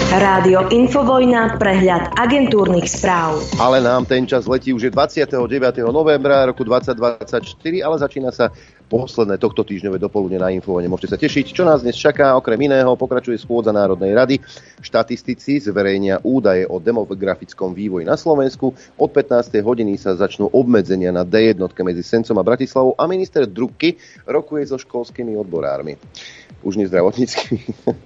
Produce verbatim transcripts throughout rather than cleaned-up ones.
Rádio Infovojna, prehľad agentúrnych správ. Ale nám ten čas letí, už je dvadsiateho deviateho novembra roku dvetisícdvadsaťštyri, ale začína sa posledné tohto týždňové dopoludne na Infovojne. Môžete sa tešiť, čo nás dnes čaká. Okrem iného pokračuje schôdza Národnej rady. Štatistici zverejnia údaje o demografickom vývoji na Slovensku. Od pätnástej hodiny sa začnú obmedzenia na dé jedna medzi Sencom a Bratislavou a minister Drucki rokuje so školskými odborármi. Už nie zdravotnícky.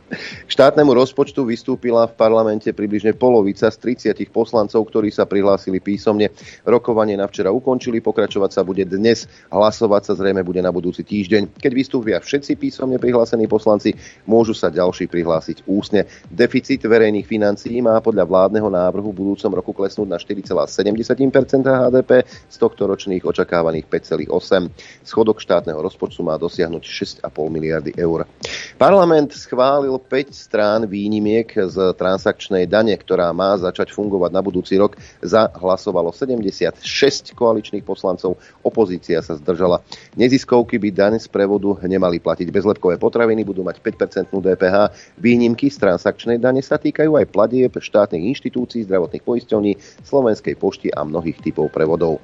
K štátnemu rozpočtu vystúpila v parlamente približne polovica z tridsiatich poslancov, ktorí sa prihlásili písomne. Rokovanie na včera ukončili, pokračovať sa bude dnes. Hlasovať sa zrejme bude na budúci týždeň. Keď vystúpia všetci písomne prihlásení poslanci, môžu sa ďalší prihlásiť ústne. Deficit verejných financií má podľa vládneho návrhu v budúcom roku klesnúť na štyri celé sedem percenta há dé pé, z tohto ročných očakávaných päť celé osem. Schodok štátneho rozpočtu má dosiahnuť šesť celé päť miliardy eur. Parlament schválil päť strán výnimiek z transakčnej dane, ktorá má začať fungovať na budúci rok. Za hlasovalo sedemdesiatšesť koaličných poslancov, opozícia sa zdržala. Neziskovky by daň z prevodu nemali platiť. Bezlepkové potraviny budú mať päť percent dé pé há. Výnimky z transakčnej dane sa týkajú aj platieb štátnych inštitúcií, zdravotných poisťovní, Slovenskej pošty a mnohých typov prevodov.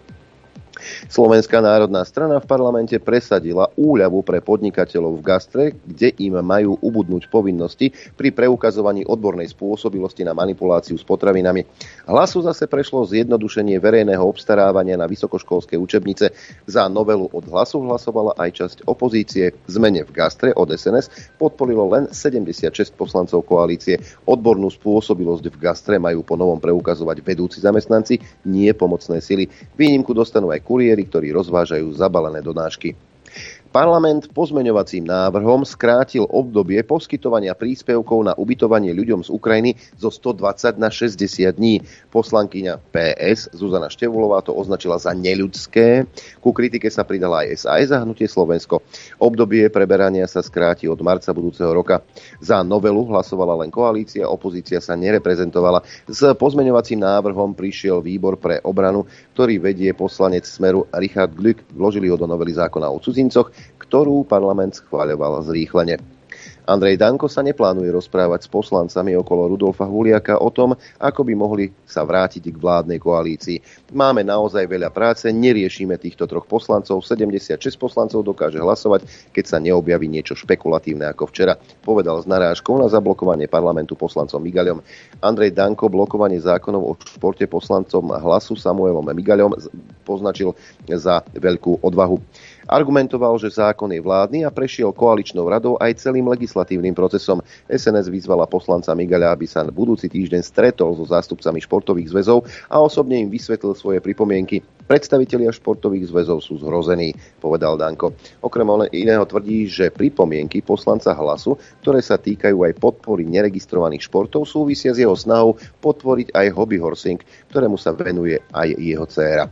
Slovenská národná strana v parlamente presadila úľavu pre podnikateľov v gastre, kde im majú ubudnúť povinnosti pri preukazovaní odbornej spôsobilosti na manipuláciu s potravinami. Hlasu zase prešlo zjednodušenie verejného obstarávania na vysokoškolské učebnice. Za novelu od Hlasu hlasovala aj časť opozície. Zmene v gastre od es en es podporilo len sedemdesiatšesť poslancov koalície. Odbornú spôsobilosť v gastre majú po novom preukazovať vedúci zamestnanci, nie pomocné sily. Výnimku dostanú aj kuriéri, ktorí rozvážajú zabalené donášky. Parlament pozmeňovacím návrhom skrátil obdobie poskytovania príspevkov na ubytovanie ľuďom z Ukrajiny zo stodvadsať na šesťdesiat dní. Poslankyňa pé es Zuzana Števulová to označila za neľudské. Ku kritike sa pridala aj es a es a Hnutie Slovensko. Obdobie preberania sa skráti od marca budúceho roka. Za novelu hlasovala len koalícia, opozícia sa nereprezentovala. S pozmeňovacím návrhom prišiel výbor pre obranu, ktorý vedie poslanec Smeru Richard Glück. Vložili ho do novely zákona o cudzincoch, ktorú parlament schváľoval zrýchlene. Andrej Danko sa neplánuje rozprávať s poslancami okolo Rudolfa Huliaka o tom, ako by mohli sa vrátiť k vládnej koalícii. Máme naozaj veľa práce, neriešime týchto troch poslancov. sedemdesiatšesť poslancov dokáže hlasovať, keď sa neobjaví niečo špekulatívne ako včera, povedal s narážkou na zablokovanie parlamentu poslancom Migaľom. Andrej Danko blokovanie zákonov o športe poslancom Hlasu Samuelom Migaľom poznačil za veľkú odvahu. Argumentoval, že zákon je vládny a prešiel koaličnou radou aj celým legislatívnym procesom. es en es vyzvala poslanca Migaľa, aby sa budúci týždeň stretol so zástupcami športových zväzov a osobne im vysvetlil svoje pripomienky. Predstavitelia športových zväzov sú zhrození, povedal Danko. Okrem iného tvrdí, že pripomienky poslanca Hlasu, ktoré sa týkajú aj podpory neregistrovaných športov, súvisia s jeho snahou podporiť aj hobbyhorsing, ktorému sa venuje aj jeho dcéra.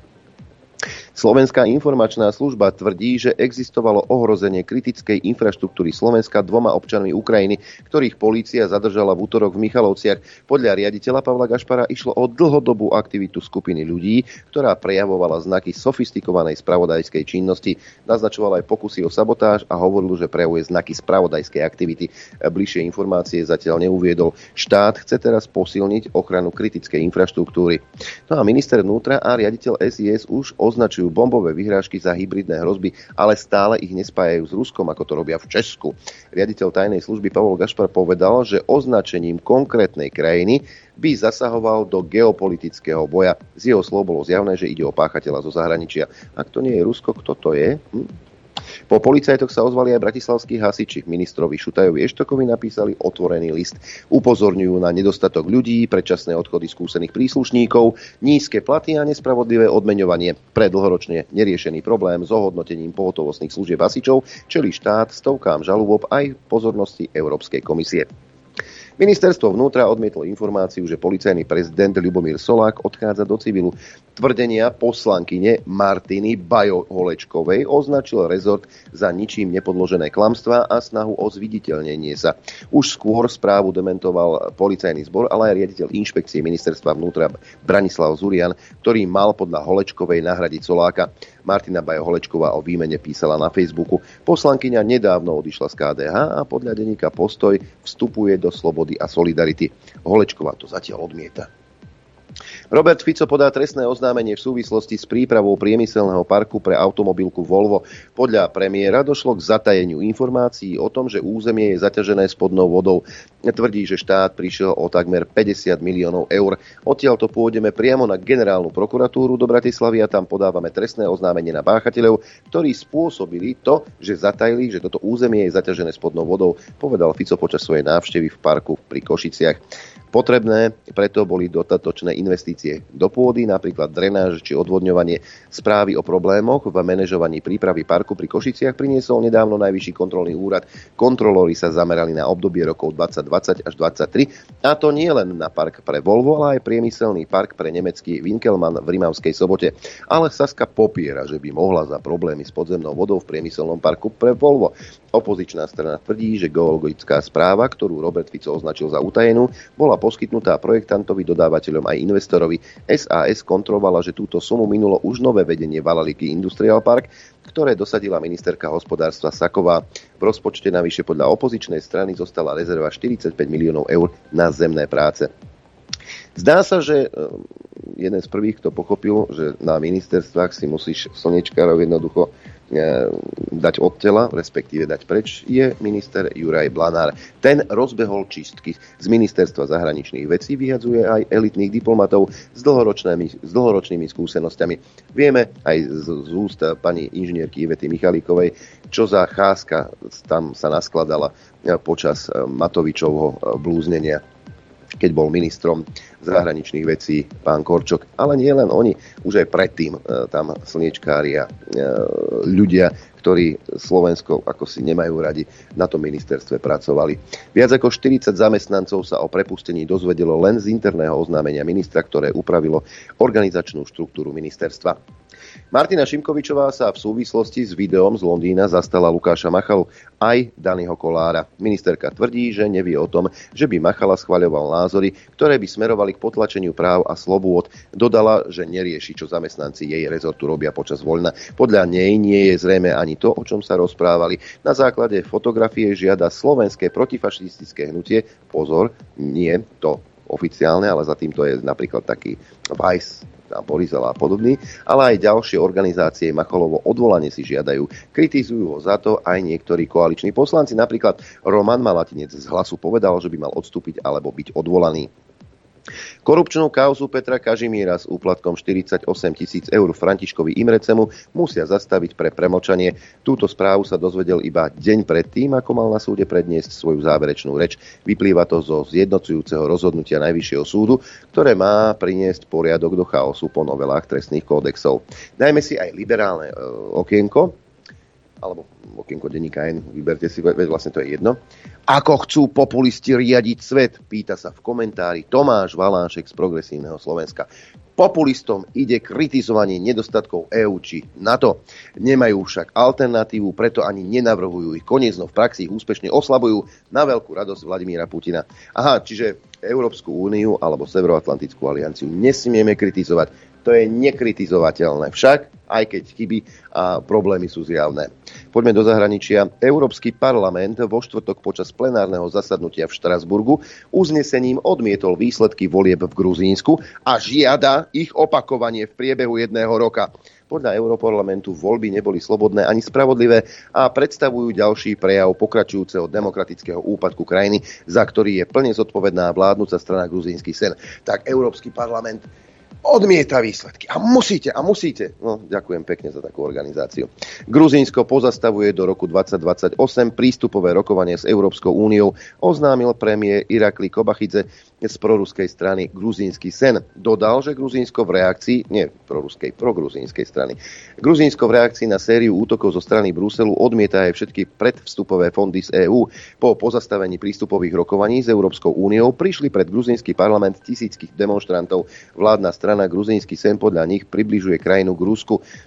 Slovenská informačná služba tvrdí, že existovalo ohrozenie kritickej infraštruktúry Slovenska dvoma občanmi Ukrajiny, ktorých polícia zadržala v utorok v Michalovciach. Podľa riaditeľa Pavla Gašpara išlo o dlhodobú aktivitu skupiny ľudí, ktorá prejavovala znaky sofistikovanej spravodajskej činnosti. Naznačoval aj pokusy o sabotáž a hovoril, že prejavuje znaky spravodajskej aktivity. Bližšie informácie zatiaľ neuviedol. Štát chce teraz posilniť ochranu kritickej infraštruktúry. No a minister vnútra a riaditeľ es í es už označujú bombové vyhrážky za hybridné hrozby, ale stále ich nespájajú s Ruskom, ako to robia v Česku. Riaditeľ tajnej služby Pavol Gašpar povedal, že označením konkrétnej krajiny by zasahoval do geopolitického boja. Z jeho slov bolo zjavné, že ide o páchateľa zo zahraničia. Ak to nie je Rusko, kto to je? Hm? Po policajtoch sa ozvali aj bratislavskí hasiči. Ministrovi Šutajovi Eštokovi napísali otvorený list. Upozorňujú na nedostatok ľudí, predčasné odchody skúsených príslušníkov, nízke platy a nespravodlivé odmeňovanie. Pre dlhoročne neriešený problém s ohodnotením pohotovostných služieb hasičov čelí štát stovkám žalôb aj pozornosti Európskej komisie. Ministerstvo vnútra odmietlo informáciu, že policajný prezident Ľubomír Solák odchádza do civilu. Tvrdenia poslankyne Martiny Bajo-Holečkovej označil rezort za ničím nepodložené klamstvá a snahu o zviditeľnenie sa. Už skôr správu dementoval policajný zbor, ale aj riaditeľ inšpekcie ministerstva vnútra Branislav Zurian, ktorý mal podľa Holečkovej nahradiť Soláka. Martina Bajo-Holečková o výmene písala na Facebooku. Poslankyňa nedávno odišla z ká dé há a podľa denníka Postoj vstupuje do slobodného slobody a solidarity. Holečková to zatiaľ odmieta. Robert Fico podá trestné oznámenie v súvislosti s prípravou priemyselného parku pre automobilku Volvo. Podľa premiéra došlo k zatajeniu informácií o tom, že územie je zaťažené spodnou vodou. Tvrdí, že štát prišiel o takmer päťdesiat miliónov eur. Odtiaľto pôjdeme priamo na generálnu prokuratúru do Bratislavy a tam podávame trestné oznámenie na páchateľov, ktorí spôsobili to, že zatajili, že toto územie je zaťažené spodnou vodou, povedal Fico počas svojej návštevy v parku pri Košiciach. Potrebné preto boli dodatočné investície do pôdy, napríklad drenáž či odvodňovanie. Správy o problémoch v manažovaní prípravy parku pri Košiciach priniesol nedávno Najvyšší kontrolný úrad. Kontrolóri sa zamerali na obdobie rokov dvadsať dvadsať až dvadsaťtri, a to nie len na park pre Volvo, ale aj priemyselný park pre nemecký Winkelmann v Rimavskej Sobote. Ale Saska popiera, že by mohla za problémy s podzemnou vodou v priemyselnom parku pre Volvo. Opozičná strana tvrdí, že geologická správa, ktorú Robert Fico označil za utajenú, bola poskytnutá projektantovi, dodávateľom aj investorovi. es a es kontrolovala, že túto sumu minulo už nové vedenie Valaliky Industrial Park, ktoré dosadila ministerka hospodárstva Saková. V rozpočte navyše podľa opozičnej strany zostala rezerva štyridsaťpäť miliónov eur na zemné práce. Zdá sa, že jeden z prvých, kto pochopil, že na ministerstvách si musíš slniečkárov jednoducho dať od tela, respektíve dať preč, je minister Juraj Blanár. Ten rozbehol čistky. Z ministerstva zahraničných vecí vyhadzuje aj elitných diplomatov s dlhoročnými, s dlhoročnými skúsenosťami. Vieme aj z, z úst pani inžinierky Ivety Michalíkovej, čo za cházka tam sa naskladala počas Matovičovho blúznenia, keď bol ministrom zahraničných vecí pán Korčok. Ale nie len oni, už aj predtým e, tam slniečkária, e, ľudia, ktorí Slovensko ako si nemajú radi, na tom ministerstve pracovali. Viac ako štyridsať zamestnancov sa o prepustení dozvedelo len z interného oznámenia ministra, ktoré upravilo organizačnú štruktúru ministerstva. Martina Šimkovičová sa v súvislosti s videom z Londýna zastala Lukáša Machalu aj Daniho Kollára. Ministerka tvrdí, že nevie o tom, že by Machala schvaľoval názory, ktoré by smerovali k potlačeniu práv a slobôd. Dodala, že nerieši, čo zamestnanci jej rezortu robia počas voľna. Podľa nej nie je zrejme ani to, o čom sa rozprávali. Na základe fotografie žiada slovenské protifašistické hnutie, pozor, nie to oficiálne, ale za týmto je napríklad taký Vice, Borisela a podobný, ale aj ďalšie organizácie Machalovo odvolanie si žiadajú. Kritizujú ho za to aj niektorí koaliční poslanci. Napríklad Roman Malatinec z Hlasu povedal, že by mal odstúpiť alebo byť odvolaný. Korupčnú kauzu Petra Kažimíra s úplatkom štyridsaťosem tisíc eur Františkovi Imrecemu musia zastaviť pre premlčanie. Túto správu sa dozvedel iba deň predtým, ako mal na súde predniesť svoju záverečnú reč. Vyplýva to zo zjednocujúceho rozhodnutia Najvyššieho súdu, ktoré má priniesť poriadok do chaosu po novelách trestných kódexov. Dajme si aj liberálne e, okienko, alebo okienko denníka N, vyberte si, veď vlastne to je jedno. Ako chcú populisti riadiť svet? Pýta sa v komentári Tomáš Valášek z Progresívneho Slovenska. Populistom ide kritizovanie nedostatkov é ú či NATO. Nemajú však alternatívu, preto ani nenavrhujú ich koniec, no v praxi ich úspešne oslabujú na veľkú radosť Vladimíra Putina. Aha, čiže Európsku úniu alebo Severoatlantickú alianciu nesmieme kritizovať. To je nekritizovateľné. Však, aj keď chyby a problémy sú zjavné. Poďme do zahraničia. Európsky parlament vo štvrtok počas plenárneho zasadnutia v Štrasburgu uznesením odmietol výsledky volieb v Gruzínsku a žiada ich opakovanie v priebehu jedného roka. Podľa Europarlamentu voľby neboli slobodné ani spravodlivé a predstavujú ďalší prejav pokračujúceho demokratického úpadku krajiny, za ktorý je plne zodpovedná vládnuca strana Gruzínsky sen. Tak Európsky parlament odmieta výsledky. A musíte, a musíte. No, ďakujem pekne za takú organizáciu. Gruzínsko pozastavuje do roku dvadsať dvadsaťosem prístupové rokovanie s Európskou úniou, oznámil premiér Irakli Kobachidze z proruskej strany Gruzínsky sen. Dodal, že Gruzínsko v reakcii, nie proruskej, progruzínskej strany, Gruzínsko v reakcii na sériu útokov zo strany Bruselu odmieta aj všetky predvstupové fondy z EÚ. Po pozastavení prístupových rokovaní s Európskou úniou prišli pred gruzínsky parlament tisícky demonštrantov. Vládna strana Gruzínsky sen podľa nich približuje krajinu k Rusku.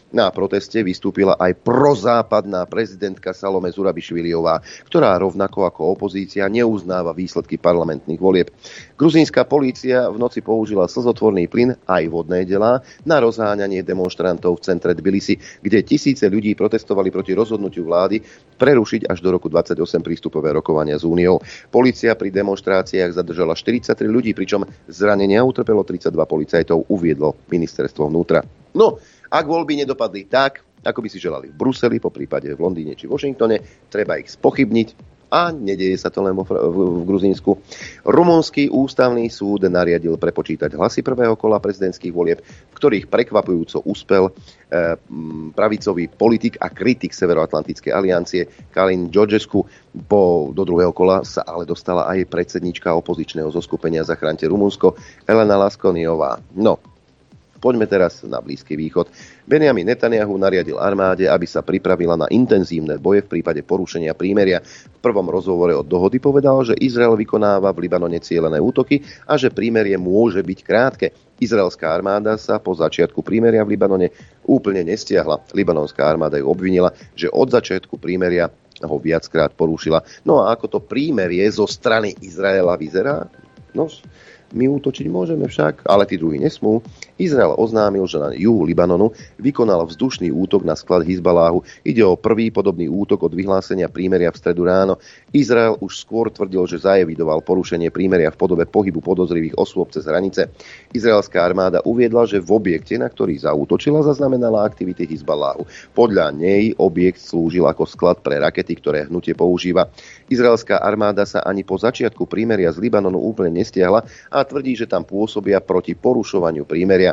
Na proteste vystúpila aj prozápadná prezidentka Salome Zurabišviliová, ktorá rovnako ako opozícia neuznáva výsledky parlamentných volieb. Gruzínska polícia v noci použila slzotvorný plyn aj vodné delá na rozháňanie demonštrantov v centre Tbilisi, kde tisíce ľudí protestovali proti rozhodnutiu vlády prerušiť až do roku dvadsaťosem prístupové rokovania s Úniou. Polícia pri demonštráciách zadržala štyridsaťtri ľudí, pričom zranenia utrpelo tridsaťdva policajtov, uviedlo ministerstvo vnútra. No, ak voľby nedopadli tak, ako by si želali v Bruseli, po prípade v Londýne či Washingtone, treba ich spochybniť a nedeje sa to len vo, v, v Gruzínsku. Rumunský ústavný súd nariadil prepočítať hlasy prvého kola prezidentských volieb, v ktorých prekvapujúco uspel eh, pravicový politik a kritik Severoatlantickej aliancie Kalin Georgescu. Po, do druhého kola sa ale dostala aj predsednička opozičného zoskupenia Zachránte Rumunsko Elena Laskoniová. No, poďme teraz na Blízky východ. Benjamin Netanyahu nariadil armáde, aby sa pripravila na intenzívne boje v prípade porušenia prímeria. V prvom rozhovore od dohody povedal, že Izrael vykonáva v Libanone cielené útoky a že prímerie môže byť krátke. Izraelská armáda sa po začiatku prímeria v Libanone úplne nestiahla. Libanonská armáda ju obvinila, že od začiatku prímeria ho viackrát porušila. No a ako to prímerie zo strany Izraela vyzerá? No, my útočiť môžeme však, ale tí druhí nesmú. Izrael oznámil, že na juhu Libanonu vykonal vzdušný útok na sklad Hizbaláhu. Ide o prvý podobný útok od vyhlásenia prímeria v stredu ráno. Izrael už skôr tvrdil, že zaevidoval porušenie prímeria v podobe pohybu podozrivých osôb cez hranice. Izraelská armáda uviedla, že v objekte, na ktorý zaútočila, zaznamenala aktivity Hizbaláhu. Podľa nej objekt slúžil ako sklad pre rakety, ktoré hnutie používa. Izraelská armáda sa ani po začiatku prímeria z Libanonu úplne nestiahla a tvrdí, že tam pôsobia proti porušovaniu prímeria.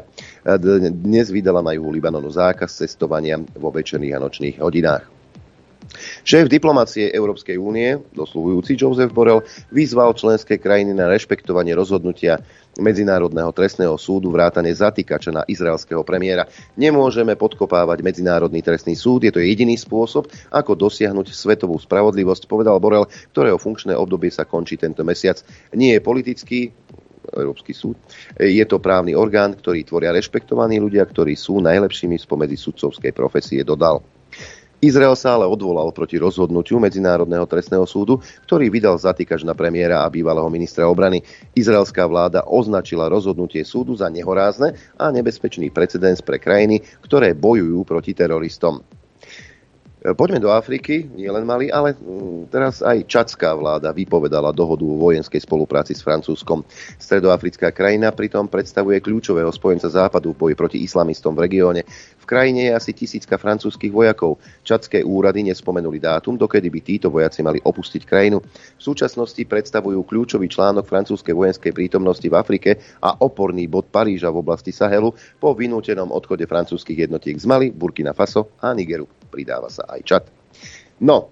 Dnes vydala na juhu Libanonu zákaz cestovania vo večerných a nočných hodinách. Šéf diplomácie Európskej únie, dosluhujúci Josep Borrell, vyzval členské krajiny na rešpektovanie rozhodnutia Medzinárodného trestného súdu vrátane zatýkača na izraelského premiéra. Nemôžeme podkopávať Medzinárodný trestný súd, je to jediný spôsob, ako dosiahnuť svetovú spravodlivosť, povedal Borrell, ktorého funkčné obdobie sa končí tento mesiac. Nie je politický, Európsky súd. Je to právny orgán, ktorý tvoria rešpektovaní ľudia, ktorí sú najlepšími spomedzi sudcovskej profesie, dodal. Izrael sa ale odvolal proti rozhodnutiu Medzinárodného trestného súdu, ktorý vydal zatýkač na premiéra a bývalého ministra obrany. Izraelská vláda označila rozhodnutie súdu za nehorázne a nebezpečný precedens pre krajiny, ktoré bojujú proti teroristom. Poďme do Afriky, nie len Mali, ale teraz aj čadská vláda vypovedala dohodu o vojenskej spolupráci s Francúzskom. Stredoafrická krajina pritom predstavuje kľúčového spojenca západu v boji proti islamistom v regióne. V krajine je asi tisícka francúzskych vojakov. Čadské úrady nespomenuli dátum, dokedy by títo vojaci mali opustiť krajinu. V súčasnosti predstavujú kľúčový článok francúzskej vojenskej prítomnosti v Afrike a oporný bod Paríža v oblasti Sahelu po vynútenom odchode francúzskych jednotiek z Mali, Burkina Faso a Nigeru. Pridáva sa aj Čad. No,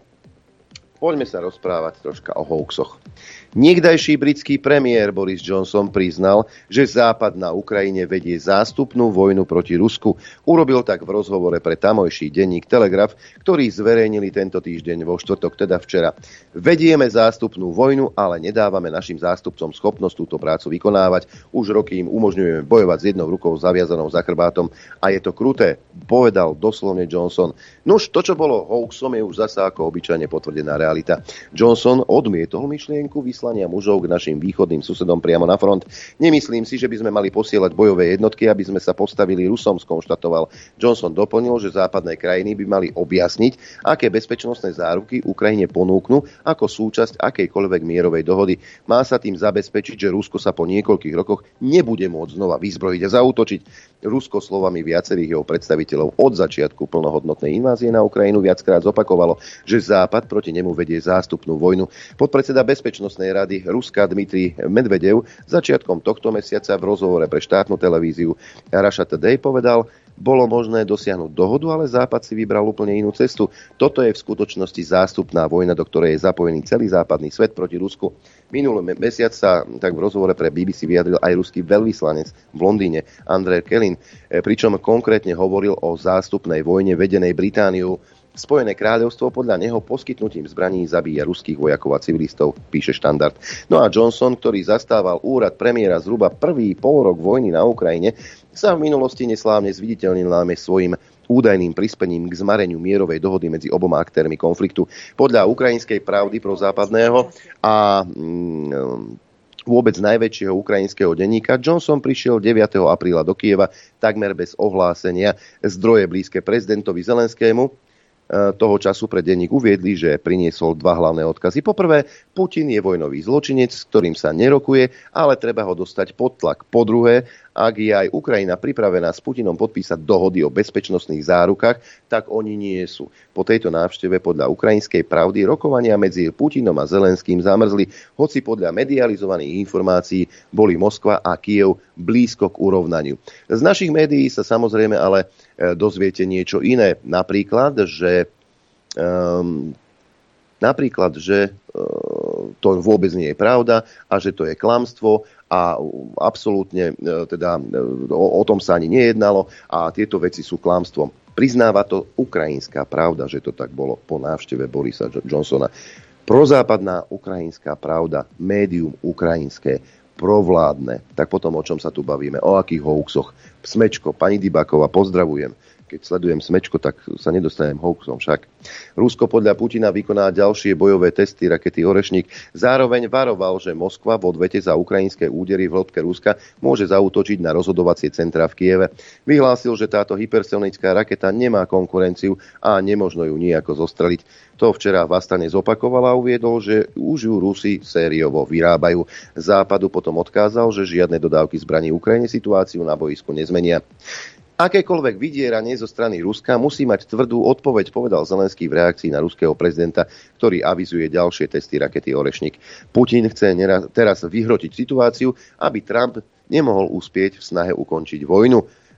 poďme sa rozprávať troška o hoaxoch. Niekdajší britský premiér Boris Johnson priznal, že Západ na Ukrajine vedie zástupnú vojnu proti Rusku. Urobil tak v rozhovore pre tamojší denník Telegraph, ktorý zverejnili tento týždeň vo štvrtok, teda včera. Vedieme zástupnú vojnu, ale nedávame našim zástupcom schopnosť túto prácu vykonávať. Už roky im umožňujeme bojovať s jednou rukou zaviazanou za chrbátom a je to kruté, povedal doslovne Johnson. Nuž, to, čo bolo hoaxom, je už zasa ako obyčajne potvrdená realita. Johnson odmietol myšlienku vyslania mužov k našim východným susedom priamo na front. Nemyslím si, že by sme mali posielať bojové jednotky, aby sme sa postavili Rusom, skonštatoval. Johnson doplnil, že západné krajiny by mali objasniť, aké bezpečnostné záruky Ukrajine ponúknú ako súčasť akejkoľvek mierovej dohody. Má sa tým zabezpečiť, že Rusko sa po niekoľkých rokoch nebude môcť znova vyzbrojiť a zaútočiť. Rusko slovami viacerých jeho predstaviteľov od začiatku plnohodnotnej invázie na Ukrajinu viackrát zopakovalo, že Západ proti nemu vedie zástupnú vojnu. Podpredseda Bezpečnostnej rady Ruska Dmitrij Medvedev začiatkom tohto mesiaca v rozhovore pre štátnu televíziu Russia Today povedal, bolo možné dosiahnuť dohodu, ale Západ si vybral úplne inú cestu. Toto je v skutočnosti zástupná vojna, do ktorej je zapojený celý západný svet proti Rusku. Minulý mesiac sa tak v rozhovore pre bé bé cé vyjadril aj ruský veľvyslanec v Londýne Andrej Kelin, pričom konkrétne hovoril o zástupnej vojne vedenej Britániou. Spojené kráľovstvo podľa neho poskytnutím zbraní zabíja ruských vojakov a civilistov, píše Štandard. No a Johnson, ktorý zastával úrad premiéra zhruba prvý polrok vojny na Ukrajine, sa v minulosti neslávne zviditeľnil najmä svojim údajným prispením k zmareniu mierovej dohody medzi oboma aktérmi konfliktu. Podľa ukrajinskej pravdy prozápadného a mm, vôbec najväčšieho ukrajinského denníka Johnson prišiel deviateho apríla do Kyjeva takmer bez ohlásenia. Zdroje blízke prezidentovi Zelenskému toho času pre denník uviedli, že priniesol dva hlavné odkazy. Poprvé, Putin je vojnový zločinec, s ktorým sa nerokuje, ale treba ho dostať pod tlak. Po druhé, ak je aj Ukrajina pripravená s Putinom podpísať dohody o bezpečnostných zárukách, tak oni nie sú. Po tejto návšteve podľa ukrajinskej pravdy rokovania medzi Putinom a Zelenským zamrzli, hoci podľa medializovaných informácií boli Moskva a Kyjev blízko k urovnaniu. Z našich médií sa samozrejme ale dozviete niečo iné. Napríklad, že um, napríklad, že uh, to vôbec nie je pravda a že to je klamstvo a absolútne teda o, o tom sa ani nejednalo a tieto veci sú klamstvom. Priznáva to ukrajinská pravda, že to tak bolo po návšteve Borisa Johnsona. Prozápadná ukrajinská pravda, médium ukrajinské, provládne. Tak potom o čom sa tu bavíme? O akých hoaxoch? Smečko, pani Dybáková, pozdravujem. Keď sledujem Smečko, tak sa nedostanem hoaxom však. Rusko podľa Putina vykoná ďalšie bojové testy rakety Orešník. Zároveň varoval, že Moskva v odvete za ukrajinské údery v hĺbke Ruska môže zaútočiť na rozhodovacie centrá v Kyjeve. Vyhlásil, že táto hypersonická raketa nemá konkurenciu a nemožno ju nejako zostreliť. To včera v Astane zopakoval a uviedol, že už ju Rusi sériovo vyrábajú. Západu potom odkázal, že žiadne dodávky zbraní Ukrajine situáciu na boisku nezmenia. Akékoľvek vydieranie zo strany Ruska musí mať tvrdú odpoveď, povedal Zelenský v reakcii na ruského prezidenta, ktorý avizuje ďalšie testy rakety Orešník. Putin chce teraz vyhrotiť situáciu, aby Trump nemohol uspieť v snahe ukončiť vojnu,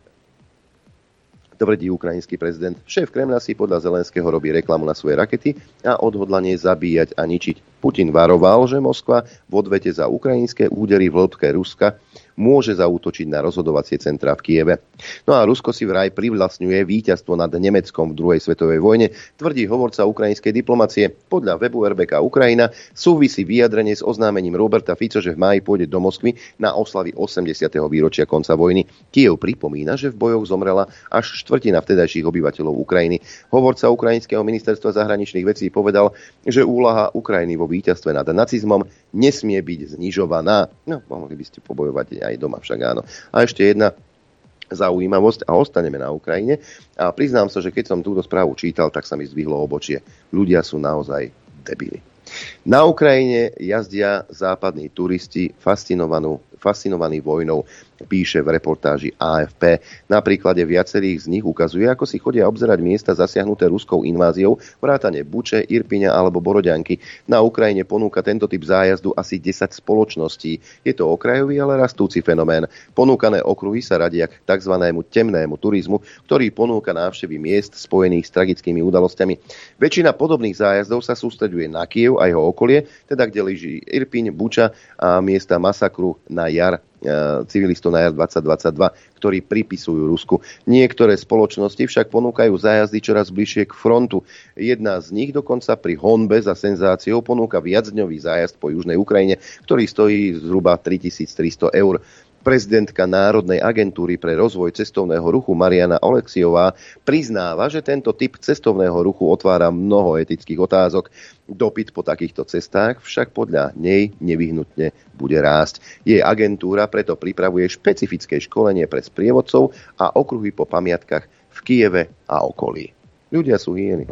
tvrdí ukrajinský prezident. Šéf Kremľa si podľa Zelenského robí reklamu na svoje rakety a odhodlanie zabíjať a ničiť. Putin varoval, že Moskva v odvete za ukrajinské údery v hĺbke Ruska môže zaútočiť na rozhodovacie centrá v Kyjeve. No a Rusko si vraj privlastňuje víťazstvo nad Nemeckom v druhej svetovej vojne, tvrdí hovorca ukrajinskej diplomacie. Podľa webu er bé ká Ukrajina súvisí vyjadrenie s oznámením Roberta Fico, že v máji pôjde do Moskvy na oslavy osemdesiateho výročia konca vojny. Kyjev pripomína, že v bojoch zomrela až štvrtina vtedajších obyvateľov Ukrajiny. Hovorca ukrajinského ministerstva zahraničných vecí povedal, že úloha Ukrajiny vo víťazstve nad nacizmom nesmie byť znižovaná. No, mohli by ste pobojovať aj doma však áno. A ešte jedna zaujímavosť a ostaneme na Ukrajine. A priznám sa, že keď som túto správu čítal, tak sa mi zdvihlo obočie. Ľudia sú naozaj debili. Na Ukrajine jazdia západní turisti fascinovanú, fascinovaní vojnou, píše v reportáži á ef pé. Na príklade viacerých z nich ukazuje, ako si chodia obzerať miesta zasiahnuté ruskou inváziou, vrátane Buče, Irpiňa alebo Boroďanky. Na Ukrajine ponúka tento typ zájazdu asi desať spoločností. Je to okrajový, ale rastúci fenomén. Ponúkané okruhy sa radia k tzv. Temnému turizmu, ktorý ponúka návštevy miest spojených s tragickými udalosťami. Väčšina podobných zájazdov sa sústreďuje na Kyjev a jeho okolie, teda kde leží Irpiň, Buča a miesta masakru na jar civilistov na jar dvadsať dvadsaťdva, ktorí pripisujú Rusku. Niektoré spoločnosti však ponúkajú zájazdy čoraz bližšie k frontu. Jedna z nich dokonca pri honbe za senzáciou ponúka viacdňový zájazd po južnej Ukrajine, ktorý stojí zhruba tritisíctristo eur. Prezidentka Národnej agentúry pre rozvoj cestovného ruchu Mariana Oleksiová priznáva, že tento typ cestovného ruchu otvára mnoho etických otázok. Dopyt po takýchto cestách však podľa nej nevyhnutne bude rásť. Jej agentúra preto pripravuje špecifické školenie pre sprievodcov a okruhy po pamiatkách v Kyjeve a okolí. Ľudia sú hyeny.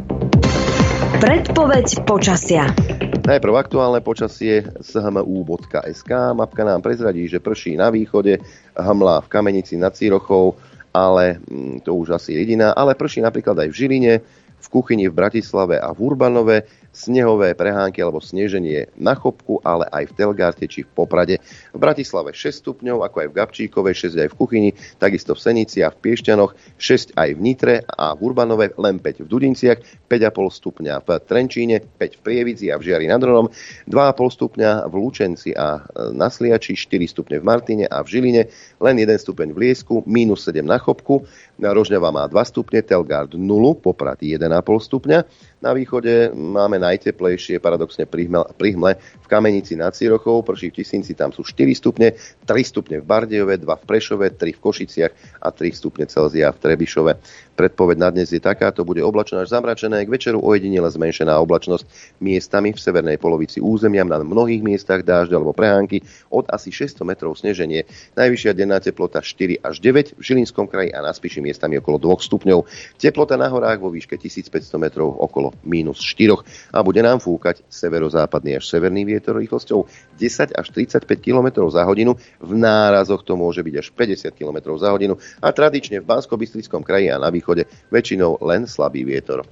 Predpoveď počasia. Najprv aktuálne počasie z há em ú bodka es ká. Mapka nám prezradí, že prší na východe, hmla v Kamenici nad Cirochou, ale to už asi jediná, ale prší napríklad aj v Žiline, v Kuchyni, v Bratislave a v Urbanove, snehové prehánky alebo sneženie na Chopku, ale aj v Telgarte či v Poprade. V Bratislave šesť stupňov, ako aj v Gabčíkove, šesť aj v Kuchyni, takisto v Senici a v Piešťanoch, šesť aj v Nitre a v Urbanove, len päť v Dudinciach, päť a pol stupňa v Trenčíne, päť v Prievidzi a v Žiari nad Hronom, dva a pol stupňa v Lučenci a na Sliači, štyri stupne v Martine a v Žiline, len jeden stupeň v Liesku, mínus sedem na Chopku, Rožňava má dva stupne, Telgard nulu, Poprad jeden a pol stupňa. Na východe máme najteplejšie, paradoxne pri hmle, v Kamenici nad Cirochou, prší v Tisínci, tam sú štyri stupne, tri stupne v Bardejove, dva v Prešove, tri v Košiciach a tri stupne Celzia v Trebišove. Predpoveď na dnes je takáto, bude oblačno až zamračené, k večeru ojedinele zmenšená oblačnosť miestami v severnej polovici územia, na mnohých miestach dážď alebo prehánky, od asi šesťsto metrov sneženie. Najvyššia denná teplota štyri až deväť, v Žilinskom kraji a na Spiši miestami okolo dva stupňov. Teplota na horách vo výške tisícpäťsto metrov okolo mínus štyri a bude nám fúkať severozápadný až severný vietor rýchlosťou desať až tridsaťpäť kilometrov za hodinu. V nárazoch to môže byť až päťdesiat kilometrov za hodinu a tradične v Banskobystrickom kraji a na východe väčšinou len slabý vietor.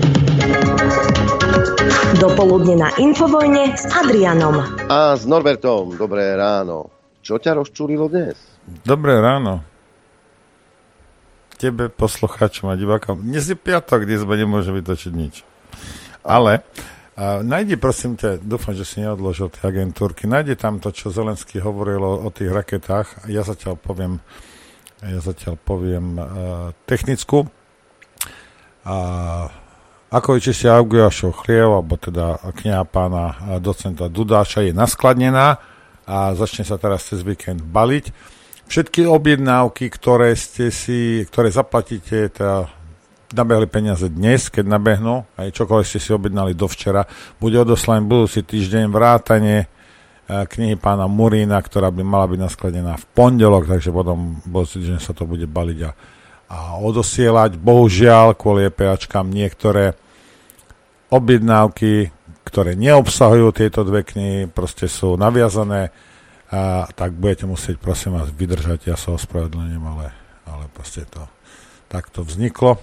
Dopoludne na Infovojne s Adrianom. A s Norbertom. Dobré ráno. Čo ťa rozčúrilo dnes? Dobré ráno. Tebe, poslucháčom a divákom. Dnes je piatok, dnes nemôže vytočiť nič. Ale a nájdi, prosím ťa, dúfam, že si neodložil tie agentúrky, nájdi tam to, čo Zelenský hovoril o, o tých raketách. Ja zatiaľ poviem ja zatiaľ poviem uh, technickú. A ako vyčistia Augiašov chliev, alebo teda kniha pána docenta Dudáša je naskladnená a začne sa teraz cez víkend baliť. Všetky objednávky, ktoré ste si, ktoré zaplatíte, teda nabehli peniaze dnes, keď nabehnú, aj čokoľvek ste si objednali dovčera, bude odoslaný budúci týždeň vrátane knihy pána Murína, ktorá by mala byť naskladená v pondelok, takže potom budúci týždeň sa to bude baliť a, a odosielať. Bohužiaľ, kvôli EPAčkám niektoré objednávky, ktoré neobsahujú tieto dve knihy, proste sú naviazané, a tak budete musieť, prosím vás, vydržať. Ja sa ospravedlňujem, ale, ale proste to takto vzniklo.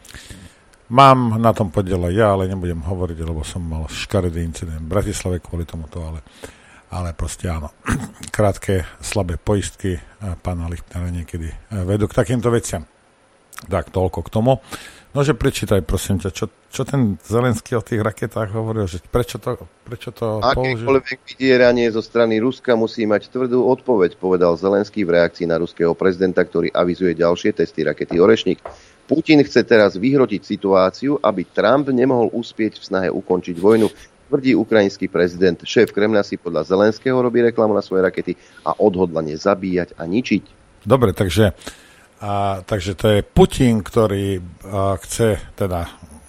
Mám na tom podiel aj ja, ale nebudem hovoriť, lebo som mal škaredý incident v Bratislave kvôli tomuto, ale, ale proste áno. Krátke, slabé poistky pána Lichtnera niekedy vedú k takýmto veciam. Tak, toľko k tomu. Nože prečítaj, prosím ťa, čo, čo ten Zelenský o tých raketách hovoril, že prečo to, prečo to použil? Akékoľvek vydieranie zo strany Ruska musí mať tvrdú odpoveď, povedal Zelenský v reakcii na ruského prezidenta, ktorý avizuje ďalšie testy rakety Orešník. Putin chce teraz vyhrotiť situáciu, aby Trump nemohol uspieť v snahe ukončiť vojnu, tvrdí ukrajinský prezident. Šéf Kremľa si podľa Zelenského robí reklamu na svoje rakety a odhodlanie zabíjať a ničiť. Dobre, takže A, takže to je Putin, ktorý a, chce teda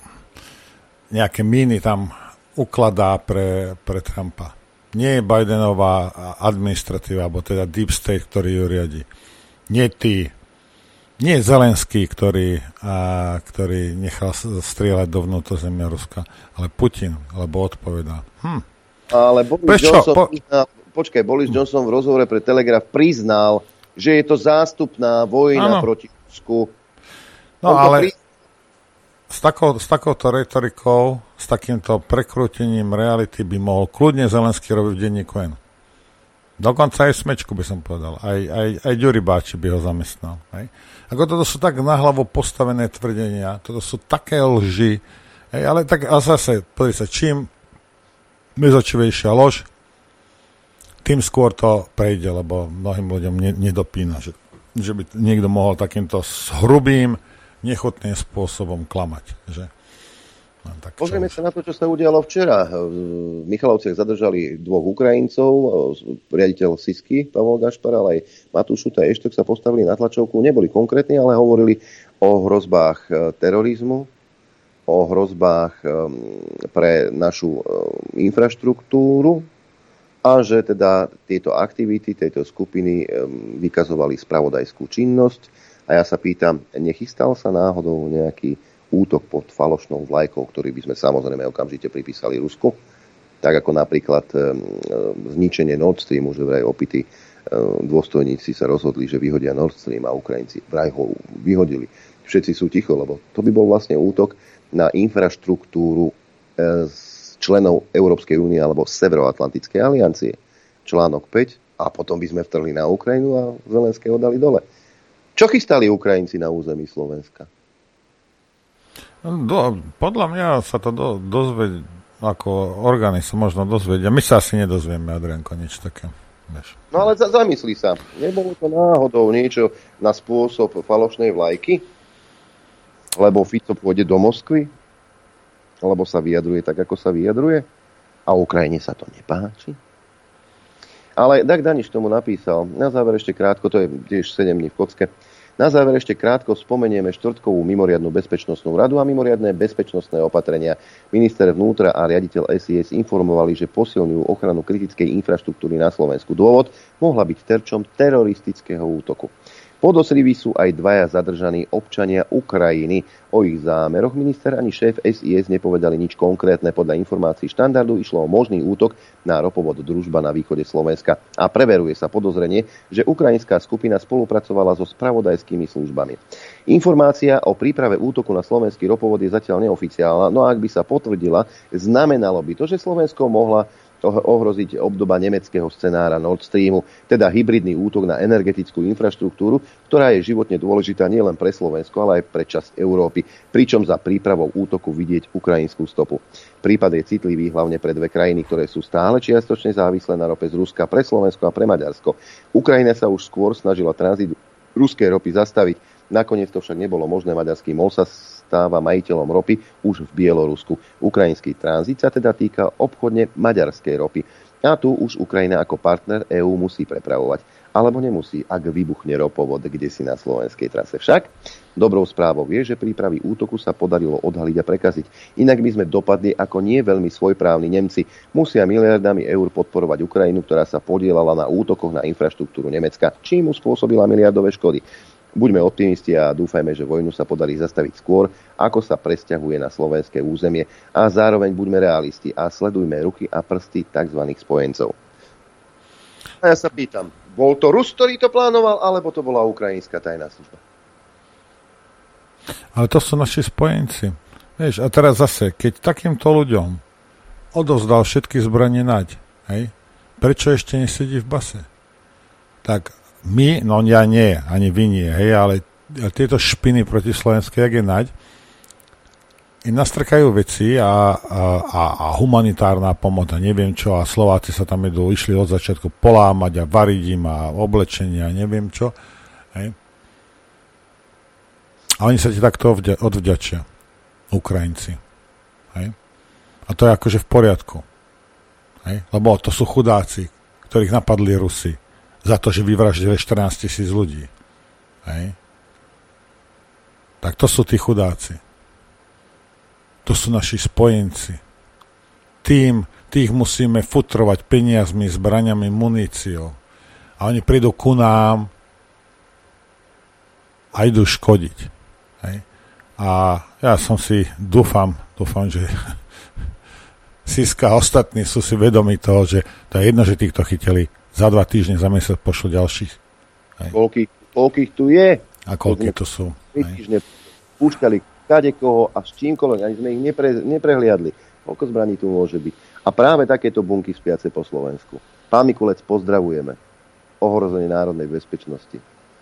nejaké míny tam ukladá pre, pre Trumpa. Nie je Bidenová administratíva, alebo teda Deep State, ktorý ju riadi. Nie ty. Nie je Zelenský, ktorý, a, ktorý nechal strieľať do vnútrozemia Ruska, ale Putin, lebo odpovedá. Hm. Ale Boris Prečo? Johnson, Po... priznal, počkaj, Boris Johnson v rozhovore pre Telegraph priznal, že je to zástupná vojna ano. proti Rusku. No ale pri... s, takou, s takouto retorikou, s takýmto prekrútením reality by mohol kľudne Zelenský robiť v denníku N. Dokonca aj Smečku by som povedal. Aj, aj, aj Ďuribáči by ho zamestnal. Hej. Ako toto sú tak nahlavo postavené tvrdenia, toto sú také lži. Hej, ale tak a zase, pozri sa, čím mezočivejšia lož, tým skôr to prejde, lebo mnohým ľuďom ne, nedopína, že, že by niekto mohol takýmto hrubým, nechutným spôsobom klamať. Že? No, tak Pozrieme sa na to, čo sa udialo včera. V Michalovciach zadržali dvoch Ukrajincov, riaditeľ Sisky, Pavol Gašpar, ale aj Matúš Šuta a Eštok sa postavili na tlačovku. Neboli konkrétni, ale hovorili o hrozbách terorizmu, o hrozbách pre našu infraštruktúru, a že teda tieto aktivity, tejto skupiny vykazovali spravodajskú činnosť. A ja sa pýtam, nechystal sa náhodou nejaký útok pod falošnou vlajkou, ktorý by sme samozrejme okamžite pripísali Rusku? Tak ako napríklad zničenie Nord Streamu, že vraj opití dôstojníci sa rozhodli, že vyhodia Nord Stream a Ukrajinci vraj ho vyhodili. Všetci sú ticho, lebo to by bol vlastne útok na infraštruktúru z členov Európskej únie alebo Severoatlantickej aliancie. Článok päť a potom by sme vtrhli na Ukrajinu a Zelenského dali dole. Čo chystali Ukrajinci na území Slovenska? Do, podľa mňa sa to do, dozvie, ako orgány sa možno dozvedia. My sa asi nedozvieme, Adrianko, nič také. Než. No ale za, zamyslí sa. Nebolo to náhodou niečo na spôsob falošnej vlajky? Lebo Fico pôjde do Moskvy? Alebo sa vyjadruje tak, ako sa vyjadruje? A Ukrajine sa to nepáči. Ale Dag Daniš tomu napísal, na záver ešte krátko, to je tiež sedem dní v kocke, na záver ešte krátko spomenieme štvrtkovú mimoriadnu bezpečnostnú radu a mimoriadne bezpečnostné opatrenia. Minister vnútra a riaditeľ es í es informovali, že posilňujú ochranu kritickej infraštruktúry na Slovensku. Dôvod mohla byť terčom teroristického útoku. Podozriví sú aj dvaja zadržaní občania Ukrajiny. O ich zámeroch minister ani šéf es í es nepovedali nič konkrétne. Podľa informácií Štandardu išlo o možný útok na ropovod Družba na východe Slovenska. A preveruje sa podozrenie, že ukrajinská skupina spolupracovala so spravodajskými službami. Informácia o príprave útoku na slovenský ropovod je zatiaľ neoficiálna, no a ak by sa potvrdila, znamenalo by to, že Slovensko mohla ohroziť obdoba nemeckého scenára Nord Streamu, teda hybridný útok na energetickú infraštruktúru, ktorá je životne dôležitá nielen pre Slovensko, ale aj pre časť Európy, pričom za prípravou útoku vidieť ukrajinskú stopu. Prípad je citlivý hlavne pre dve krajiny, ktoré sú stále čiastočne závislé na rope z Ruska, pre Slovensko a pre Maďarsko. Ukrajina sa už skôr snažila tranzit ruskej ropy zastaviť. Nakoniec to však nebolo možné. Maďarský MOL sa stáva majiteľom ropy už v Bielorusku. Ukrajinský tranzit sa teda týka obchodne maďarskej ropy. A tu už Ukrajina ako partner EÚ musí prepravovať. Alebo nemusí, ak vybuchne ropovod kdesi na slovenskej trase. Však dobrou správou je, že prípravy útoku sa podarilo odhaliť a prekaziť. Inak by sme dopadli ako nie veľmi svojprávni Nemci. Musia miliardami eur podporovať Ukrajinu, ktorá sa podielala na útokoch na infraštruktúru Nemecka, čím mu spôsobila miliardové škody. Buďme optimisti a dúfajme, že vojnu sa podarí zastaviť skôr, ako sa presťahuje na slovenské územie, a zároveň buďme realisti a sledujme ruky a prsty tzv. Spojencov. A ja sa pýtam, bol to Rus, ktorý to plánoval, alebo to bola ukrajinská tajná služba? Ale to sú naši spojenci. Vieš, a teraz zase, keď takýmto ľuďom odovzdal všetky zbranie naď, hej, prečo ešte nesedí v base? Tak my, no ja nie, ani vy nie, hej, ale tieto špiny proti slovenskej, jak je naď, im nastrkajú veci a, a, a humanitárna pomoc a neviem čo, a Slováci sa tam idú, išli od začiatku polámať a variť im a oblečenia a neviem čo, hej. A oni sa ti takto odvďačia, Ukrajinci, hej. A to je akože v poriadku, hej, lebo to sú chudáci, ktorých napadli Rusi za to, že vyvraždili štrnásť tisíc ľudí. Hej. Tak to sú tí chudáci. To sú naši spojenci. Tým, tých musíme futrovať peniazmi, zbraňami, muníciou. A oni prídu ku nám a idú škodiť. Hej. A ja som si, dúfam, dúfam, že Siska a ostatní sú si vedomí toho, že to je jedno, že týchto chytili za dva týždne, za mesiac pošlu ďalších. Koľkých tu je? A koľkých tu sú? Týždne púšťali kadekoho a s čímkoľvek, ani sme ich nepre, neprehliadli. Koľko zbraní tu môže byť? A práve takéto bunky spiace po Slovensku. Pán Mikulec, pozdravujeme. Ohrozenie národnej bezpečnosti.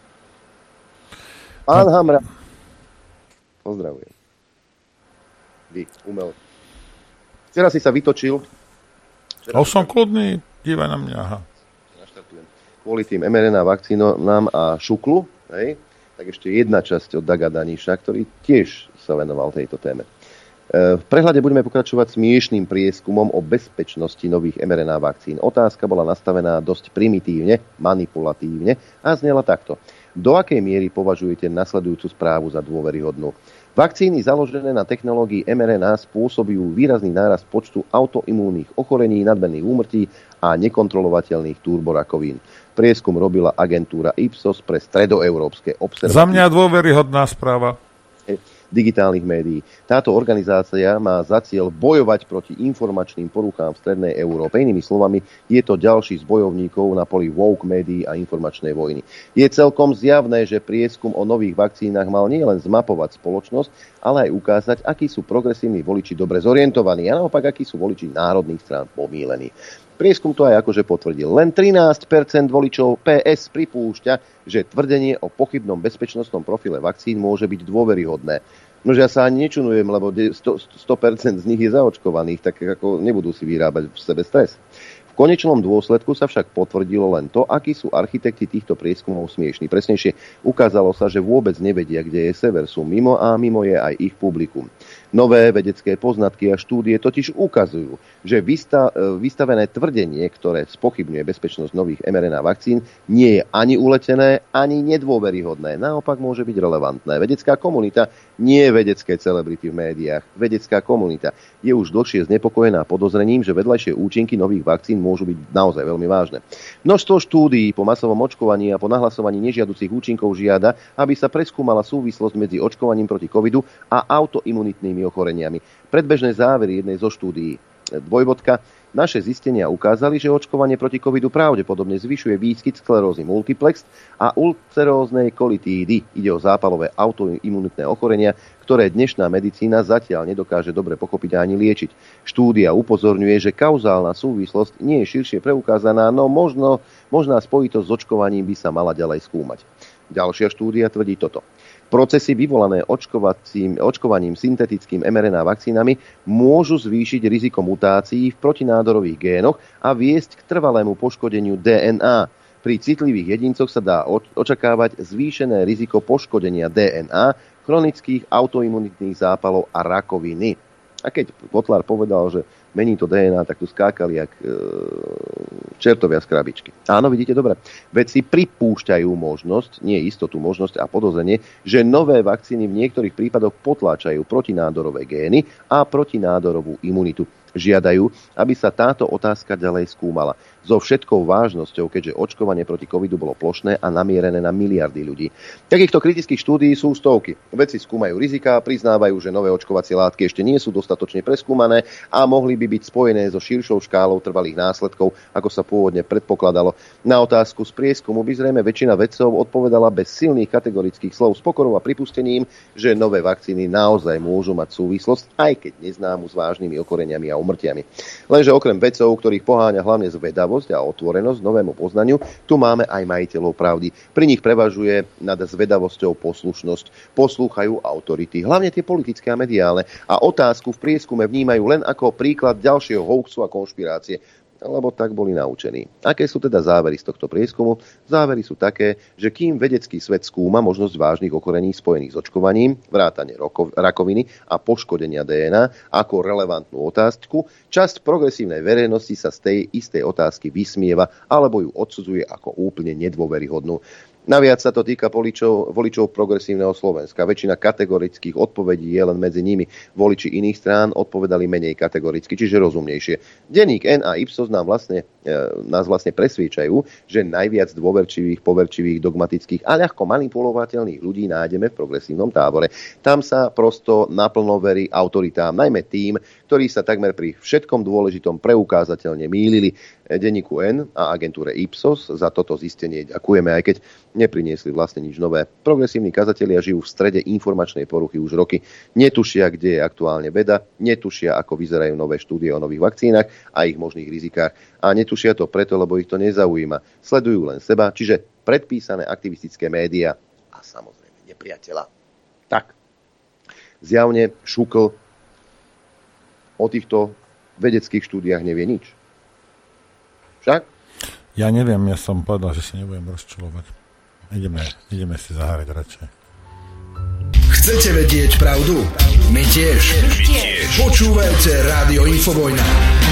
Pán Hamra, pozdravujem. Vy, umelý. Včera si sa vytočil. O som kľudný, dívaj na mňa, aha. Kvôli tým em er en á vakcínám a šuklu, hej, tak ešte jedna časť od Daga Daniša, ktorý tiež sa venoval tejto téme. V prehľade budeme pokračovať smiešným prieskumom o bezpečnosti nových em er en á vakcín. Otázka bola nastavená dosť primitívne, manipulatívne a znela takto. Do akej miery považujete nasledujúcu správu za dôveryhodnú? Vakcíny založené na technológii em er en á spôsobujú výrazný nárast počtu autoimúnnych ochorení, nadmerných úmrtí a nekontrolovateľných turborakovín. Prieskum robila agentúra Ipsos pre stredoeurópske observatórie. Za mňa dôveryhodná správa digitálnych médií. Táto organizácia má za cieľ bojovať proti informačným poruchám v strednej Európe. Inými slovami, je to ďalší z bojovníkov na poli woke médií a informačnej vojny. Je celkom zjavné, že prieskum o nových vakcínach mal nielen zmapovať spoločnosť, ale aj ukázať, akí sú progresívni voliči dobre zorientovaní a naopak, akí sú voliči národných strán pomýlení. Prieskum to aj akože potvrdil. Len trinásť percent voličov pé es pripúšťa, že tvrdenie o pochybnom bezpečnostnom profile vakcín môže byť dôveryhodné. Nože ja sa ani nečunujem, lebo sto percent z nich je zaočkovaných, tak ako nebudú si vyrábať v sebe stres. V konečnom dôsledku sa však potvrdilo len to, akí sú architekti týchto prieskumov smiešní. Presnejšie ukázalo sa, že vôbec nevedia, kde je sever, sú mimo a mimo je aj ich publikum. Nové vedecké poznatky a štúdie totiž ukazujú, že vysta- vystavené tvrdenie, ktoré spochybňuje bezpečnosť nových em er en á vakcín, nie je ani uletené, ani nedôveryhodné. Naopak môže byť relevantné. Vedecká komunita, nie vedecké celebrity v médiách. Vedecká komunita je už dlhšie znepokojená podozrením, že vedľajšie účinky nových vakcín môžu byť naozaj veľmi vážne. Množstvo štúdií po masovom očkovaní a po nahlasovaní nežiaducich účinkov žiada, aby sa preskúmala súvislosť medzi očkovaním proti covidu a autoimunitnými ochoreniami. Predbežné závery jednej zo štúdií dvojbodka. Naše zistenia ukázali, že očkovanie proti covidu pravdepodobne zvyšuje výskyt sklerózy multiplex a ulceróznej kolitídy. Ide o zápalové autoimunitné ochorenia, ktoré dnešná medicína zatiaľ nedokáže dobre pochopiť ani liečiť. Štúdia upozorňuje, že kauzálna súvislosť nie je širšie preukázaná, no možno, možná spojitosť s očkovaním by sa mala ďalej skúmať. Ďalšia štúdia tvrdí toto. Procesy vyvolané očkovaním syntetickým em er en á vakcínami môžu zvýšiť riziko mutácií v protinádorových génoch a viesť k trvalému poškodeniu dé en á. Pri citlivých jedincoch sa dá očakávať zvýšené riziko poškodenia dé en á, chronických autoimunitných zápalov a rakoviny. A keď Kotlár povedal, že mení to dé en á, tak tu skákali jak e, čertovia z krabičky. Áno, vidíte, dobre. Vedci pripúšťajú možnosť, nie istotu, možnosť a podozrenie, že nové vakcíny v niektorých prípadoch potláčajú protinádorové gény a protinádorovú imunitu. Žiadajú, aby sa táto otázka ďalej skúmala. So všetkou vážnosťou, keďže očkovanie proti covidu bolo plošné a namierené na miliardy ľudí. Takýchto kritických štúdií sú stovky. Vedci skúmajú riziká, priznávajú, že nové očkovacie látky ešte nie sú dostatočne preskúmané a mohli by byť spojené so širšou škálou trvalých následkov, ako sa pôvodne predpokladalo. Na otázku z prieskumu by zrejme väčšina vedcov odpovedala bez silných kategorických slov s pokorou a pripustením, že nové vakcíny naozaj môžu mať súvislosť, aj keď neznámu s vážnymi okoreniami a umrtiami. Lenže okrem vedcov, ktorých poháňa hlavne zvedavosť a otvorenosť novému poznaniu, tu máme aj majiteľov pravdy. Pri nich prevažuje nad zvedavosťou poslušnosť. Poslúchajú autority, hlavne tie politické a mediálne, a otázku v prieskume vnímajú len ako príklad ďalšieho hoaxu a konšpirácie, lebo tak boli naučení. Aké sú teda závery z tohto prieskumu? Závery sú také, že kým vedecký svet skúma možnosť vážnych ochorení spojených s očkovaním, vrátane rakoviny a poškodenia dé en á ako relevantnú otázku, časť progresívnej verejnosti sa z tej istej otázky vysmieva alebo ju odsudzuje ako úplne nedôveryhodnú. Naviac sa to týka voličov, voličov progresívneho Slovenska. Väčšina kategorických odpovedí je len medzi nimi. Voliči iných strán odpovedali menej kategoricky, čiže rozumnejšie. Denník N a Ipsos nám vlastne, e, nás vlastne presviečajú, že najviac dôverčivých, poverčivých, dogmatických a ľahko manipulovateľných ľudí nájdeme v progresívnom tábore. Tam sa prosto naplno verí autoritám, najmä tým, ktorí sa takmer pri všetkom dôležitom preukázateľne mýlili. Denníku N a agentúre Ipsos za toto zistenie ďakujeme, aj keď nepriniesli vlastne nič nové. Progresívni kazatelia žijú v strede informačnej poruchy už roky. Netušia, kde je aktuálne veda, netušia, ako vyzerajú nové štúdie o nových vakcínach a ich možných rizikách. A netušia to preto, lebo ich to nezaujíma. Sledujú len seba, čiže predpísané aktivistické médiá a samozrejme nepriateľa. Tak, zjavne Šukl o týchto vedeckých štúdiách nevie nič. Však? Ja neviem, ja som povedal, že si nebudem rozčulovať. Ideme, ideme si zahrať radšej. Chcete vedieť pravdu? My tiež. My tiež. Počúvajte Rádio Infovojna.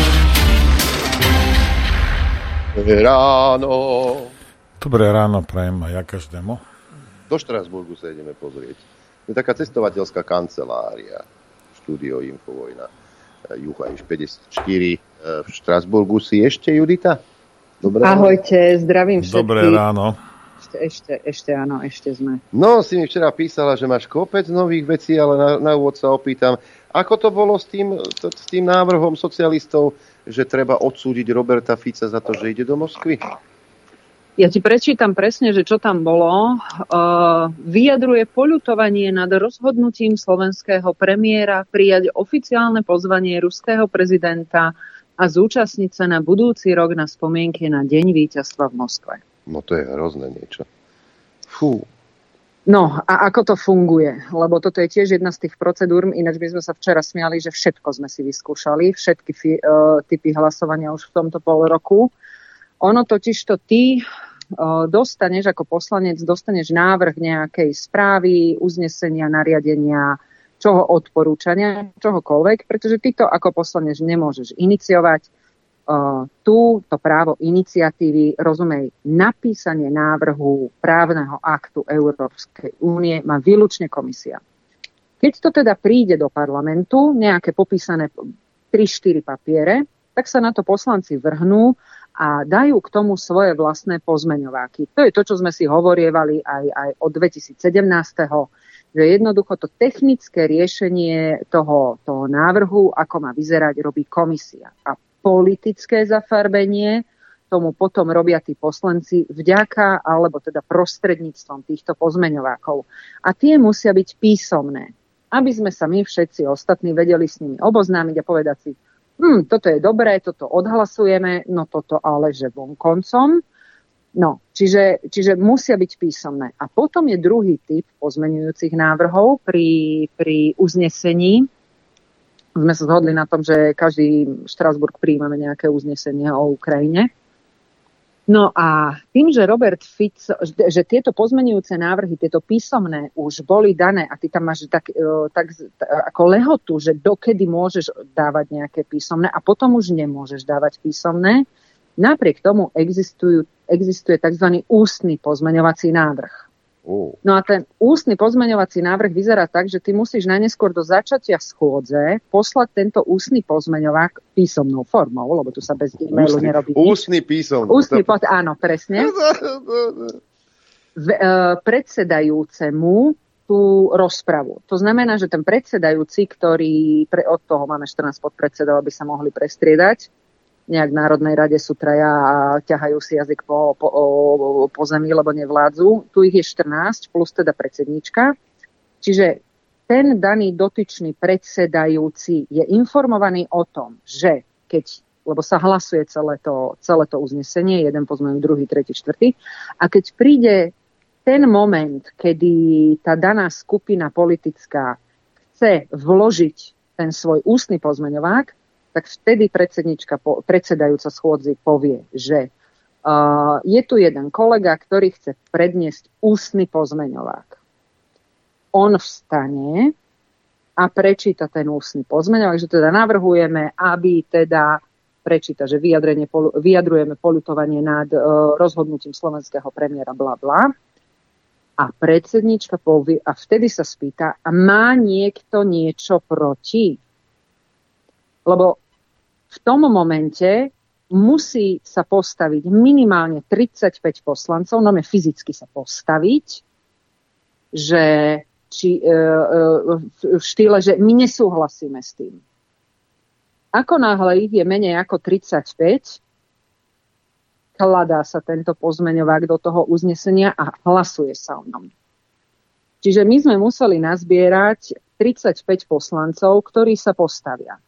Ráno. Dobré ráno prajem aj ja každému. Do Štrasburgu sa ideme pozrieť. Je taká cestovateľská kancelária. Štúdio Infovojna. Juchajš päťdesiatštyri v Štrasburgu. Si ešte, Judita? Dobré Ahojte, zdravím všetkých. Dobré ráno. Ešte, ešte, ešte áno, ešte sme. No, si mi včera písala, že máš kopec nových vecí, ale na, na úvod sa opýtam, ako to bolo s tým, to, s tým návrhom socialistov, že treba odsúdiť Roberta Fica za to, že ide do Moskvy? Ja ti prečítam presne, že čo tam bolo. Uh, vyjadruje poľutovanie nad rozhodnutím slovenského premiéra prijať oficiálne pozvanie ruského prezidenta a zúčastniť sa na budúci rok na spomienke na Deň víťazstva v Moskve. No to je hrozné niečo. Fú. No a ako to funguje? Lebo toto je tiež jedna z tých procedúr, ináč by sme sa včera smiali, že všetko sme si vyskúšali, všetky fi, uh, typy hlasovania už v tomto pol roku. Ono totiž to ty uh, dostaneš ako poslanec, dostaneš návrh nejakej správy, uznesenia, nariadenia, čoho odporúčania, čohokoľvek, pretože ty to ako poslanec nemôžeš iniciovať. Uh, tu to právo iniciatívy, rozumej, napísanie návrhu právneho aktu Európskej únie má výlučne komisia. Keď to teda príde do parlamentu, nejaké popísané tri štyri papiere, tak sa na to poslanci vrhnú a dajú k tomu svoje vlastné pozmeňováky. To je to, čo sme si hovorievali aj, aj od dvetisícsedemnásť, že jednoducho to technické riešenie toho, toho návrhu, ako má vyzerať, robí komisia. A politické zafarbenie tomu potom robia tí poslanci vďaka alebo teda prostredníctvom týchto pozmeňovákov. A tie musia byť písomné, aby sme sa my všetci ostatní vedeli s nimi oboznámiť a povedať si, hm, toto je dobré, toto odhlasujeme, no toto ale že vonkoncom. No, čiže, čiže musia byť písomné. A potom je druhý typ pozmeňujúcich návrhov pri, pri uznesení. Sme sa zhodli na tom, že každý Štrasburg príjmame nejaké uznesenie o Ukrajine. No a tým, že Robert Fico, že tieto pozmenujúce návrhy, tieto písomné už boli dané a ty tam máš tak, tak ako lehotu, že dokedy môžeš dávať nejaké písomné a potom už nemôžeš dávať písomné, napriek tomu existujú, existuje tzv. Ústny pozmeňovací návrh. No a ten ústny pozmeňovací návrh vyzerá tak, že ty musíš najneskôr do začatia schôdze poslať tento ústny pozmeňovák písomnou formou, lebo tu sa bez e-mailu ústny, nerobí ústny písomný. Ústny pod, áno, presne. V, e, predsedajúcemu tú rozpravu. To znamená, že ten predsedajúci, ktorý, pre, od toho máme štrnásť podpredsedov, aby sa mohli prestriedať, nejak v Národnej rade sú traja a ťahajú si jazyk po, po, po zemi, lebo nevládzu. Tu ich je štrnásť, plus teda predsednička. Čiže ten daný dotyčný predsedajúci je informovaný o tom, že keď, lebo sa hlasuje celé to, celé to uznesenie, jeden pozmeňujú, druhý, tretí, štvrtý, a keď príde ten moment, kedy tá daná skupina politická chce vložiť ten svoj ústny pozmeňovák, tak vtedy predsednička, predsedajúca schôdzi povie, že uh, je tu jeden kolega, ktorý chce predniesť ústny pozmeňovák. On vstane a prečíta ten ústny pozmeňovák, že teda navrhujeme, aby teda prečíta, že vyjadrenie, vyjadrujeme poľutovanie nad uh, rozhodnutím slovenského premiéra bla bla. A predsednička povie, a vtedy sa spýta, a má niekto niečo proti? Lebo v tom momente musí sa postaviť minimálne tridsaťpäť poslancov, no fyzicky sa postaviť, že či, e, e, v štýle, že my nesúhlasíme s tým. Ako náhle ich je menej ako tridsaťpäť, kladá sa tento pozmeňovák do toho uznesenia a hlasuje sa o ňom. Čiže my sme museli nazbierať tridsaťpäť poslancov, ktorí sa postavia.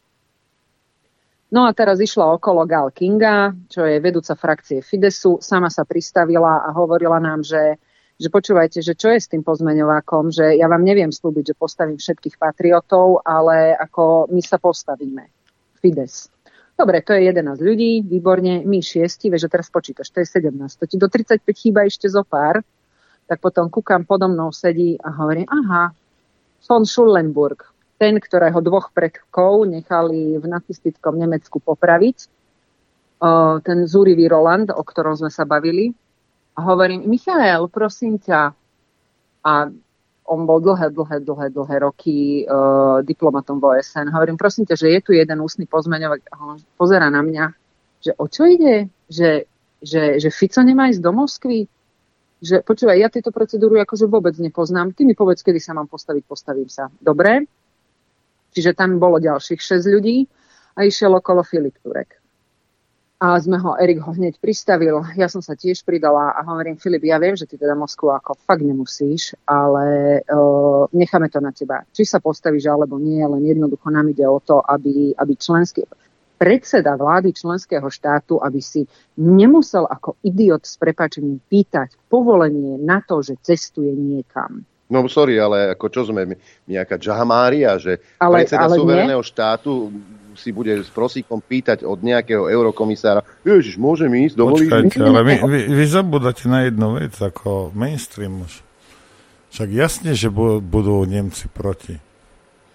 No a teraz išla okolo Gal Kinga, čo je vedúca frakcie Fidesu, sama sa pristavila a hovorila nám, že, že počúvajte, že čo je s tým pozmeňovákom, že ja vám neviem slúbiť, že postavím všetkých patriotov, ale ako my sa postavíme. Fides. Dobre, to je jedenásť ľudí, výborne, my šiesti, vieš, že teraz počítaš, to je sedemnásť, to ti do tridsaťpäť chýba ešte zo pár, tak potom kúkam, podo mnou sedí a hovorím, aha, von Schulenburg, ten, ktorého dvoch predkov nechali v nacistickom Nemecku popraviť, ten zúrivý Roland, o ktorom sme sa bavili. A hovorím, Michael, prosím ťa. A on bol dlhé, dlhé, dlhé, dlhé roky uh, diplomatom v O S N. Hovorím, prosím ťa, že je tu jeden ústny pozmeňovák. A on pozerá na mňa, že o čo ide? Že, že, že Fico nemá ísť do Moskvy? Že, počúvaj, ja tieto procedúru akože vôbec nepoznám. Ty mi povedz, kedy sa mám postaviť, postavím sa. Dobre? Čiže tam bolo ďalších šesť ľudí a išiel okolo Filip Turek. A sme ho, Erik ho hneď pristavil, ja som sa tiež pridala a hovorím, Filip, ja viem, že ty teda Moskvu ako fakt nemusíš, ale uh, necháme to na teba. Či sa postavíš alebo nie, len jednoducho nám ide o to, aby, aby členský predseda vlády členského štátu, aby si nemusel ako idiot s prepáčením pýtať povolenie na to, že cestuje niekam. No sorry, ale ako čo sme, nejaká džahamária, že ale, predseda ale suverénneho štátu si bude s prosíkom pýtať od nejakého eurokomisára, ježiš, môžem ísť, dovolíš? Počkajte, ale vy, vy, vy zabudáte na jednu vec, ako mainstream už. Však jasne, že budú Nemci proti.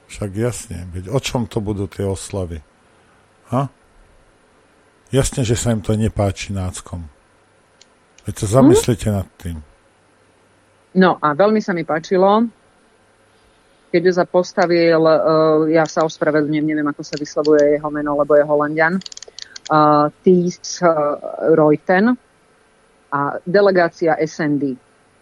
Však jasne, veď o čom to budú tie oslavy? Ha? Jasne, že sa im to nepáči náckom. Veď sa zamyslite mm. nad tým. No a veľmi sa mi páčilo, keďže sa postavil, uh, ja sa ospravedlňujem, neviem, ako sa vyslovuje jeho meno, lebo je Holanďan, uh, Thies uh, Reuten a delegácia es en dé.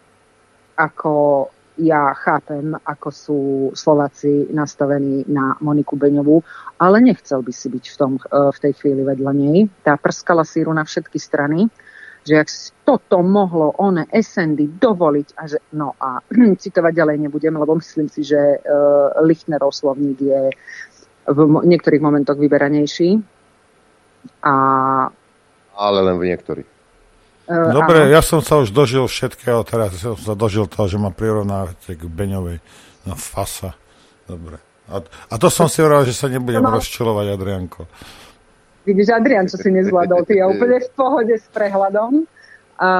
Ako ja chápem, ako sú Slováci nastavení na Moniku Beňovú, ale nechcel by si byť v, tom, uh, v tej chvíli vedľa nej. Tá prskala síru na všetky strany, že ak toto mohlo one es en dé dovoliť a že, no a citovať ďalej nebudem, lebo myslím si, že uh, Lichtnerov slovník je v mo- niektorých momentoch vyberanejší. A... Ale len v niektorých. Uh, Dobre, áno. ja som sa už dožil všetkého, teraz som sa dožil toho, že ma prirovnávate k Beňovej. No fasa. Dobre. A, a to som si hovoril, že sa nebudem no. rozčilovať, Adrianko. Vidíš, Adrian, čo si nezvládol, ty je úplne v pohode s prehľadom. A,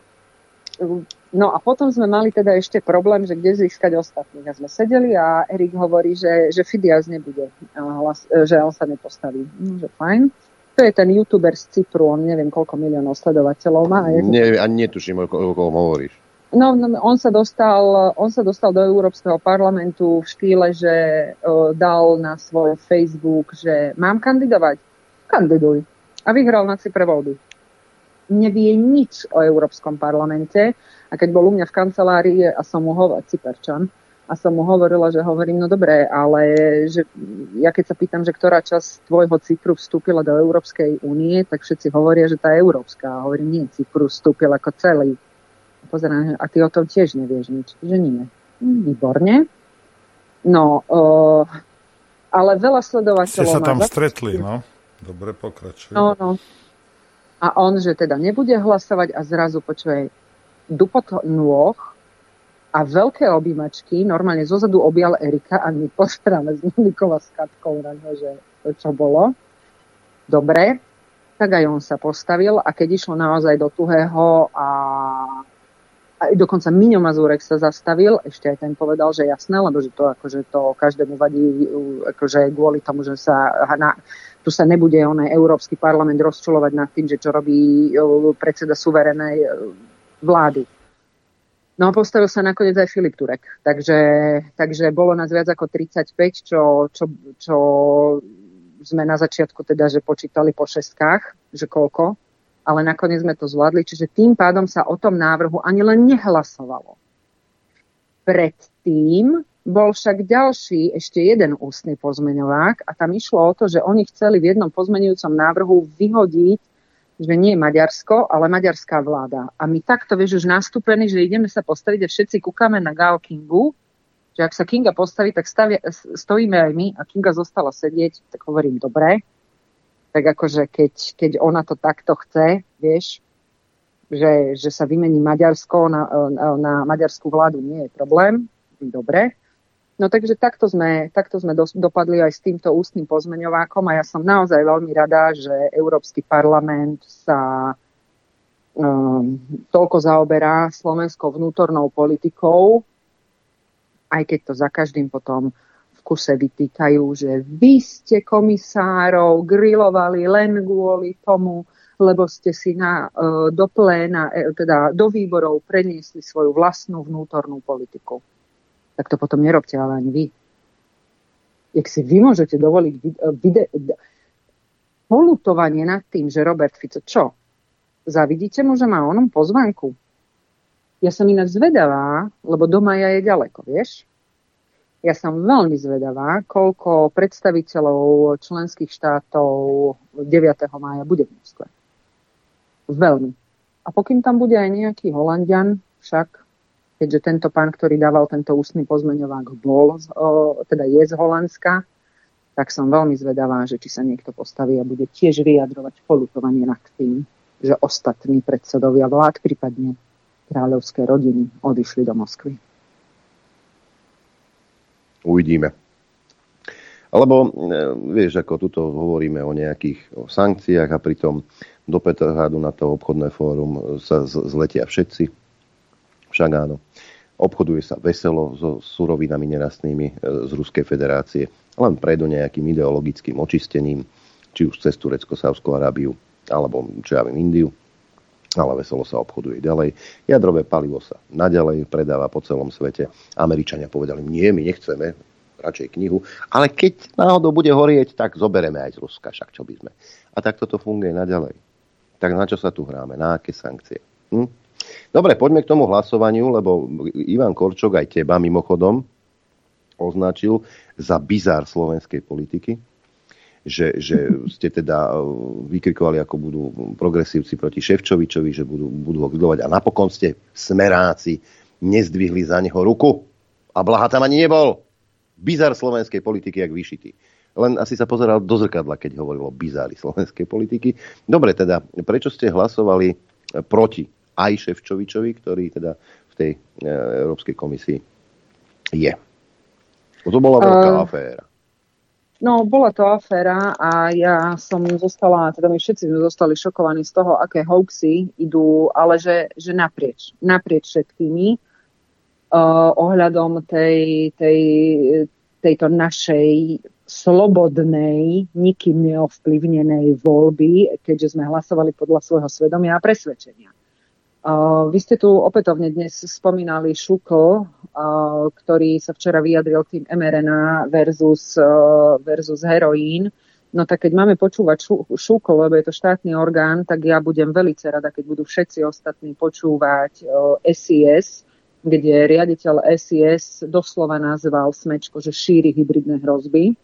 no a potom sme mali teda ešte problém, že kde získať ostatných. A sme sedeli a Erik hovorí, že, že Fidias nebude, hlas, že on sa nepostaví. No, že fajn. To je ten youtuber z Cypru, on neviem, koľko miliónov sledovateľov má. Nie, ani netuším, o koho hovoríš. No, no on, sa dostal, on sa dostal do Európskeho parlamentu v štýle, že uh, dal na svoj Facebook, že mám kandidovať. Kandiduj. A vyhral na Cypre voľby. Nevie nič o Európskom parlamente. A keď bol u mňa v kancelárii a som mu hovorila, Cyperčan, a som mu hovorila, že hovorím, no dobré, ale že ja keď sa pýtam, že ktorá časť tvojho Cypru vstúpila do Európskej únie, tak všetci hovoria, že tá európska. A hovorím, nie, Cypru vstúpil ako celý. A pozerám, a ty o tom tiež nevieš nič. Že nie. Výborne. No, uh, ale veľa sledovateľov... Ste sa tam má stretli, no? Dobre, pokračuj. No, no. A on, že teda nebude hlasovať a zrazu počuje dupot nôh a veľké objímačky, normálne zozadu objal Erika a my pozeráme z Monikova s Katkou na ňo, že to čo bolo. Dobre, tak aj on sa postavil a keď išlo naozaj do tuhého a, a dokonca Miňo Mazúrek sa zastavil, ešte aj ten povedal, že jasné, lebo že to akože to každému vadí akože kvôli tomu, že sa na tu sa nebude oné Európsky parlament rozčulovať nad tým, že čo robí predseda suverénnej vlády. No a postavil sa nakoniec aj Filip Turek. Takže, takže bolo nás viac ako tridsaťpäť, čo, čo, čo sme na začiatku teda, že počítali po šestkách, že koľko, ale nakoniec sme to zvládli, čiže tým pádom sa o tom návrhu ani len nehlasovalo. Predtým bol však ďalší, ešte jeden ústny pozmeňovák a tam išlo o to, že oni chceli v jednom pozmeňujúcom návrhu vyhodiť, že nie Maďarsko, ale maďarská vláda. A my takto, vieš, už nastúpení, že ideme sa postaviť a všetci kúkame na Gál Kingu, že ak sa Kinga postaví, tak stavia, stojíme aj my a Kinga zostala sedieť, tak hovorím, dobre. Tak akože keď, keď ona to takto chce, vieš, že, že sa vymení Maďarsko na, na, na maďarskú vládu, nie je problém, dobre. No takže takto sme, takto sme do, dopadli aj s týmto ústnym pozmeňovákom a ja som naozaj veľmi rada, že Európsky parlament sa um, toľko zaoberá slovenskou vnútornou politikou, aj keď to za každým potom v kuse vytýkajú, že vy ste komisárov grilovali len kvôli tomu, lebo ste si na, uh, do pléna, teda do výborov preniesli svoju vlastnú vnútornú politiku. Tak to potom nerobte, ale ani vy. Jak si vy môžete dovoliť vide- polutovanie nad tým, že Robert Fico, čo? Zavidíte mu, že má onom pozvánku? Ja som ináč zvedavá, lebo do mája je ďaleko, vieš? Ja som veľmi zvedavá, koľko predstaviteľov členských štátov deviateho mája bude v Moskve. Veľmi. A pokým tam bude aj nejaký Holanďan, však keďže tento pán, ktorý dával tento ústny pozmeňovák, bol, teda je z Holandska, tak som veľmi zvedavá, že či sa niekto postaví a bude tiež vyjadrovať poľutovanie nad tým, že ostatní predsedovia vlád, prípadne kráľovské rodiny, odišli do Moskvy. Uvidíme. Alebo, vieš, ako tuto hovoríme o nejakých o sankciách a pritom do Petrohradu na to obchodné fórum sa zletia všetci. Však áno. obchoduje sa veselo so surovinami nerastnými z Ruskej federácie, len predo nejakým ideologickým očistením, či už cez Turecko, Saúdskú Arábiu, alebo čo ja viem, Indiu, ale veselo sa obchoduje ďalej. Jadrové palivo sa naďalej predáva po celom svete. Američania povedali, nie, my nechceme, radšej knihu, ale keď náhodou bude horieť, tak zoberieme aj z Ruska, však čo by sme. A tak toto funguje naďalej. Tak na čo sa tu hráme? Na aké sankcie? Hm? Dobre, poďme k tomu hlasovaniu, lebo Ivan Korčok aj teba mimochodom označil za bizár slovenskej politiky, že, že ste teda vykrikovali, ako budú progresívci proti Šefčovičovi, že budú, budú ho kdovať a napokon ste smeráci nezdvihli za neho ruku a Blaha tam ani nebol. Bizár slovenskej politiky, jak vyšitý. Len asi sa pozeral do zrkadla, keď hovoril o bizári slovenskej politiky. Dobre, teda, prečo ste hlasovali proti aj Šefčovičovi, ktorý teda v tej e, Európskej komisii je? To bola veľká uh, aféra. No, bola to aféra a ja som zostala, teda my všetci sme zostali šokovaní z toho, aké hoaxy idú, ale že, že naprieč, naprieč všetkými uh, ohľadom tej, tej, tejto našej slobodnej, nikým neovplyvnenej voľby, keďže sme hlasovali podľa svojho svedomia a presvedčenia. Uh, vy ste tu opätovne dnes spomínali Šukl, uh, ktorý sa včera vyjadril k tým em er en á versus, uh, versus heroín. No tak keď máme počúvať Šukl, lebo je to štátny orgán, tak ja budem veľmi rada, keď budú všetci ostatní počúvať uh, es í es, kde riaditeľ es í es doslova nazval Smečko, že šíri hybridné hrozby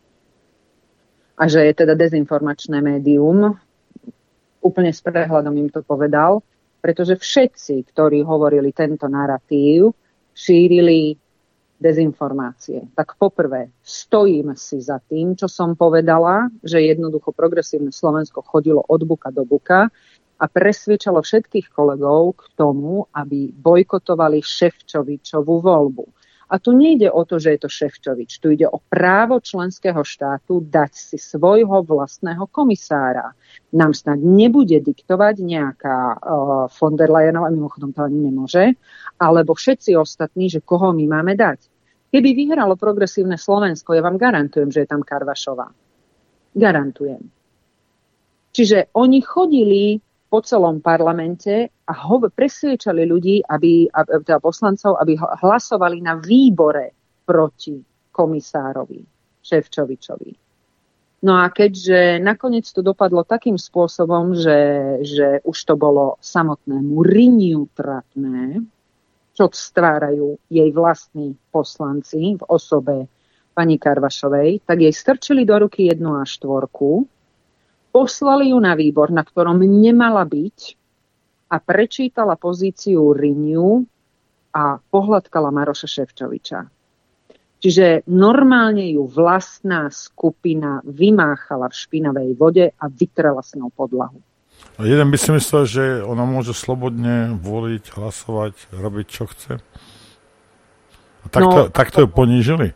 a že je teda dezinformačné médium. Úplne s prehľadom im to povedal. Pretože všetci, ktorí hovorili tento naratív, šírili dezinformácie. Tak poprvé, stojím si za tým, čo som povedala, že jednoducho progresívne Slovensko chodilo od buka do buka a presviečalo všetkých kolegov k tomu, aby bojkotovali Šefčovičovú voľbu. A tu nejde o to, že je to Šefčovič. Tu ide o právo členského štátu dať si svojho vlastného komisára. Nám snad nebude diktovať nejaká uh, von der Leyenová, mimochodom to ani nemôže, alebo všetci ostatní, že koho my máme dať. Keby vyhralo progresívne Slovensko, ja vám garantujem, že je tam Karvašová. Garantujem. Čiže oni chodili po celom parlamente a ho presviečali ľudí, aby, teda poslancov, aby hlasovali na výbore proti komisárovi Šefčovičovi. No a keďže nakoniec to dopadlo takým spôsobom, že, že už to bolo samotnému Riniu trápne, čo stvárajú jej vlastní poslanci v osobe pani Karvašovej, tak jej strčili do ruky jednu á štvorku, poslali ju na výbor, na ktorom nemala byť a prečítala pozíciu Riniu a pohľadkala Maroša Šefčoviča. Čiže normálne ju vlastná skupina vymáchala v špinavej vode a vytrela s ňou podlahu. A jeden by si myslel, že ona môže slobodne voliť, hlasovať, robiť, čo chce. A takto, no, takto ju ponížili?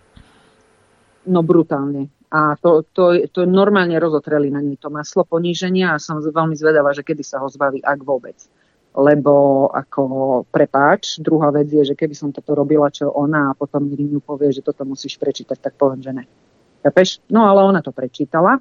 No brutálne. A to, to, to normálne rozotreli na nej to maslo poníženia a som veľmi zvedavá, že kedy sa ho zbaví, ak vôbec. Lebo ako prepáč, druhá vec je, že keby som toto robila, čo ona a potom Riniu povie, že toto musíš prečítať, tak poviem, že ne. Chápeš? No ale ona to prečítala.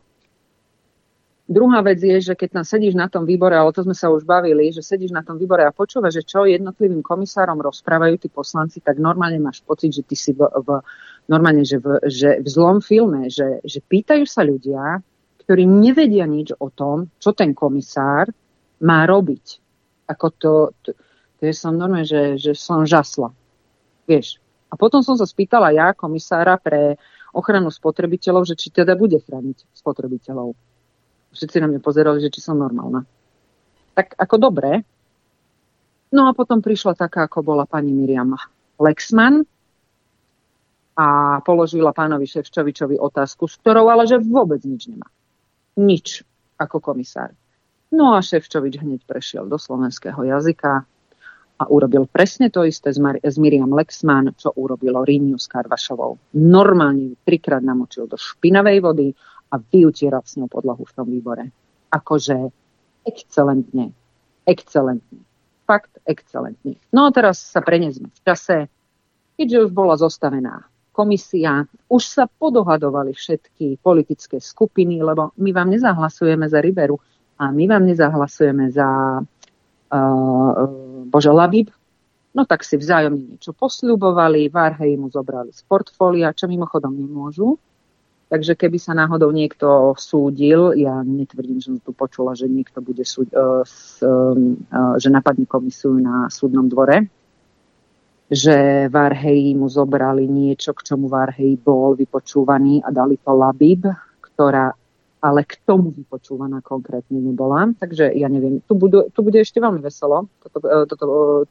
Druhá vec je, že keď tam sedíš na tom výbore, ale to sme sa už bavili, že sedíš na tom výbore a počúvaš, že čo jednotlivým komisárom rozprávajú tí poslanci, tak normálne máš pocit, že ty si v, v normálne, že v, že v zlom filme, že, že pýtajú sa ľudia, ktorí nevedia nič o tom, čo ten komisár má robiť. Ako to, to, to je som normálne, že, že som žasla. Vieš. A potom som sa spýtala ja, komisára pre ochranu spotrebiteľov, že či teda bude chrániť spotrebiteľov. Všetci na mňa pozerali, že či som normálna. Tak ako dobre. No a potom prišla taká, ako bola pani Miriam Lexman a položila pánovi Šefčovičovi otázku, s ktorou ale že vôbec nič nemá. Nič ako komisár. No a Šefčovič hneď prešiel do slovenského jazyka a urobil presne to isté s, Mar- s Miriam Lexman, čo urobilo Riniu s Karvašovou. Normálne ju trikrát namočil do špinavej vody a vyutieral s ňou podlahu v tom výbore. Akože excelentne. Excelentne. Fakt excelentne. No a teraz sa preniesme v čase keďže už bola zostavená komisia, už sa podohadovali všetky politické skupiny, lebo my vám nezahlasujeme za Riberu a my vám nezahlasujeme za uh, Bože Labib. No tak si vzájomne niečo posľubovali, Várheji mu zobrali z portfólia, čo mimochodom nemôžu. Takže keby sa náhodou niekto súdil, ja netvrdím, že som tu počula, že niekto bude súd, uh, s, uh, že napadne komisiu na súdnom dvore, že Várheji mu zobrali niečo, k čomu Várheji bol vypočúvaný a dali to Labib, ktorá ale k tomu vypočúvaná konkrétne nebola. Takže ja neviem, tu, budú, tu bude ešte veľmi veselo toto, toto,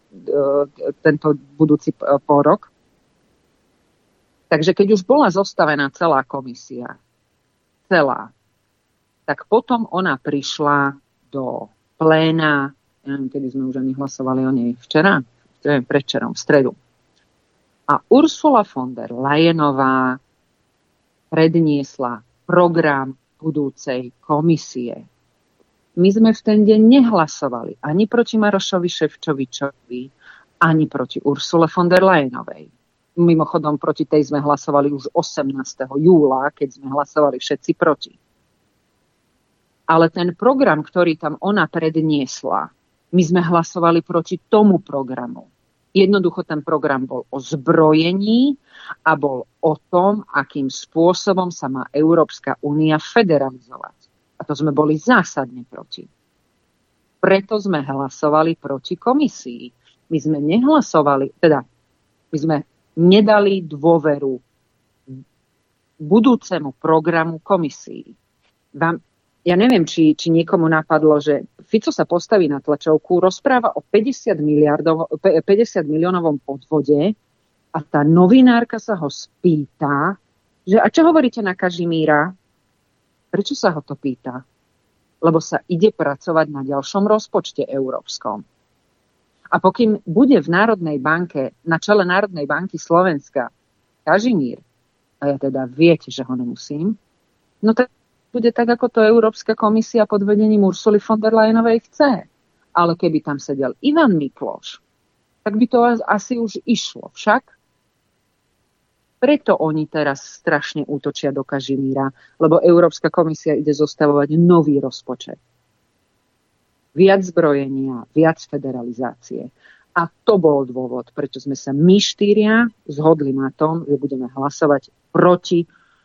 tento budúci pôrok. Takže keď už bola zostavená celá komisia, celá, tak potom ona prišla do pléna, ja neviem, kedy sme už ani hlasovali o nej včera, predčerom, v stredu. A Ursula von der Leyenová predniesla program budúcej komisie. My sme v ten deň nehlasovali ani proti Marošovi Šefčovičovi, ani proti Ursule von der Leyenovej. Mimochodom, proti tej sme hlasovali už osemnásteho júla, keď sme hlasovali všetci proti. Ale ten program, ktorý tam ona predniesla, my sme hlasovali proti tomu programu. Jednoducho ten program bol o zbrojení a bol o tom, akým spôsobom sa má Európska únia federalizovať. A to sme boli zásadne proti. Preto sme hlasovali proti komisii. My sme nehlasovali, teda my sme nedali dôveru budúcemu programu komisii. Vám Ja neviem, či, či niekomu napadlo, že Fico sa postaví na tlačovku, rozpráva o päťdesiat miliónovom podvode a tá novinárka sa ho spýta, že a čo hovoríte na Kažimíra? Prečo sa ho to pýta? Lebo sa ide pracovať na ďalšom rozpočte európskom. A pokým bude v Národnej banke, na čele Národnej banky Slovenska Kažimír, a ja teda viete, že ho nemusím, no tak bude tak, ako to Európska komisia pod vedením Ursuly von der Leyenovej chce. Ale keby tam sedel Ivan Mikloš, tak by to asi už išlo. Však preto oni teraz strašne útočia do Kažimíra, lebo Európska komisia ide zostavovať nový rozpočet. Viac zbrojenia, viac federalizácie. A to bol dôvod, prečo sme sa my štyria zhodli na tom, že budeme hlasovať proti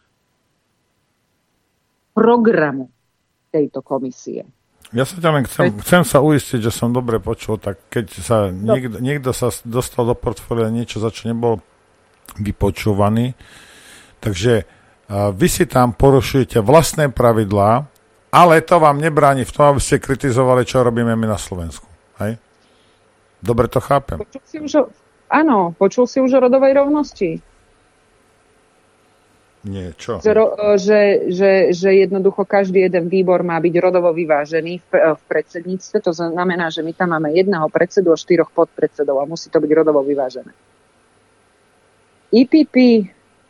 programu tejto komisie. Ja sa ťa len chcem, chcem sa uistiť, že som dobre počul, tak keď sa no. niekto, niekto sa dostal do portfólia niečo, za čo nebol vypočúvaný, takže uh, vy si tam porušujete vlastné pravidlá, ale to vám nebráni v tom, aby ste kritizovali, čo robíme my na Slovensku. Hej? Dobre to chápem. Počul si už o, áno, počul si už o rodovej rovnosti. Nie, čo? Že, že, že, že jednoducho každý jeden výbor má byť rodovo vyvážený v, v predsedníctve. To znamená, že my tam máme jedného predsedu a štyroch podpredsedov a musí to byť rodovo vyvážené. í pé pé,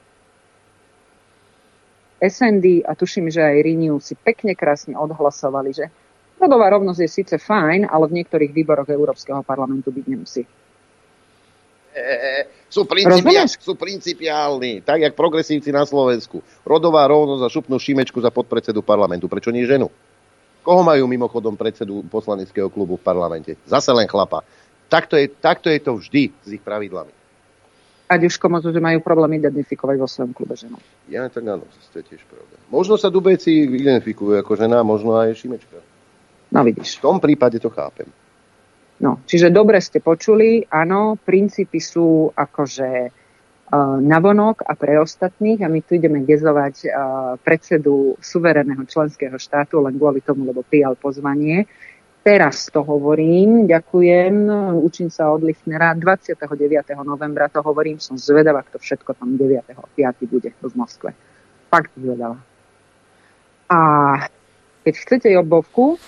es en dé a tuším, že aj Renew si pekne krásne odhlasovali, že rodová rovnosť je síce fajn, ale v niektorých výboroch Európskeho parlamentu byť nemusí. Sú, principia, sú principiálni, tak jak progresívci na Slovensku. Rodová rovnosť a šupnú Šimečku za podpredsedu parlamentu. Prečo nie ženu? Koho majú mimochodom predsedu poslaneckého klubu v parlamente? Zase len chlapa. Takto je, takto je to vždy s ich pravidlami. A Ďuško možno, že majú problém identifikovať vo svojom klube ženu. Ja tak áno, to je tiež pravda. Možno sa Dubejci identifikujú ako žena, možno aj Šimečka. No vidíš. V tom prípade to chápem. No, čiže dobre ste počuli, áno, princípy sú akože uh, navonok a pre ostatných a my tu ideme gezovať uh, predsedu suverénneho členského štátu len kvôli tomu, lebo prijal pozvanie. Teraz to hovorím, ďakujem, učím sa od Lichnera, dvadsiateho deviateho novembra to hovorím, som zvedavá, kto všetko tam deviateho piateho bude v Moskve. Fakt zvedavá. A keď chcete jobovku,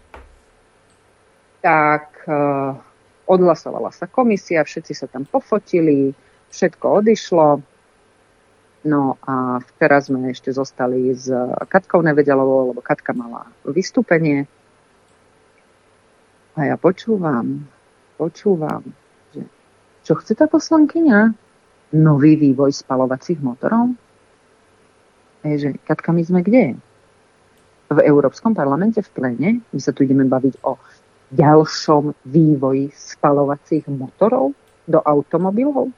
tak uh, odhlasovala sa komisia, všetci sa tam pofotili, všetko odišlo. No a teraz sme ešte zostali s Katkou Nevedelovou, lebo Katka mala vystúpenie. A ja počúvam, počúvam, že čo chce tá poslankyňa? nový vývoj spalovacích motorov? Je, že, Katka, my sme kde? V Európskom parlamente v pléne? My sa tu ideme baviť o ďalšom vývoji spalovacích motorov do automobilov?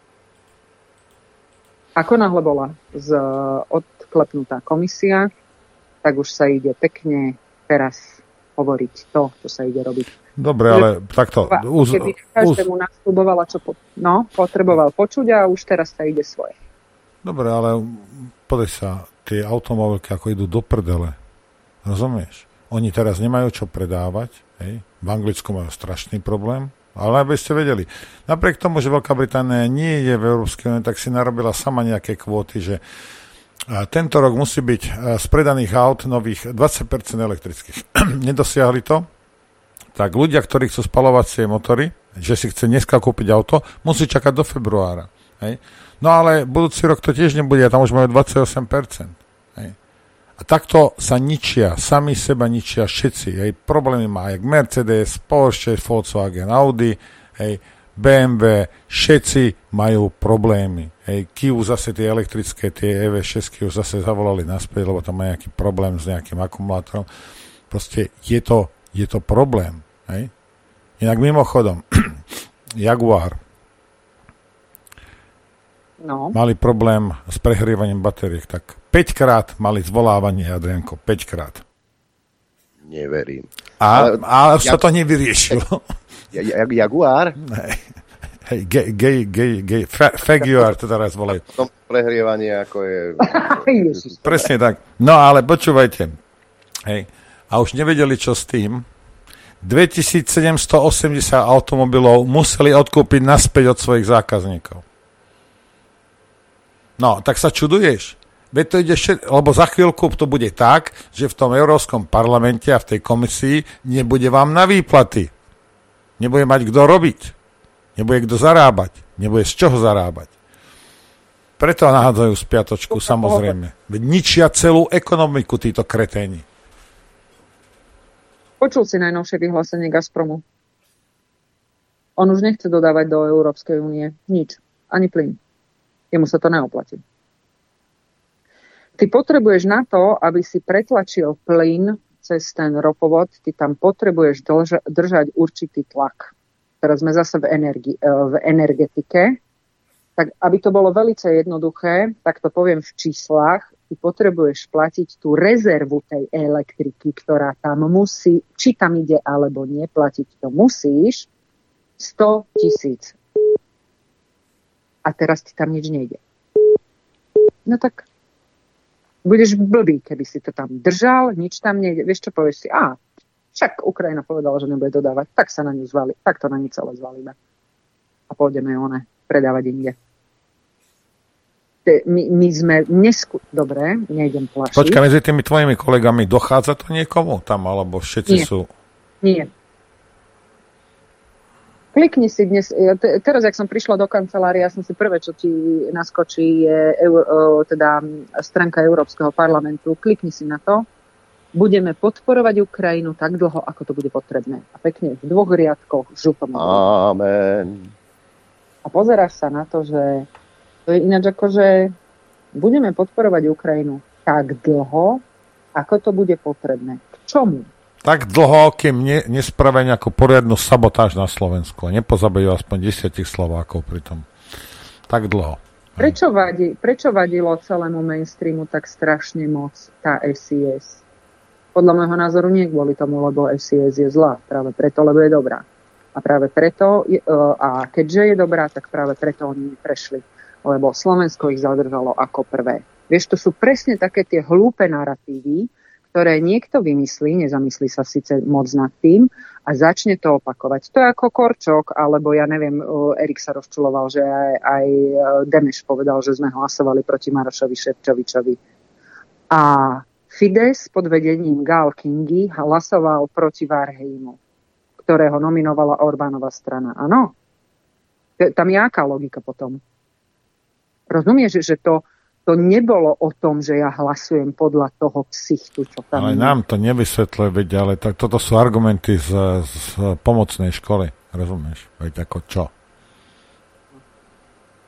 Ako náhle bola z, odklepnutá komisia, tak už sa ide pekne teraz hovoriť to, čo sa ide robiť. Dobre, ale takto... Uz, keby každému uz... nasľubovala, čo po, no, potreboval počuť a už teraz sa ide svoje. Dobre, ale podaj sa, tie automobilky ako idú do prdele. Rozumieš? Oni teraz nemajú čo predávať. Hej? V Anglicku majú strašný problém. Ale aby ste vedeli, napriek tomu, že Veľká Británia nie je v Európskej únii, tak si narobila sama nejaké kvóty, že tento rok musí byť z predaných aut nových dvadsať percent elektrických. Nedosiahli to, tak ľudia, ktorí chcú spalovacie motory, že si chce dneska kúpiť auto, musí čakať do februára. Hej? No ale budúci rok to tiež nebude, tam už máme dvadsaťosem percent. Hej? A takto sa ničia, sami seba ničia všetci. Hej? Problémy má jak Mercedes, Porsche, Volkswagen, Audi, hej? bé em vé, všetci majú problémy. Hej? Kia zase tie elektrické, tie é vé šesť už zase zavolali naspäť, lebo tam má nejaký problém s nejakým akumulátorom. Proste je to, je to problém. Hej? Inak mimochodom, Jaguar no. mali problém s prehrievaním batériek, tak päťkrát mali zvolávanie, Adrianko, päťkrát. Neverím. A, Ale, a už ja, sa to nevyriešilo. Ja, ja, Jaguar? Hej, gej, gej, gej, gej, Faguar to teraz volajú. To prehrievanie ako je... Presne tak. No ale počúvajte. Hej. A už nevedeli, čo s tým. dvetisícsedemstoosemdesiat automobilov museli odkúpiť naspäť od svojich zákazníkov. No, tak sa čuduješ. Veď to ide všet... Lebo za chvíľku to bude tak, že v tom Európskom parlamente a v tej komisii nebude vám na výplaty. Nebude mať kto robiť. Nebude kto zarábať. Nebude z čoho zarábať. Preto nahádzajú spiatočku, samozrejme. Veď ničia celú ekonomiku títo kreténi. Počul si najnovšie vyhlásenie Gazpromu. On už nechce dodávať do Európskej únie nič. Ani plyn. Jemu sa to neoplatí. Ty potrebuješ na to, aby si pretlačil plyn cez ten ropovod, ty tam potrebuješ drža- držať určitý tlak. Teraz sme zase v, energi- v energetike. Tak aby to bolo veľmi jednoduché, tak to poviem v číslach, ty potrebuješ platiť tú rezervu tej elektriky, ktorá tam musí, či tam ide alebo nie, platiť to musíš, sto tisíc. A teraz ti tam nič nejde. No tak budeš blbý, keby si to tam držal, nič tam nejde. Vieš čo, povieš si, á, však Ukrajina povedala, že nebude dodávať, tak sa na ňu zvali, tak to na ňu celé zvalíme. A pôjdeme one predávať inde. My, my sme nesku... Dobre, nejdem plašiť. Počkaj, medzi tými tvojimi kolegami dochádza to niekomu tam, alebo všetci Nie. sú... Nie. Klikni si dnes... Te, teraz, jak som prišla do kancelárie, ja som si prvé, čo ti naskočí, je eur, teda stránka Európskeho parlamentu. Klikni si na to. Budeme podporovať Ukrajinu tak dlho, ako to bude potrebné. A pekne v dvoch riadkoch žltom. Amen. A pozeráš sa na to, že to je ináč ako, že budeme podporovať Ukrajinu tak dlho, ako to bude potrebné. K čomu? Tak dlho, kým ne, nespravia nejakú poriadnu sabotáž na Slovensku. Nepozabajú aspoň desiatich Slovákov pri tom. Tak dlho. Prečo, vadí, prečo vadilo celému mainstreamu tak strašne moc tá es í es? Podľa môjho názoru nie kvôli tomu, lebo es í es je zlá. Práve preto, lebo je dobrá. A práve preto, je, a keďže je dobrá, tak práve preto oni prešli. Lebo Slovensko ich zadržalo ako prvé. Vieš, to sú presne také tie hlúpe naratívy, ktoré niekto vymyslí, nezamyslí sa síce moc nad tým a začne to opakovať. To je ako Korčok, alebo ja neviem, Erik sa rozčuloval, že aj, aj Demeš povedal, že sme hlasovali proti Marošovi Šefčovičovi. A Fides pod vedením Gál Kingy hlasoval proti Varheimu, ktorého nominovala Orbánova strana. Áno? Tam je aká logika potom? Rozumieš, že to, to nebolo o tom, že ja hlasujem podľa toho ksichtu, čo tam... Ale nám to nevysvetľuje, veď, ale tak, toto sú argumenty z, z pomocnej školy. Rozumieš? Veď ako čo?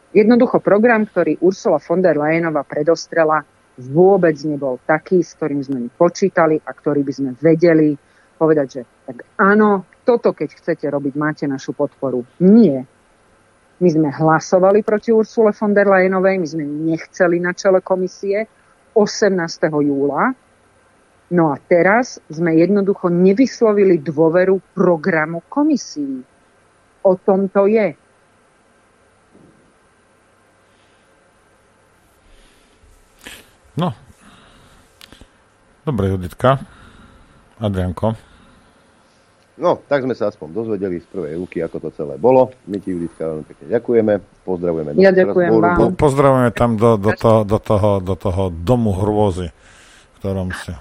Jednoducho program, ktorý Ursula von der Leyenová predostrela, vôbec nebol taký, s ktorým sme počítali a ktorý by sme vedeli povedať, že tak áno, toto keď chcete robiť, máte našu podporu. Nie. My sme hlasovali proti Ursule von der Leyenovej, my sme nechceli na čele komisie osemnásteho júla. No a teraz sme jednoducho nevyslovili dôveru programu komisii. O tom to je. No. Dobre, Juditka. Adrianko. No, tak sme sa aspoň dozvedeli z prvej ruky, ako to celé bolo. My ti, Juditka, veľmi pekne ďakujeme. Pozdravujeme. Ja ďakujem vám. Po, pozdravujeme tam do, do, toho, do, toho, do toho domu hrôzy, v ktorom ste.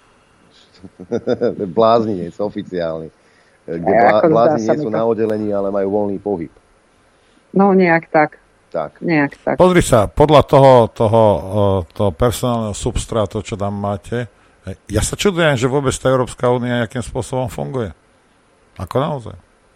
Blázninec, oficiálny. Kde blá, blázni nie sú na oddelení, ale majú voľný pohyb. No, nejak tak. Tak. Nejak tak. Pozri sa, podľa toho, toho, toho personálneho substrátu, čo tam máte, ja sa čudujem, že vôbec tá Európska únia nejakým spôsobom funguje. Ako naozaj.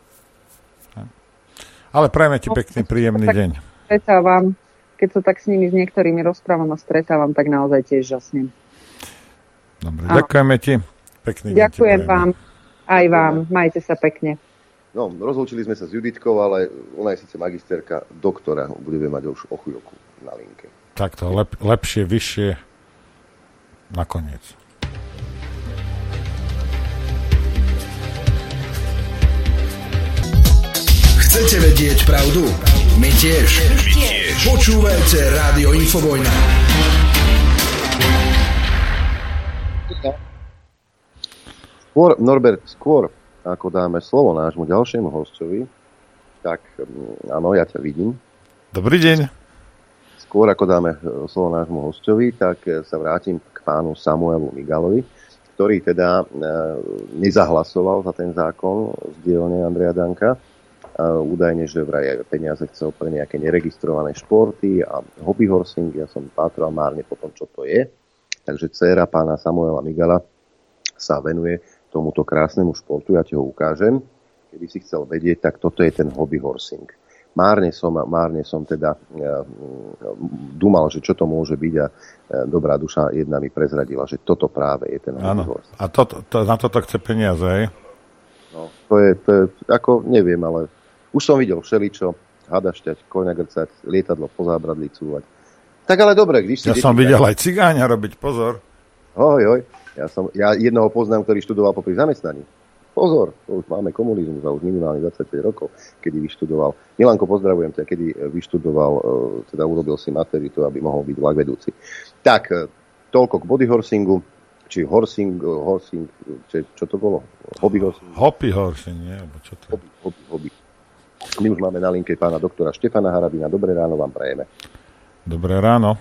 Ale prajme ti pekný, príjemný deň. Stretávam, keď sa tak s nimi s niektorými rozprávam a stretávam, tak naozaj tiež žasnem. Dobre, ďakujeme ti. Pekný deň. Ďakujem vám. Aj vám. Majte sa pekne. No, rozlúčili sme sa s Juditkou, ale ona je síce magisterka, doktora budeme mať už o chvíľku na linke. Takto, lep, lepšie, vyššie, nakoniec. Chcete vedieť pravdu? My tiež. My tiež. Počúvajte Rádio Infovojna. Skôr, Norbert, skôr ako dáme slovo nášmu ďalšiemu hostovi, tak áno, ja ťa vidím. Dobrý deň. Skôr ako dáme slovo nášmu hostovi, tak sa vrátim k pánu Samuelu Migalovi, ktorý teda nezahlasoval za ten zákon z dielne Andreja Danka. Údajne, že vraj peniaze chcel pre nejaké neregistrované športy a hobbyhorsing. Ja som pátral márne po tom, čo to je. Takže dcéra pána Samuela Migala sa venuje tomuto krásnemu športu, ja ti ho ukážem. Keby si chcel vedieť, tak toto je ten hobbyhorsing. Márne som, márne som teda ja, dúmal, že čo to môže byť a dobrá duša jedna mi prezradila, že toto práve je ten hobbyhorsing. A to, to, na toto chce peniaze, hej? No, to je, to je, ako neviem, ale už som videl všeličo, hada šťať, koňa grcať, lietadlo po zábradlí cúvať. Tak ale dobre, když si... Ja som videl aj cigáňa robiť, pozor. Hoj, hoj. Ja, som, ja jednoho poznám, ktorý študoval popri zamestnaní. Pozor, to už máme komunizmus a už minimálne dvadsaťpäť rokov, kedy vyštudoval. Milanko, pozdravujem ťa, kedy vyštudoval, teda urobil si maturitu, aby mohol byť vlak vedúci. Tak, toľko k bodyhorsingu, či horsing, horsing, či, čo to bolo? Hobbyhorsing? Hobbyhorsing, nie? Čo to je? Hobby, hobby, hobby. My už máme na linke pána doktora Štefana Harabina. Dobré ráno vám prajeme. Dobré ráno.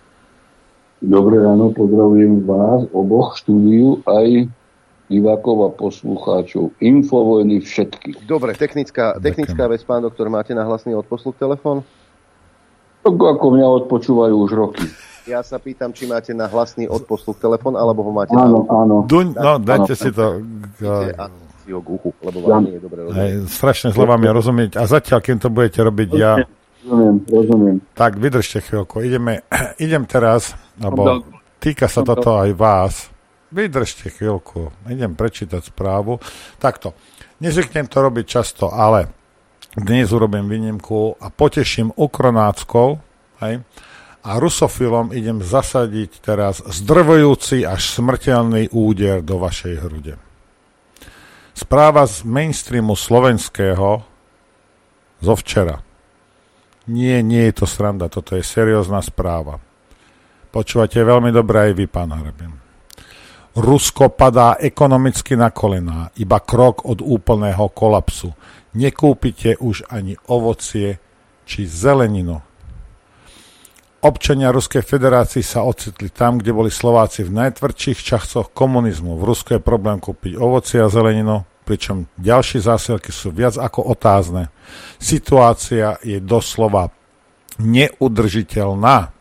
Dobré ráno, pozdravujem vás, oboch štúdiu, aj divákov a poslucháčov Infovojny všetkých. Dobre, technická, technická vec, pán doktor, máte na hlasný odposluch telefón? Tak ako mňa odpočúvajú už roky. Ja sa pýtam, či máte na hlasný odposluch telefón, alebo ho máte áno, na... Áno, Duň, no, dajte áno. si to... A si ho k uchu, lebo vám nie je dobre rozumieť. Strašne zle vám je rozumieť. A zatiaľ, kým to budete robiť ja... Rozumiem, rozumiem. Tak, vydržte chvíľku. Ideme, idem teraz, lebo týka sa toto aj vás. Vydržte chvíľku. Idem prečítať správu. Takto. Nezvyknem to robiť často, ale dnes urobím výnimku a poteším ukronáckou, hej, a rusofilom idem zasadiť teraz zdrvujúci až smrteľný úder do vašej hrude. Správa z mainstreamu slovenského zo včera. Nie, nie je to sranda, toto je seriózna správa. Počúvate veľmi dobre aj vy, pán Harabin. Rusko padá ekonomicky na kolená, iba krok od úplného kolapsu. Nekúpite už ani ovocie či zeleninu. Občania Ruskej federácii sa ocitli tam, kde boli Slováci v najtvrdších časoch komunizmu. V Rusku je problém kúpiť ovocie a zeleninu, pričom ďalšie zásielky sú viac ako otázne. Situácia je doslova neudržiteľná.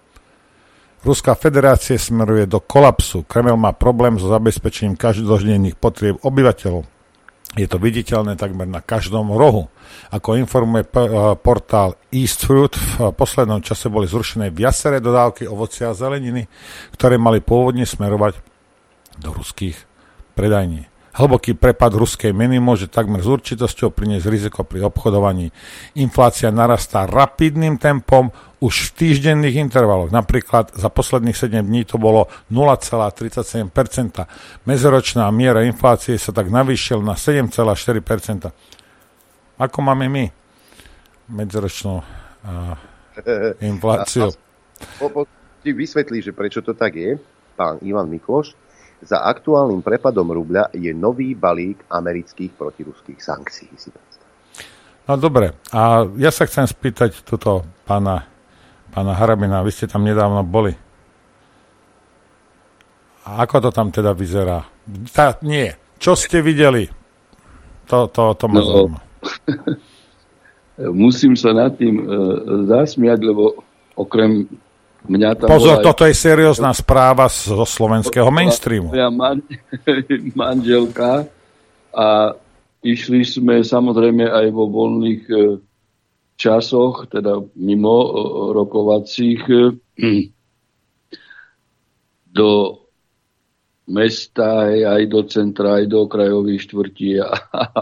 Ruská federácia smeruje do kolapsu. Kreml má problém so zabezpečením každodenných potrieb obyvateľov. Je to viditeľné takmer na každom rohu. Ako informuje p- portál East Fruit, v poslednom čase boli zrušené viaceré dodávky ovocia a zeleniny, ktoré mali pôvodne smerovať do ruských predajní. Hlboký prepad ruskej meny môže takmer s určitosťou priniesť riziko pri obchodovaní. Inflácia narastá rapidným tempom už v týždenných intervaloch. Napríklad za posledných sedem dní to bolo nula celá tridsaťsedem percenta. Medziročná miera inflácie sa tak navýšila na sedem celá štyri percenta. Ako máme my medziročnú uh, infláciu? Ti vysvetlí, že prečo to tak je, pán Ivan Mikloš. Za aktuálnym prepadom rubľa je nový balík amerických protiruských sankcií. No dobre, a ja sa chcem spýtať tuto pána, pána Harabina, vy ste tam nedávno boli. A ako to tam teda vyzerá? Tá, nie, čo ste videli? To, to, to ma no, zaujíma. Musím sa nad tým uh, zasmiať, lebo okrem mňa tam pozor, toto je seriózna správa zo slovenského mainstreamu. Moja man, manželka a išli sme samozrejme aj vo voľných časoch, teda mimo rokovacích, do mesta, aj do centra, aj do krajových štvrtí a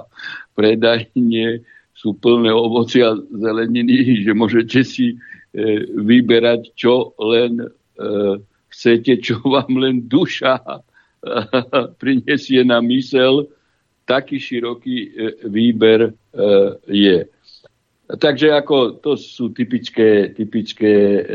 predajne sú plné ovocia a zeleniny, že môžete si vyberať, čo len e, chcete, čo vám len duša e, prinesie na mysel. Taký široký e, výber e, je. Takže ako to sú typické, typické e,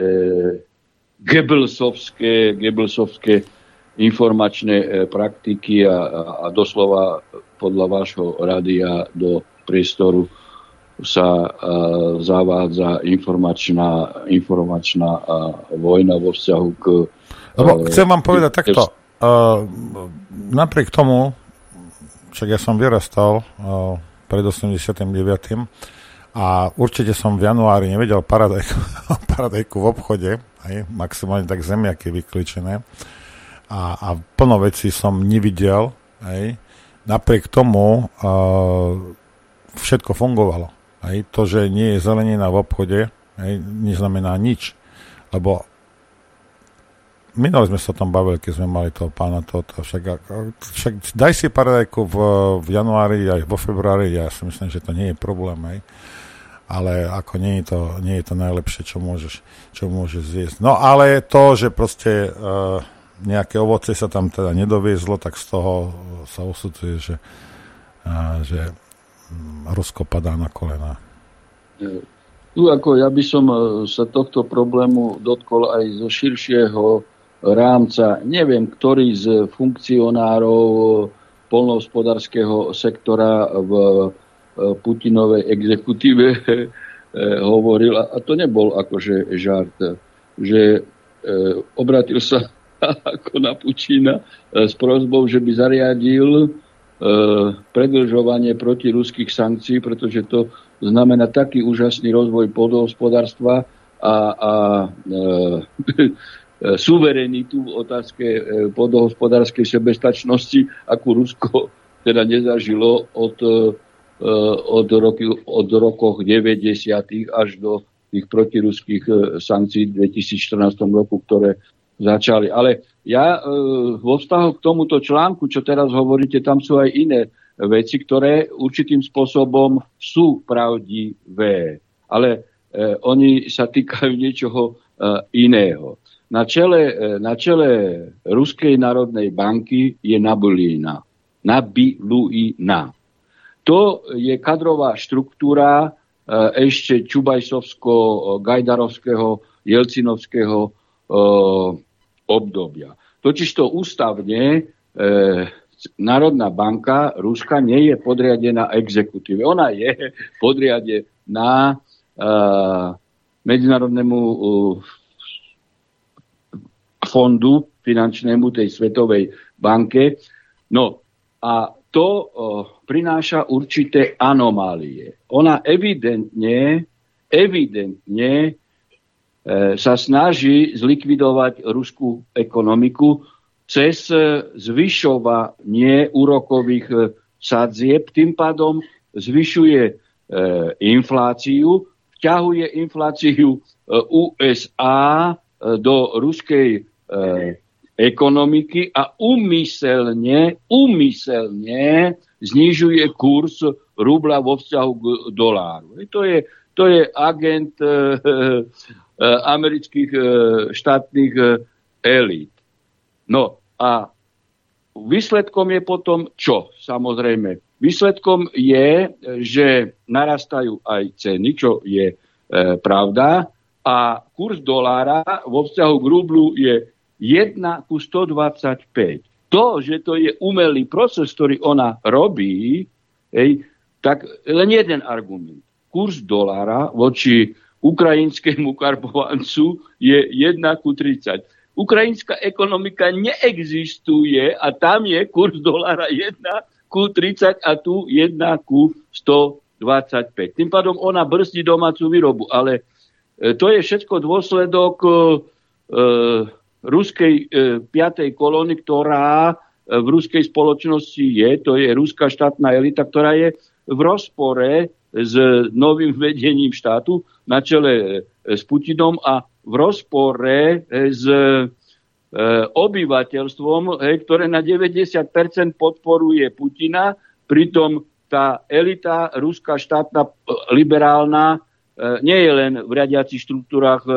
Goebbelsovské, Goebbelsovské informačné e, praktiky a, a, a doslova podľa vášho rádia do priestoru sa uh, zavádza informačná, informačná uh, vojna vo vzťahu k... Uh, chcem vám povedať takto. Uh, napriek tomu, však ja som vyrastal uh, pred osemdesiatym deviatym a určite som v januári nevedel paradajku, paradajku v obchode, aj, maximálne tak zemiaky vykličené a, a plno vecí som nevidel. Aj. Napriek tomu uh, všetko fungovalo. Aj to, že nie je zelenina v obchode, aj, neznamená nič. Lebo minule sme sa o tom bavili, keď sme mali toho pána toto. Však, však daj si paradajku v, v januári aj vo februári, ja si myslím, že to nie je problém. Aj. Ale ako nie je to, nie je to najlepšie, čo môžeš, čo môžeš zjesť. No ale to, že proste uh, nejaké ovoce sa tam teda nedoviezlo, tak z toho sa usudzuje, že, uh, že Rusko padá na kolená. Tu ako ja by som sa tohto problému dotkol aj zo širšieho rámca. Neviem, ktorý z funkcionárov poľnohospodárskeho sektora v Putinovej exekutíve hovoril, a to nebol akože žart, že obratil sa ako na Putina s prosbou, že by zariadil predĺžovanie protiruských sankcií, pretože to znamená taký úžasný rozvoj poľnohospodárstva a, a e, suverenitu v otázke poľnohospodárskej sebestačnosti, akú Rusko teda nezažilo od, e, od, roky, od rokoch deväťdesiatych až do tých protiruských sankcií v dvetisícštrnástom roku, ktoré začali. Ale ja e, vo vzťahu k tomuto článku, čo teraz hovoríte, tam sú aj iné veci, ktoré určitým spôsobom sú pravdivé. Ale e, oni sa týkajú niečoho e, iného. Na čele, e, na čele Ruskej národnej banky je Nabiluina. Nabiluina. To je kadrová štruktúra e, ešte Čubajsovsko-Gajdarovského, Jelcinovského e, obdobia. Totižto ústavne e, Národná banka Ruska nie je podriadená exekutíve. Ona je podriadená e, medzinárodnému e, fondu finančnému tej Svetovej banke. No a to e, prináša určité anomálie. Ona evidentne, evidentne sa snaží zlikvidovať ruskú ekonomiku cez zvyšovanie úrokových sadzieb, tým pádom zvyšuje e, infláciu, vťahuje infláciu e, ú es á e, do ruskej e, ekonomiky a úmyselne, úmyselne znižuje kurz rubla vo vzťahu k doláru. To je, to je agent e, e, amerických e, štátnych e, elít. No a výsledkom je potom čo? Samozrejme. Výsledkom je, že narastajú aj ceny, čo je e, pravda, a kurz dolára vo vzťahu k rublu je jeden ku stodvadsaťpäť. To, že to je umelý proces, ktorý ona robí, hej, tak len jeden argument. Kurz dolára voči ukrajinskému karbovancu je jeden ku tridsať. Ukrajinská ekonomika neexistuje a tam je kurz dolára jeden ku tridsať a tu jeden ku stodvadsaťpäť. Tým pádom ona brzdí domácu výrobu, ale to je všetko dôsledok e, ruskej e, piatej kolóny, ktorá v ruskej spoločnosti je, to je ruská štátna elita, ktorá je v rozpore s novým vedením štátu na čele s Putinom a v rozpore s e, obyvateľstvom, hej, ktoré na deväťdesiat percent podporuje Putina, pritom tá elita, ruská štátna e, liberálna, e, nie je len v riadiacich štruktúrach e, e,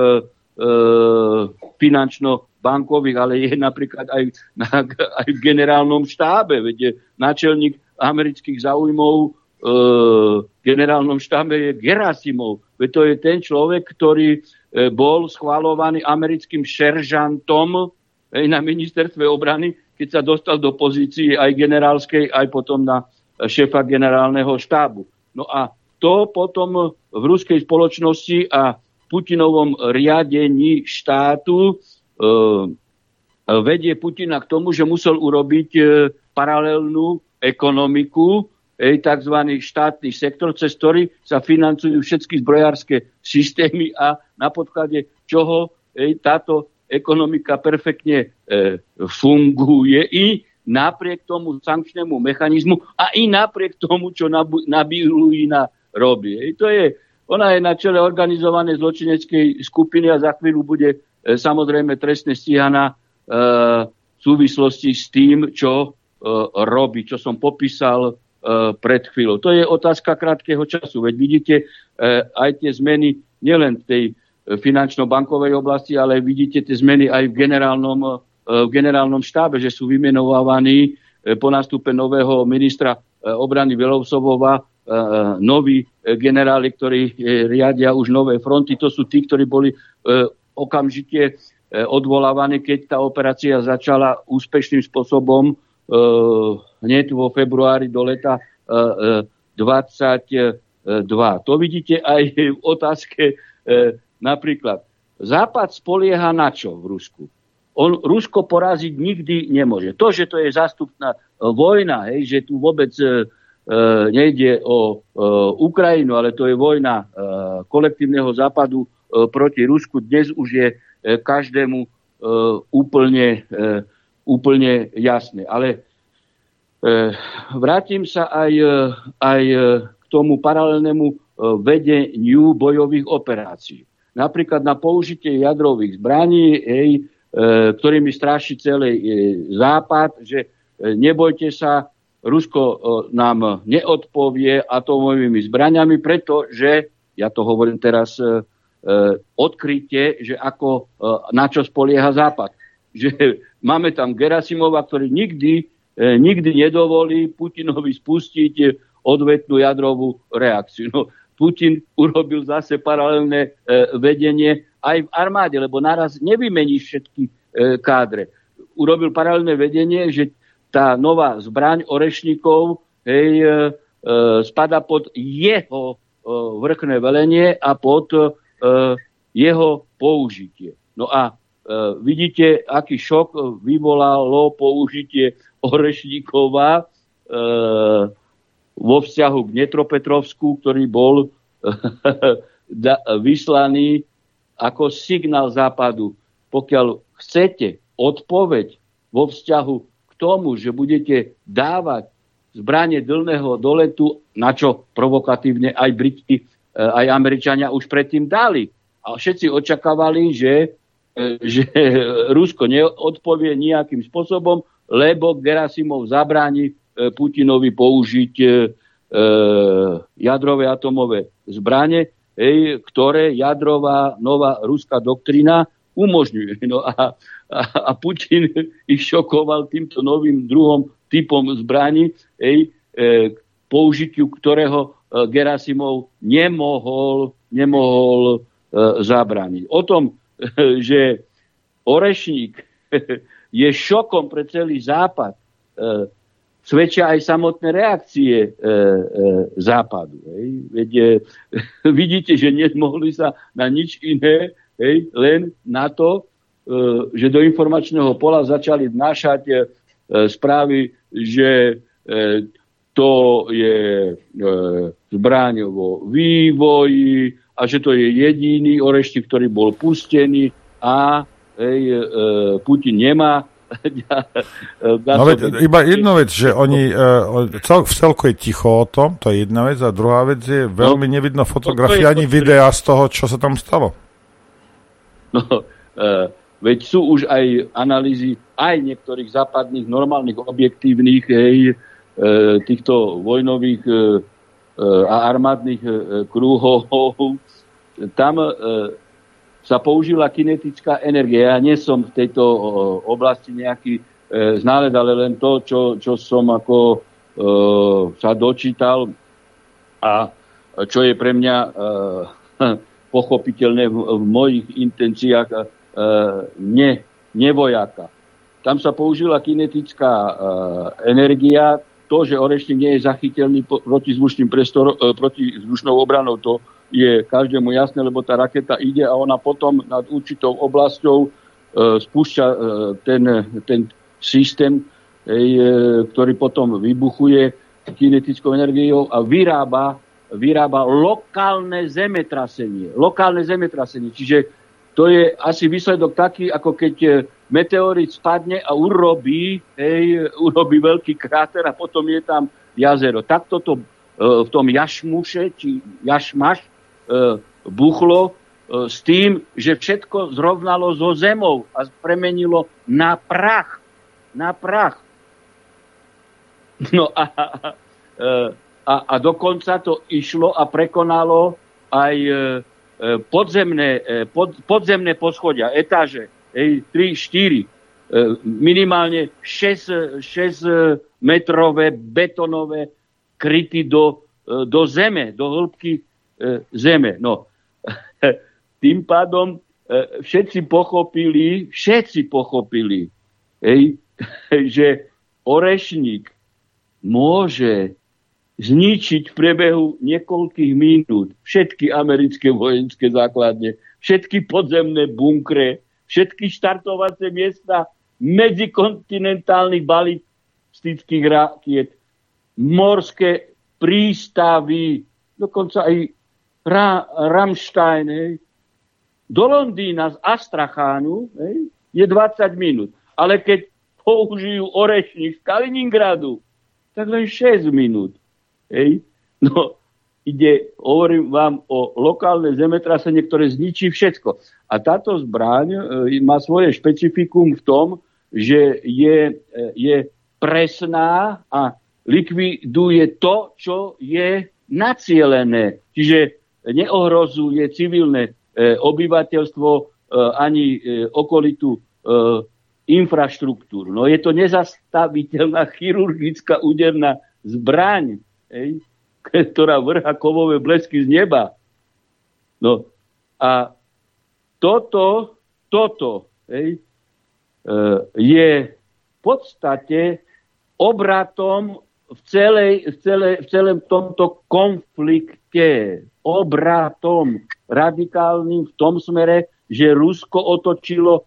finančno-bankových, ale je napríklad aj, na, aj v generálnom štábe. Veď náčelník amerických záujmov e, v generálnom štábe je Gerasimov. Veď to je ten človek, ktorý bol schvaľovaný americkým šeržantom na ministerstve obrany, keď sa dostal do pozície aj generálskej, aj potom na šéfa generálneho štábu. No a to potom v ruskej spoločnosti a Putinovom riadení štátu e, vedie Putina k tomu, že musel urobiť e, paralelnú ekonomiku, tzv. Štátny sektor, cez ktorý sa financujú všetky zbrojárske systémy a na podklade čoho ej, táto ekonomika perfektne e, funguje i napriek tomu sankčnému mechanizmu a i napriek tomu, čo Nabiullina robí. Ej, to je, ona je na čele organizovanej zločineckej skupiny a za chvíľu bude e, samozrejme trestne stíhaná e, v súvislosti s tým, čo e, robí, čo som popísal pred chvíľou. To je otázka krátkeho času. Veď vidíte aj tie zmeny nielen v tej finančno-bankovej oblasti, ale vidíte tie zmeny aj v generálnom, v generálnom štábe, že sú vymenovávaní po nástupe nového ministra obrany Belousovova noví generáli, ktorí riadia už nové fronty. To sú tí, ktorí boli okamžite odvolávaní, keď tá operácia začala úspešným spôsobom hneď vo februári do leta dvadsaťdva. To vidíte aj v otázke napríklad. Západ spolieha na čo v Rusku? On Rusko poraziť nikdy nemôže. To, že to je zástupná vojna, hej, že tu vôbec nejde o Ukrajinu, ale to je vojna kolektívneho západu proti Rusku, dnes už je každému úplne úplne jasné. Ale e, vrátim sa aj, aj k tomu paralelnému vedeniu bojových operácií. Napríklad na použitie jadrových zbraní, hej, e, ktorými straší celý e, Západ, že e, nebojte sa, Rusko e, nám neodpovie atomovými zbraňami, pretože, ja to hovorím teraz e, odkryte, že ako, e, na čo spolieha Západ. Že máme tam Gerasimova, ktorý nikdy, e, nikdy nedovolí Putinovi spustiť odvetnú jadrovú reakciu. No, Putin urobil zase paralelné e, vedenie aj v armáde, lebo naraz nevymení všetky e, kádre. Urobil paralelné vedenie, že tá nová zbraň Orešníkov hej, e, e, spada pod jeho e, vrchné velenie a pod e, jeho použitie. No a Uh, vidíte, aký šok vyvolalo použitie Orešníkova uh, vo vzťahu k Dnepropetrovsku, ktorý bol uh, vyslaný ako signál Západu. Pokiaľ chcete odpoveď vo vzťahu k tomu, že budete dávať zbranie dlhého doletu, na čo provokatívne aj Briti, aj Američania už predtým dali. A všetci očakávali, že, že Rusko neodpovie nejakým spôsobom, lebo Gerasimov zabráni Putinovi použiť e, jadrové atomové zbranie, hej, ktoré jadrová nová ruská doktrína umožňuje. No a, a, a Putin ich šokoval týmto novým druhom typom zbraní, hej, e, použitiu ktorého e, Gerasimov nemohol, nemohol e, zabrániť. O tom, e, že Orešník je šokom pre celý Západ, e, svedčia aj samotné reakcie e, e, Západu. Hej. Veď, e, vidíte, že nemohli sa na nič iné, hej, len na to, e, že do informačného pola začali vnášať e, správy, že e, to je e, zbraň vo vývoji a že to je jediný Orešník, ktorý bol pustený a hej, e, Putin nemá. No veď, iba jednu vec, že oni cel, v celku je ticho o tom, to je jedna vec, a druhá vec je, veľmi no, nevidno fotografie ani videa z toho, čo sa tam stalo. No, uh, veď sú už aj analýzy aj niektorých západných, normálnych, objektívnych, hej, uh, týchto vojnových uh, a armádnych uh, krúhov. Tam uh, sa použila kinetická energia. Ja nie som v tejto o, oblasti nejaký e, znalec, ale len to, čo, čo som ako e, sa dočítal a čo je pre mňa e, pochopiteľné v, v mojich intenciách e, ne, nevojaka. Tam sa použila kinetická e, energia. To, že Orešník nie je zachyteľný protizvučným priestorom, e, protizvučnou obranou, to je každému jasné, lebo tá raketa ide a ona potom nad určitou oblasťou e, spúšťa e, ten, ten systém, e, ktorý potom vybuchuje kinetickou energiou a vyrába, vyrába lokálne zemetrasenie. Lokálne zemetrasenie. Čiže to je asi výsledok taký, ako keď meteorit spadne a urobí, hej, urobí veľký kráter a potom je tam jazero. Takto to e, v tom Jašmuše, či Jašmaš, buchlo s tým, že všetko zrovnalo so zemou a premenilo na prach. Na prach. No a, a, a dokonca to išlo a prekonalo aj podzemné, pod, podzemné poschodia, etáže, tri štyri, minimálne šesť metrové betonové kryty do, do zeme, do hĺbky zeme. No, tým pádom všetci pochopili, všetci pochopili, hej, že Orešník môže zničiť v priebehu niekoľkých minút všetky americké vojenské základne, všetky podzemné bunkre, všetky štartovacie miesta medzikontinentálnych balistických rakiet, morské prístavy, dokonca aj Ra, Ramstein, hej. Do Londýna z Astrachánu, hej, je dvadsať minút. Ale keď použijú Orešník z Kaliningradu, tak len šesť minút. Hej. No, ide, hovorím vám o lokálne zemetrasenie, ktoré zničí všetko. A táto zbraň e, má svoje špecifikum v tom, že je, e, je presná a likviduje to, čo je nacielené. Čiže neohrozuje civilné e, obyvateľstvo e, ani e, okolitú e, infraštruktúru. No je to nezastaviteľná chirurgická úderná zbraň, ej, ktorá vrhá kovové blesky z neba. No a toto, toto ej, e, je v podstate obratom v, celej, v, celej, v celém tomto konflikte, obratom radikálnym v tom smere, že Rusko otočilo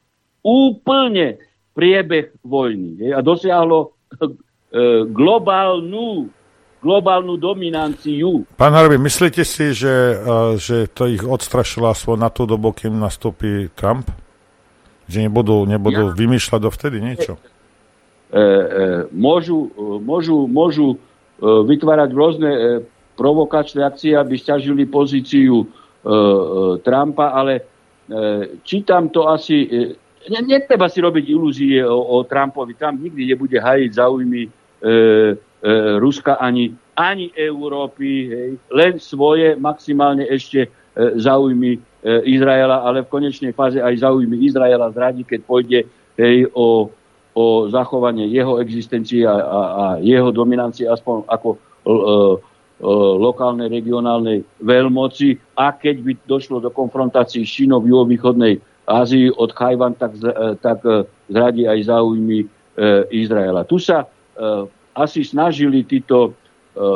úplne priebeh vojny, je, a dosiahlo e, globálnu, globálnu dominanciu. Pán Harvey, myslíte si, že, uh, že to ich odstrašilo aspoň na tú dobu, kým nastúpi Trump? Že nebudú, nebudú ja. vymýšľať dovtedy niečo? môžu, môžu, môžu vytvárať rôzne provokačné akcie, aby sťažili pozíciu Trumpa, ale čítam to asi... Netreba si robiť ilúzie o, o Trumpovi. Trump nikdy nebude hájiť záujmy e, e, Ruska ani, ani Európy, hej, len svoje, maximálne ešte e, záujmy e, Izraela, ale v konečnej fáze aj záujmy Izraela zradí, keď pôjde hej, o, o zachovanie jeho existencie a, a, a jeho dominancie aspoň ako e, e, lokálnej, regionálnej veľmoci. A keď by došlo do konfrontácií s Čínou v juhovýchodnej Ázii od Chajvan, tak, tak zradí aj záujmy e, Izraela. Tu sa e, asi snažili títo e, e,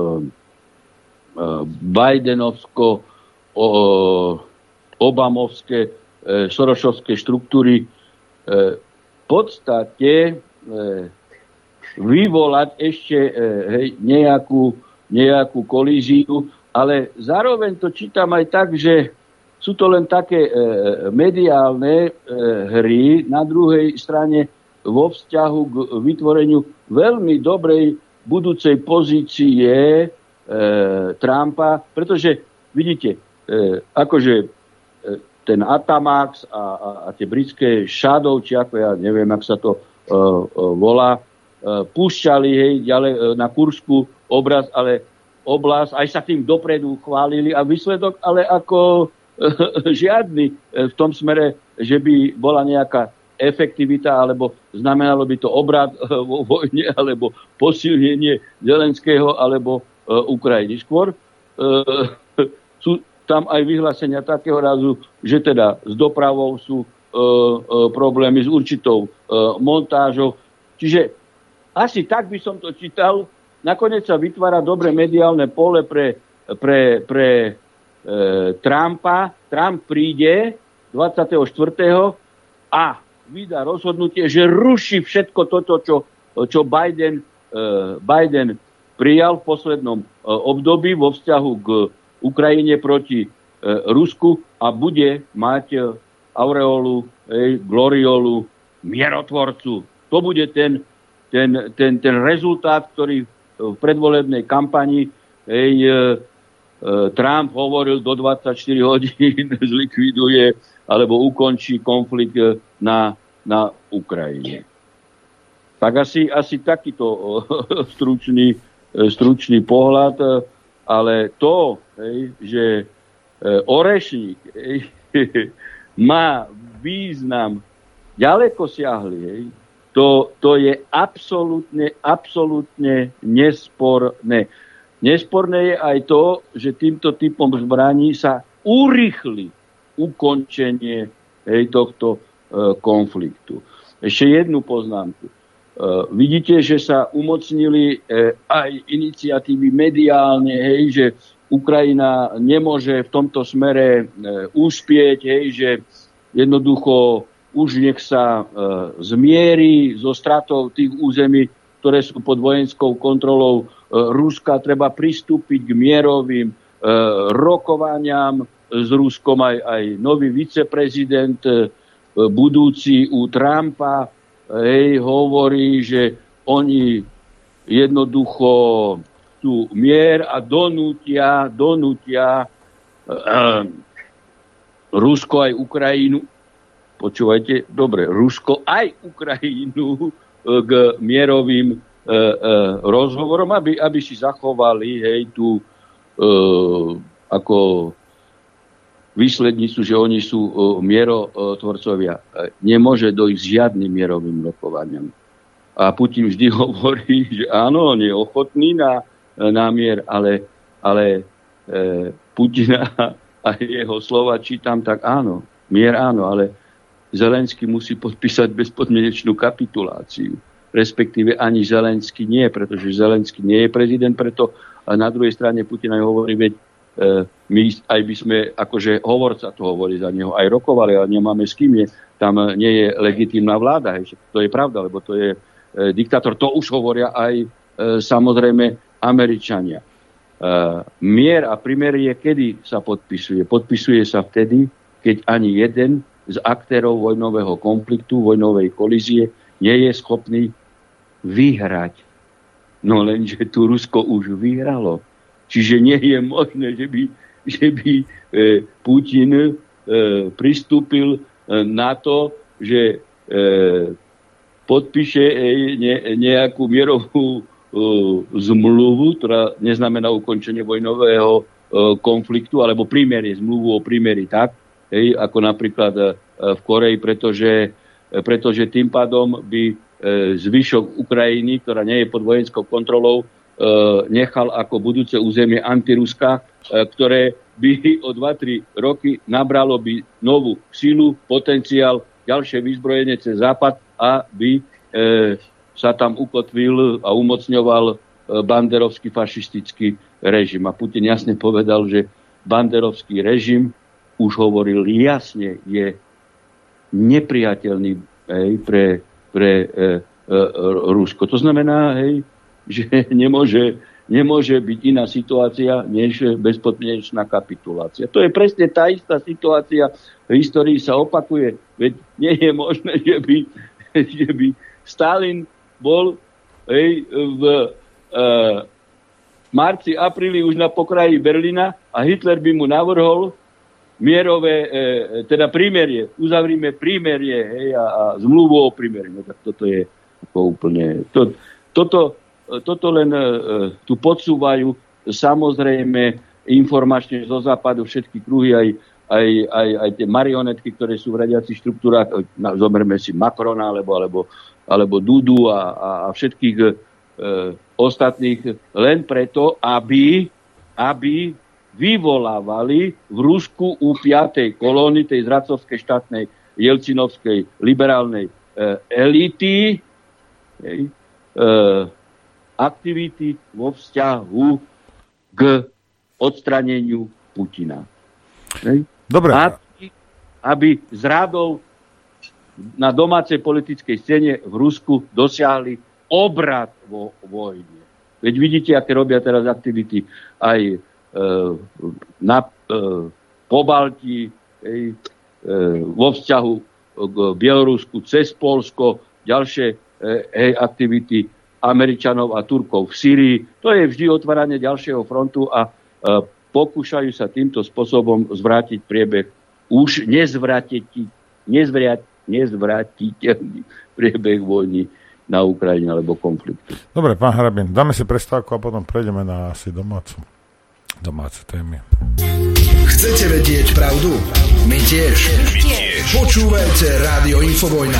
Bidenovsko, o, Obamovské, e, Sorošovské štruktúry e, v podstate e, vyvolať ešte e, hej, nejakú, nejakú kolíziu, ale zároveň to čítam aj tak, že sú to len také e, mediálne e, hry, na druhej strane vo vzťahu k vytvoreniu veľmi dobrej budúcej pozície e, Trumpa, pretože vidíte, e, akože e, ten Atamax a, a, a tie britské Shadow, či ako ja neviem, ak sa to e, e, volá, e, púšťali hej, ďalej e, na Kursku obraz, ale oblasť, aj sa tým dopredu chválili a výsledok, ale ako žiadny v tom smere, že by bola nejaká efektivita, alebo znamenalo by to obrad vo vojne, alebo posilnenie Zelenského, alebo uh, Ukrajiny. Skôr uh, sú tam aj vyhlásenia takého razu, že teda s dopravou sú uh, uh, problémy, s určitou uh, montážou. Čiže asi tak by som to čítal. Nakoniec sa vytvára dobre mediálne pole pre, pre, pre Trumpa. Trump príde dvadsiateho štvrtého a vydá rozhodnutie, že ruší všetko toto, čo, čo Biden, Biden prijal v poslednom období vo vzťahu k Ukrajine proti Rusku a bude mať aureolu, gloriolu mierotvorcu. To bude ten, ten, ten, ten rezultát, ktorý v predvolebnej kampani hej, Trump hovoril, do dvadsaťštyri hodín zlikviduje alebo ukončí konflikt na, na Ukrajine. Tak asi, asi takýto stručný, stručný pohľad, ale to, hej, že orešník hej, má význam ďaleko siahly, hej, to, to je absolútne, absolútne nesporné. Nesporné je aj to, že týmto typom zbraní sa urýchli ukončenie hej, tohto e, konfliktu. Ešte jednu poznámku. E, vidíte, že sa umocnili e, aj iniciatívy mediálne, hej, že Ukrajina nemôže v tomto smere e, uspieť, hej, že jednoducho už nech sa e, zmieri so stratou tých území, ktoré sú pod vojenskou kontrolou Ruska, treba pristúpiť k mierovým e, rokovaniam s Ruskom. Aj, aj nový viceprezident e, budúci u Trumpa hej, hovorí, že oni jednoducho chcú mier a donútia, donútia e, e, Rusko aj Ukrajinu, počúvajte, dobre, Rusko aj Ukrajinu e, k mierovým E, e, rozhovorom, aby, aby si zachovali hej, tú e, ako výslednicu, že oni sú e, mierotvorcovia. E, nemôže dojsť žiadnym mierovým rokovaniam. A Putin vždy hovorí, že áno, on je ochotný na, na mier, ale, ale e, Putina a jeho slova čítam, tak áno, mier áno, ale Zelenský musí podpísať bezpodmienečnú kapituláciu. Respektíve ani Zelenský nie, pretože Zelenský nie je prezident, preto na druhej strane Putin aj hovorí, veď e, my aj by sme, akože hovorca to hovorí za neho, aj rokovali, ale nemáme s kým je, tam nie je legitímna vláda. Hej. To je pravda, lebo to je e, diktátor. To už hovoria aj e, samozrejme Američania. E, mier a primerie kedy sa podpisuje? Podpisuje sa vtedy, keď ani jeden z aktérov vojnového konfliktu, vojnovej kolízie nie je schopný vyhrať. No lenže tu Rusko už vyhralo. Čiže nie je možné, že by, že by e, Putin e, pristúpil e, na to, že e, podpíše e, ne, nejakú mierovú e, zmluvu, ktorá neznamená ukončenie vojnového e, konfliktu, alebo prímerie, zmluvu o prímeri, tak, hej, ako napríklad e, v Koreji, pretože, e, pretože tým pádom by zvyšok Ukrajiny, ktorá nie je pod vojenskou kontrolou, nechal ako budúce územie antiruska, ktoré by o dva tri roky nabralo by novú silu, potenciál, ďalšie vyzbrojenie cez západ a by sa tam ukotvil a umocňoval banderovský fašistický režim. A Putin jasne povedal, že banderovský režim, už hovoril jasne, je nepriateľný hej, pre pre e, e, Rusko. To znamená, hej, že nemôže, nemôže byť iná situácia, než bezpodmienečná kapitulácia. To je presne tá istá situácia, v histórii sa opakuje. Veď nie je možné, že by, že by Stalin bol hej, v e, marci, apríli už na pokraji Berlína a Hitler by mu navrhol mierové, e, teda prímerie, uzavrime prímerie, hej, a, a zmluvu o prímerie. No tak toto je ako úplne... To, toto, toto len e, tu podsúvajú samozrejme informačne zo západu všetky kruhy, aj, aj, aj, aj tie marionetky, ktoré sú v radiacich štruktúrach, zoberme si Macrona, alebo, alebo, alebo Dudu a, a, a všetkých e, ostatných, len preto, aby, aby vyvolávali v Rusku u piatej kolóny tej zradcovskej štátnej jelcinovskej liberálnej e, elity e, aktivity vo vzťahu k odstraneniu Putina. E, Dobre. Aby, aby zradou na domácej politickej scéne v Rusku dosiahli obrat vo vojne. Veď vidíte, aké robia teraz aktivity aj na Pobaltí, vo vzťahu k Bielorusku cez Poľsko, ďalšie hej, aktivity Američanov a Turkov v Sýrii. To je vždy otváranie ďalšieho frontu a pokúšajú sa týmto spôsobom zvrátiť priebeh už nezvratiteľný nezvratiteľný priebeh vojny na Ukrajine alebo konfliktu. Dobre, pán Harabin, dáme si prestávku a potom prejdeme na asi domácu. domáce témy. Chcete vedieť pravdu? My tiež. My tiež. Počúvajte Rádio Infovojna.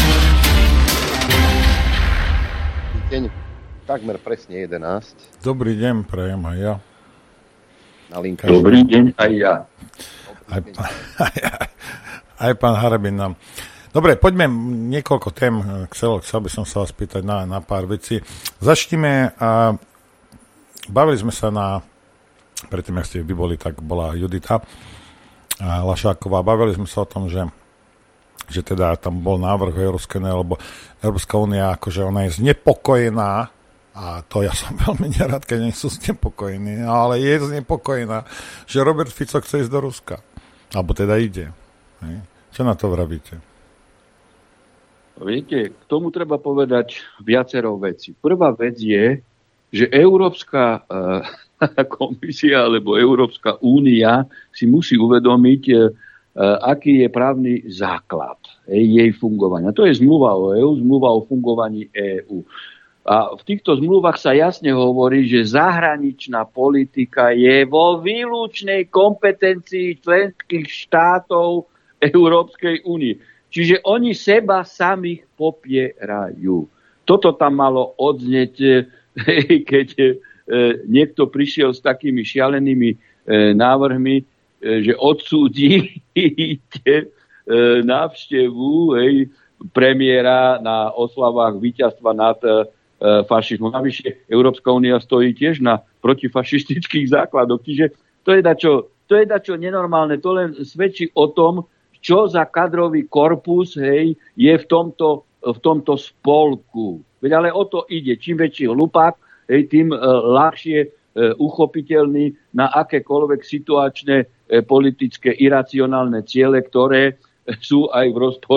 Deň, takmer presne jedenásť. Dobrý deň, prajem aj ja. Na linke. Dobrý deň aj ja. Aj, aj, aj pán Harabin nám. Dobre, poďme niekoľko tém. Chcel, chcel by som sa vás pýtať na, na pár vecí. Začnime. A bavili sme sa na predtým, ak ste vy boli, tak bola Judita Lašáková. Bavili sme sa o tom, že, že teda tam bol návrh Európskej únie, lebo Európska únia, akože ona je znepokojená, a to ja som veľmi nerad, keď nie sú znepokojení, ale je znepokojená, že Robert Fico chce ísť do Ruska. Alebo teda ide. Čo na to vravíte? Viete, k tomu treba povedať viacero vecí. Prvá vec je, že Európska komisia alebo Európska únia si musí uvedomiť, aký je právny základ jej fungovania. To je zmluva o é ú, zmluva o fungovaní é ú. A v týchto zmluvách sa jasne hovorí, že zahraničná politika je vo výlučnej kompetencii členských štátov Európskej únie. Čiže oni seba samých popierajú. Toto tam malo odznieť, keď niekto prišiel s takými šialenými návrhmi, že odsúdite návštevu hej, premiéra na oslavách víťazstva nad fašizmom. Navyše Európska únia stojí tiež na protifašistických základoch. Čiže to je dačo, to je dačo nenormálne. To len svedčí o tom, čo za kadrový korpus hej, je v tomto, v tomto spolku. Veď ale o to ide. Čím väčší hlupák, hej, tým uh, ľahšie uh, uchopiteľný na akékoľvek situačné uh, politické iracionálne ciele, ktoré uh, sú aj v rozpore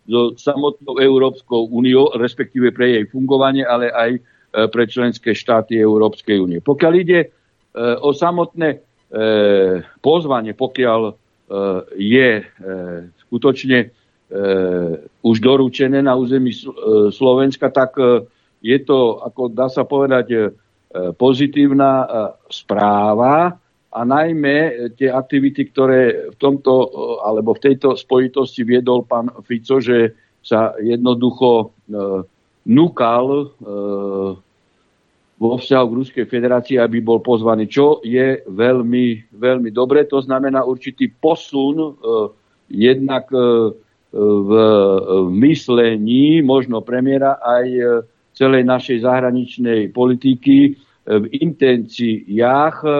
so samotnou Európskou úniou, respektíve pre jej fungovanie, ale aj pre členské štáty Európskej únie. Pokiaľ ide o samotné pozvanie, pokiaľ je skutočne už doručené na území Slovenska, tak je to, ako dá sa povedať, pozitívna správa a najmä tie aktivity, ktoré v tomto alebo v tejto spojitosti viedol pán Fico, že sa jednoducho núkal e, vo vzťahu k Ruskej federácii, aby bol pozvaný, čo je veľmi, veľmi dobre. To znamená určitý posun e, jednak e, v, v myslení možno premiéra aj e, celej našej zahraničnej politiky e, v intenciách e,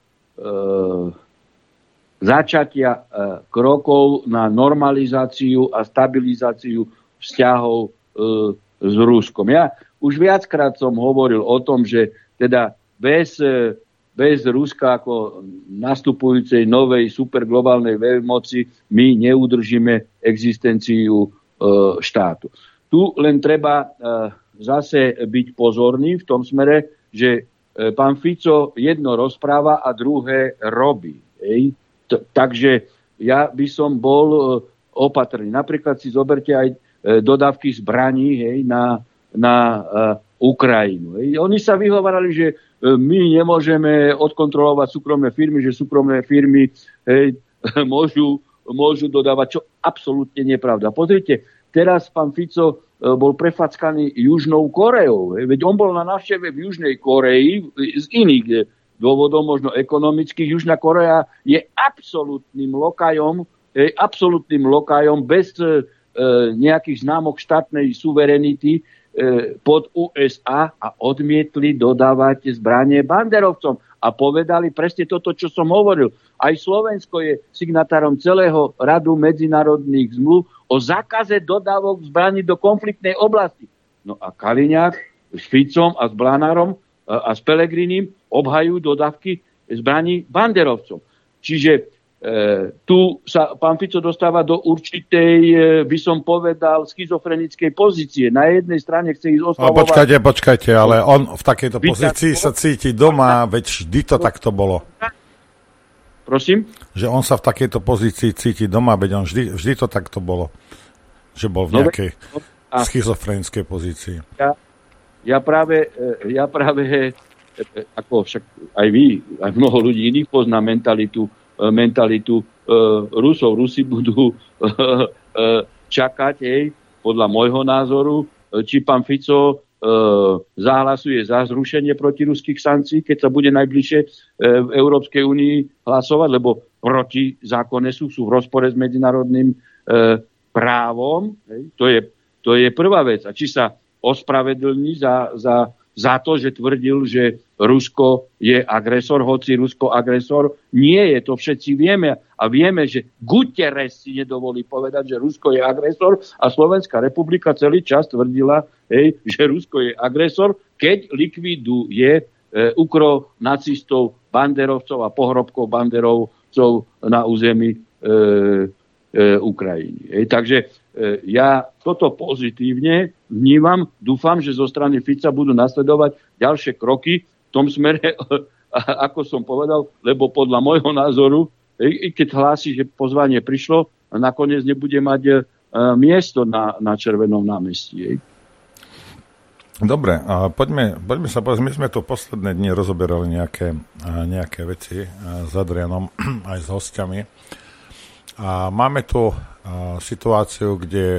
začatia e, krokov na normalizáciu a stabilizáciu vzťahov e, s Ruskom. Ja už viackrát som hovoril o tom, že teda bez, bez Ruska ako nastupujúcej novej superglobálnej veľmoci my neudržíme existenciu e, štátu. Tu len treba e, zase byť pozorný v tom smere, že e, pán Fico jedno rozpráva a druhé robí. Ej? T- takže ja by som bol e, opatrný. Napríklad si zoberte aj dodávky zbraní, hej, na, na uh, Ukrajinu. Hej. Oni sa vyhovárali, že uh, my nemôžeme odkontrolovať súkromné firmy, že súkromné firmy hej, môžu, môžu dodávať, čo absolútne nepravda. Pozrite, teraz pán Fico uh, bol prefackaný Južnou Koreou. Hej. Veď on bol na návšteve v Južnej Koreji z iných dôvodov, možno ekonomických. Južná Korea je absolútnym lokajom, hej, absolútnym lokajom bez uh, nejakých známok štátnej suverenity pod U S A a odmietli dodávať zbranie banderovcom. A povedali presne toto, čo som hovoril. Aj Slovensko je signatárom celého radu medzinárodných zmluv o zákaze dodávok zbraní do konfliktnej oblasti. No a Kaliňák s Ficom a s Blanárom a s Pelegrinim obhajujú dodávky zbraní banderovcom. Čiže E, tu sa pán Fico dostáva do určitej, e, by som povedal, schizofrenickej pozície. Na jednej strane chce ísť oslavovať... No, počkajte, počkajte, ale on v takejto pozícii sa cíti doma, veď vždy to takto bolo. Prosím? Že on sa v takejto pozícii cíti doma, veď on vždy, vždy to takto bolo. Že bol v nejakej no, a... schizofrenickej pozícii. Ja, ja práve, ja práve, ako však aj vy, aj mnoho ľudí iných pozná mentalitu mentalitu uh, Rusov. Rusi budú uh, uh, čakať, hej, podľa môjho názoru, či pán Fico uh, zahlasuje za zrušenie protiruských sankcií, keď sa bude najbližšie uh, v Európskej únii hlasovať, lebo proti zákone sú, sú v rozpore s medzinárodným uh, právom. Hej. To je, to je prvá vec. A či sa ospravedlní za, za, za to, že tvrdil, že Rusko je agresor, hoci Rusko agresor nie je, to všetci vieme. A vieme, že Guterres si nedovolí povedať, že Rusko je agresor a Slovenská republika celý čas tvrdila, hej, že Rusko je agresor, keď likviduje e, ukro nacistov, banderovcov a pohrobkov banderovcov na území e, e, Ukrajiny. Hej. Takže e, ja toto pozitívne vnímam. Dúfam, že zo strany Fica budú nasledovať ďalšie kroky v tom smere, ako som povedal, lebo podľa môjho názoru, i keď hlási, že pozvanie prišlo, nakoniec nebude mať miesto na, na Červenom námestí. Dobre, a poďme, poďme sa povedať, my sme tu posledné dni rozoberali nejaké, nejaké veci s Adrianom aj s hostiami. A máme tu situáciu, kde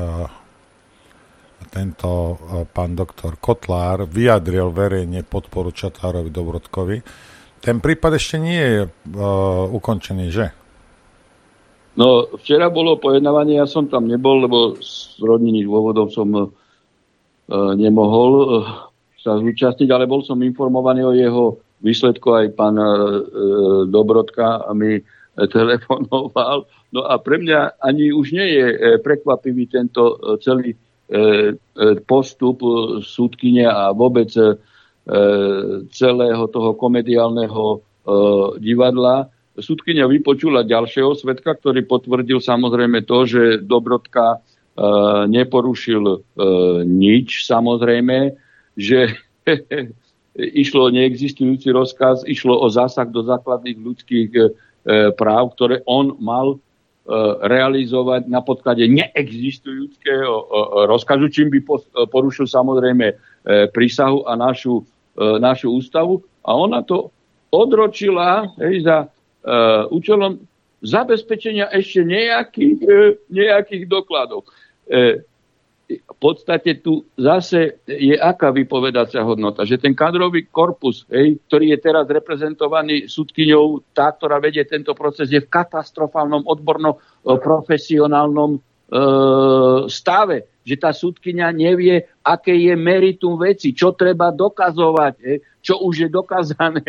tento pán doktor Kotlár vyjadril verejne podporu Čatárovi Dobrodkovi. Ten prípad ešte nie je uh, ukončený, že? No, včera bolo pojednávanie, ja som tam nebol, lebo z rodinných dôvodov som uh, nemohol uh, sa zúčastniť, ale bol som informovaný o jeho výsledku, aj pán uh, Dobrodka mi telefonoval. No a pre mňa ani už nie je prekvapivý tento uh, celý postup súdkyne a vôbec celého toho komediálneho divadla. Súdkyňa vypočula ďalšieho svedka, ktorý potvrdil samozrejme to, že Dobrodka neporušil e, nič, samozrejme, že išlo o neexistujúci rozkaz, išlo o zásah do základných ľudských e, práv, ktoré on mal e, realizovať na podklade neexistujúceho e, rozkazu, čím by pos, e, porušil samozrejme e, prísahu a našu, e, našu ústavu. A ona to odročila hej, za e, účelom zabezpečenia ešte nejakých, e, nejakých dokladov. E, v podstate tu zase je aká vypovedacia hodnota, že ten kadrový korpus, hej, ktorý je teraz reprezentovaný sudkyňou, tá, ktorá vedie tento proces, je v katastrofálnom odborno-profesionálnom e, stave, že tá sudkyňa nevie, aké je meritum veci, čo treba dokazovať, hej, čo už je dokázané.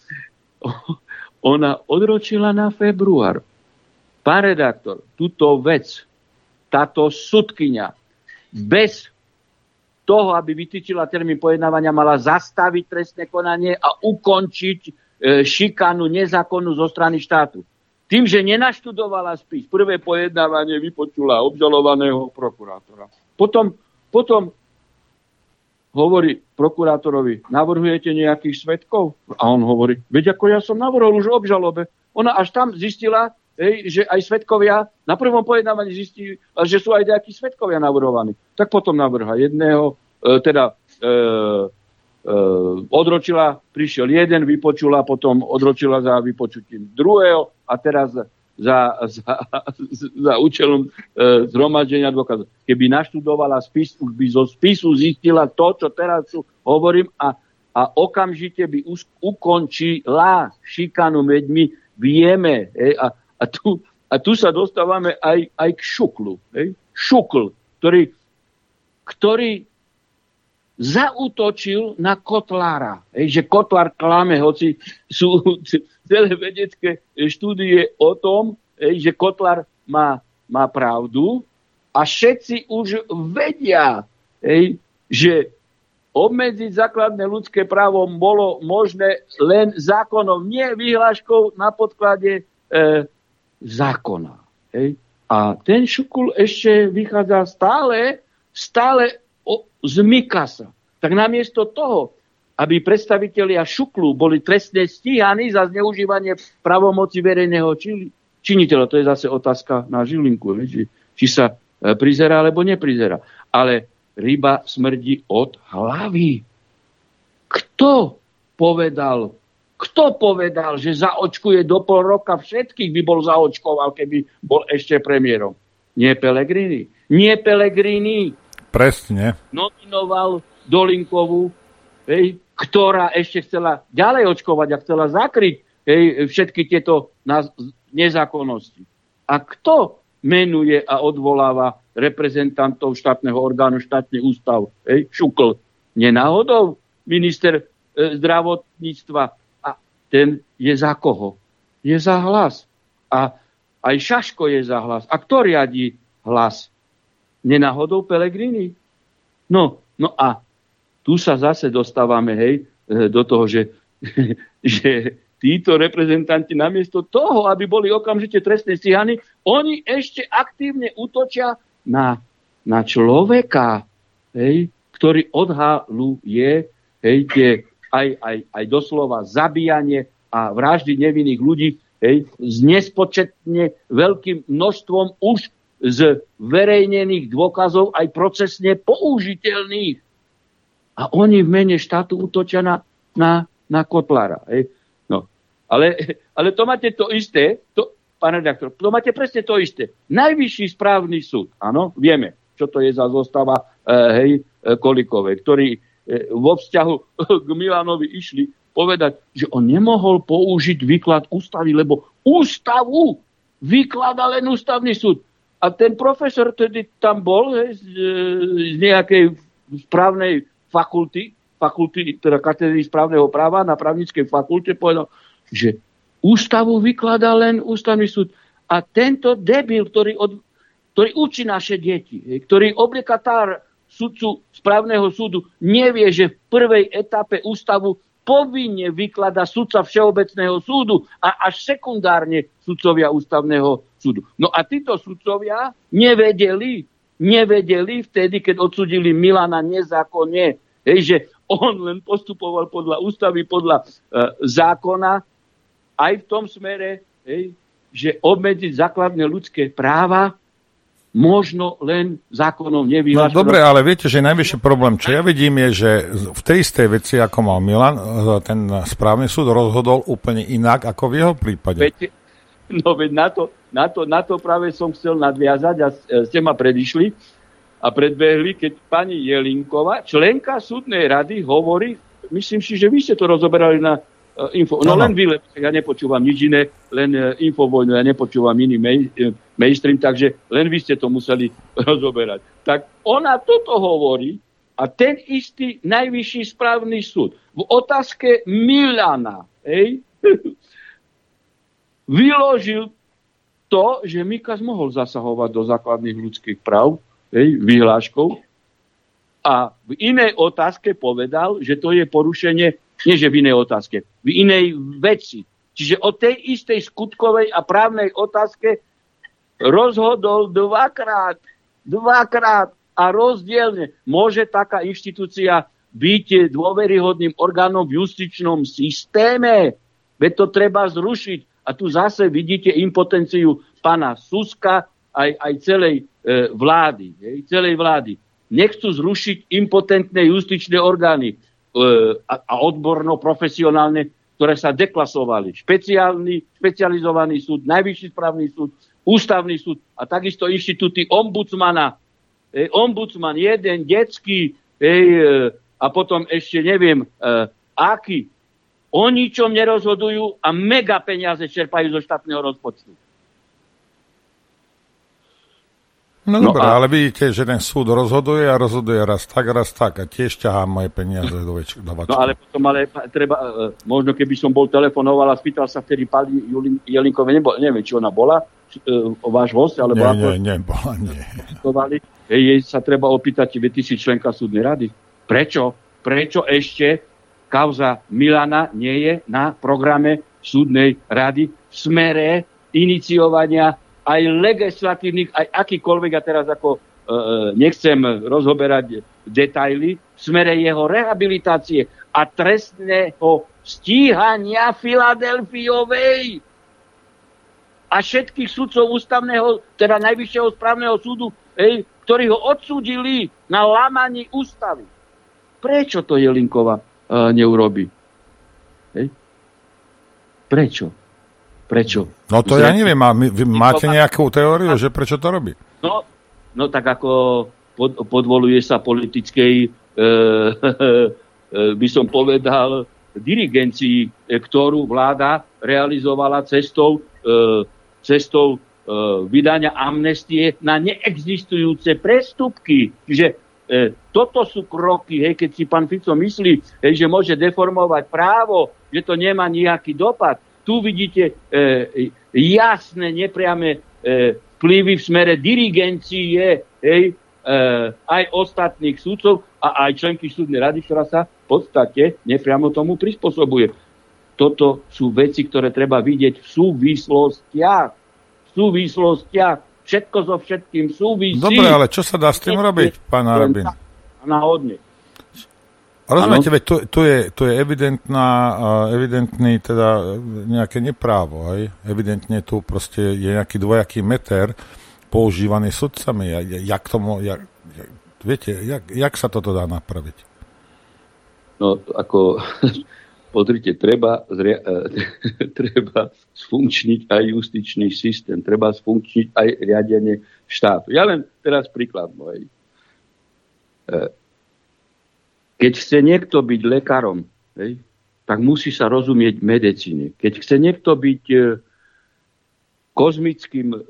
Ona odročila na február. Pán redaktor, túto vec, táto sudkyňa bez toho, aby vytýčila termín pojednávania, mala zastaviť trestné konanie a ukončiť e, šikanu nezákonnú zo strany štátu. Tým, že nenaštudovala spis, prvé pojednávanie vypočula obžalovaného prokurátora. Potom, potom hovorí prokurátorovi, navrhujete nejakých svedkov? A on hovorí, veď ako ja som navrhol už v obžalobe. Ona až tam zistila, hej, že aj svedkovia na prvom pojednávaní zistí, že sú aj nejakí svedkovia navrhovaní. Tak potom navrha jedného, e, teda e, e, odročila, prišiel jeden, vypočula, potom odročila za vypočutím druhého a teraz za, za, za účelom e, zhromaždenia dôkazov. Keby naštudovala spis, už by zo spisu zistila to, čo teraz tu hovorím a, a okamžite by us, ukončila šikanu, veď my vieme, hej, a A tu, a tu sa dostávame aj, aj k šuklu. Hej? Šukl, ktorý, ktorý zaútočil na Kotlára. Hej? Že Kotlár klame, hoci sú celé vedecké štúdie o tom, hej, že Kotlár má, má pravdu a všetci už vedia, hej, že obmedziť základné ľudské právo bolo možné len zákonom, nie vyhláškou na podklade e, zákona. Hej. A ten šukul ešte vychádza stále, stále o, zmyka sa. Tak namiesto toho, aby predstavitelia šuklu boli trestne stíhaní za zneužívanie pravomoci verejného či, činiteľa, to je zase otázka na Žilinku, či, či sa e, prizerá alebo neprizerá. Ale ryba smrdí od hlavy. Kto povedal Kto povedal, že zaočkuje do pol roka všetkých, by bol zaočkoval, keby bol ešte premiérom? Nie Pellegrini. Nie Pellegrini. Presne. Nominoval Dolinkovú, hej, ktorá ešte chcela ďalej očkovať a chcela zakryť, hej, všetky tieto nezákonnosti. A kto menuje a odvoláva reprezentantov štátneho orgánu, štátny ústav? Hej, Šukl. Nenáhodou minister e, zdravotníctva. Ten je za koho? Je za Hlas. A aj Šaško je za Hlas. A kto riadí Hlas? Nenáhodou Pellegrini? No, no a tu sa zase dostávame, hej, do toho, že, že títo reprezentanti namiesto toho, aby boli okamžite trestne stíhaní, oni ešte aktívne útočia na, na človeka, hej, ktorý odhaluje, hej, tie Aj, aj, aj doslova zabíjanie a vraždy nevinných ľudí, hej, s nespočetne veľkým množstvom už z verejnených dôkazov aj procesne použiteľných. A oni v mene štátu útočia na, na, na Kotlára. Hej. No. Ale, ale to máte to isté, to, pán redaktor, to máte presne to isté. Najvyšší správny súd, áno, vieme, čo to je za zostava e, hej, Kolíkovej, ktorý vo vzťahu k Milanovi išli povedať, že on nemohol použiť výklad ústavy, lebo ústavu vyklada len ústavný súd. A ten profesor tedy tam bol hej, z, z nejakej správnej fakulty, fakulty, teda katedry správneho práva na právnickej fakulte, povedal, že ústavu vykladá len ústavný súd. A tento debil, ktorý, od, ktorý učí naše deti, hej, ktorý oblikatár sudcu správneho súdu nevie, že v prvej etape ústavu povinne vyklada sudca všeobecného súdu a až sekundárne sudcovia ústavného súdu. No a títo sudcovia nevedeli, nevedeli vtedy, keď odsúdili Milana nezákonne, hej, že on len postupoval podľa ústavy, podľa uh, zákona, aj v tom smere, hej, že obmedziť základné ľudské práva možno len zákonom nevyhlášenou. No dobre, ale viete, že najvyšší problém, čo ja vidím, je, že v tej istej veci, ako mal Milan, ten správny súd rozhodol úplne inak, ako v jeho prípade. Viete, no veď na to, na, to, na to práve som chcel nadviazať a ste ma predišli a predbehli, keď pani Jelinková, členka súdnej rady, hovorí, myslím si, že vy ste to rozoberali na uh, info. No, no len vy, ja nepočúvam nič iné, len uh, Infovojnu, ja nepočúvam iný mail, uh, mainstream, takže len vy ste to museli rozoberať. Tak ona toto hovorí a ten istý najvyšší správny súd v otázke Milana, hej, vyložil to, že Mikas mohol zasahovať do základných ľudských práv, hej, vyhláškou, a v inej otázke povedal, že to je porušenie, nie že v inej otázke, v inej veci. Čiže o tej istej skutkovej a právnej otázke rozhodol dvakrát, dvakrát a rozdielne. Môže taká inštitúcia byť dôveryhodným orgánom v justičnom systéme? Veď to treba zrušiť. A tu zase vidíte impotenciu pána Suska aj, aj celej e, vlády. Hej, celej vlády. Nechcú zrušiť impotentné justičné orgány e, a, a odborno-profesionálne, ktoré sa deklasovali. Špeciálny, špecializovaný súd, najvyšší správny súd, ústavný súd a takisto inštitúty ombudsmana. E, ombudsman jeden, detský e, a potom ešte neviem, e, aký. O ničom nerozhodujú a mega peniaze čerpajú zo štátneho rozpočtu. No, no dobré, a... ale vidíte, že ten súd rozhoduje a rozhoduje raz tak, raz tak a tiež ťahá moje peniaze do väčších. No ale potom ale treba, možno keby som bol telefonoval a spýtal sa vtedy pani Jelinkovej, nebo, neviem, či ona bola, či, uh, váš host, ale nie, bola... Nie, nie, bola, nie. Jej sa treba opýtať, veď ty si členka súdnej rady. Prečo? Prečo ešte kauza Milana nie je na programe súdnej rady v smere iniciovania aj legislatívnych, aj akýkoľvek, a teraz ako e, nechcem rozhoberať detaily, v smere jeho rehabilitácie a trestného stíhania Filadelfiovej a všetkých sudcov ústavného, teda najvyššieho správneho súdu, ej, ktorí ho odsúdili na lámaní ústavy. Prečo to Jelinková uh, neurobi? Hej? Prečo? Prečo? No to Zre... ja neviem, a my, vy máte nejakú teóriu, že prečo to robí? No, no tak ako pod, podvoluje sa politickej, e, e, by som povedal, dirigencii, ktorú vláda realizovala cestou, e, cestou e, vydania amnestie na neexistujúce prestupky. Čiže e, toto sú kroky, hej, keď si pán Fico myslí, hej, že môže deformovať právo, že to nemá nejaký dopad. Tu vidíte e, jasné, nepriame e, vplyvy v smere dirigencie, hej, e, aj ostatných súdcov a aj členky súdnej rady, ktorá sa v podstate nepriamo tomu prispôsobuje. Toto sú veci, ktoré treba vidieť v súvislostiach. V súvislostiach. Všetko so všetkým súvisí. Dobre, ale čo sa dá s tým robiť, pán Harabin? Náhodne. Rozumiete, veď tu, tu, je, tu je evidentná, evidentný teda nejaké neprávo, hej? Evidentne tu proste je nejaký dvojaký meter používaný sudcami. Jak tomu, jak, viete, jak, jak sa toto dá napraviť? No, ako, pozrite, treba, zria, treba sfunkčniť aj justičný systém, treba sfunkčniť aj riadenie štátu. Ja len teraz príklad môj. Keď chce niekto byť lekárom, hej, tak musí sa rozumieť medicíne. Keď chce niekto byť e, kozmickým e,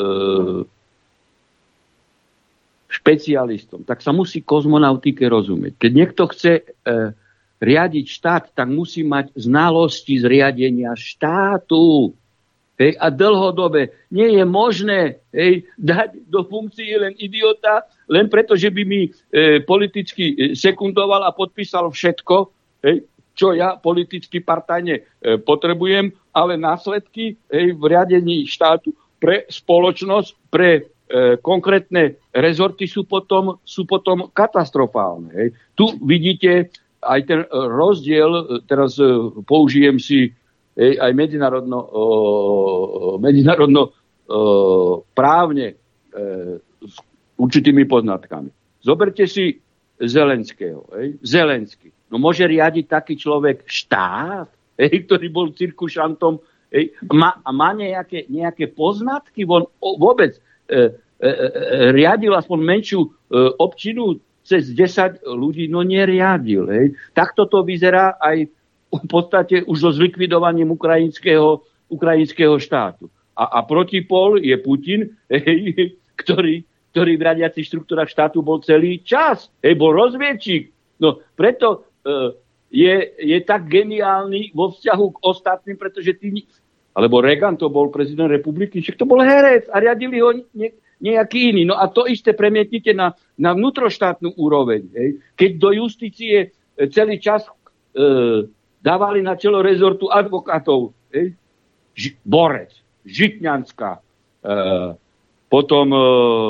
špecialistom, tak sa musí kozmonautike rozumieť. Keď niekto chce e, riadiť štát, tak musí mať znalosti z riadenia štátu. Hej, a dlhodobé nie je možné, hej, dať do funkcie len idiota, len preto, že by mi e, politicky sekundoval a podpísal všetko, hej, čo ja politicky partajne e, potrebujem, ale následky, hej, v riadení štátu pre spoločnosť, pre e, konkrétne rezorty sú potom, sú potom katastrofálne. Hej. Tu vidíte aj ten rozdiel, teraz použijem si hej, aj medzinárodno, o, medzinárodno o, právne e, s určitými poznatkami. Zoberte si Zelenského. Hej. Zelenský. No môže riadiť taký človek štát, hej, ktorý bol cirkušantom, hej, má, má nejaké, nejaké poznatky, on vôbec e, e, riadil aspoň menšiu e, občinu cez desať ľudí, no neriadil. Hej. Takto to vyzerá aj v podstate už so zlikvidovaním ukrajinského, ukrajinského štátu. A, a protipol je Putin, hej, ktorý, ktorý v riadiacich štruktúrach štátu bol celý čas. Hej, bol rozviedčík. No preto e, je, je tak geniálny vo vzťahu k ostatným, pretože tí... Alebo Reagan to bol prezident republiky, však to bol herec a riadili ho nie, nejaký iný. No a to isté premietnite na, na vnútroštátnu úroveň. Hej. Keď do justície celý čas e, dávali na čelo rezortu advokátov, hej. Ž, Borec, Žitňanská, e, potom e,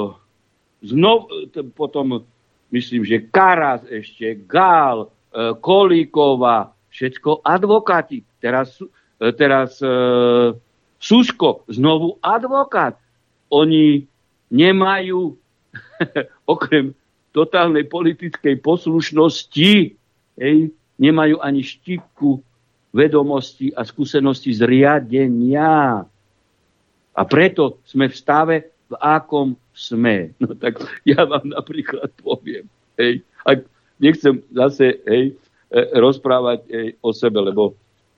znov, t, potom myslím, že Karas ešte, Gál, e, Kolíková, všetko advokáti. Teraz, e, teraz e, Suško, znovu advokát. Oni nemajú okrem totálnej politickej poslušnosti, hej, nemajú ani štípku vedomosti a skúsenosti z riadenia. A preto sme v stave, v akom sme. No tak ja vám napríklad poviem. Hej, ak nechcem zase hej, rozprávať hej, o sebe, lebo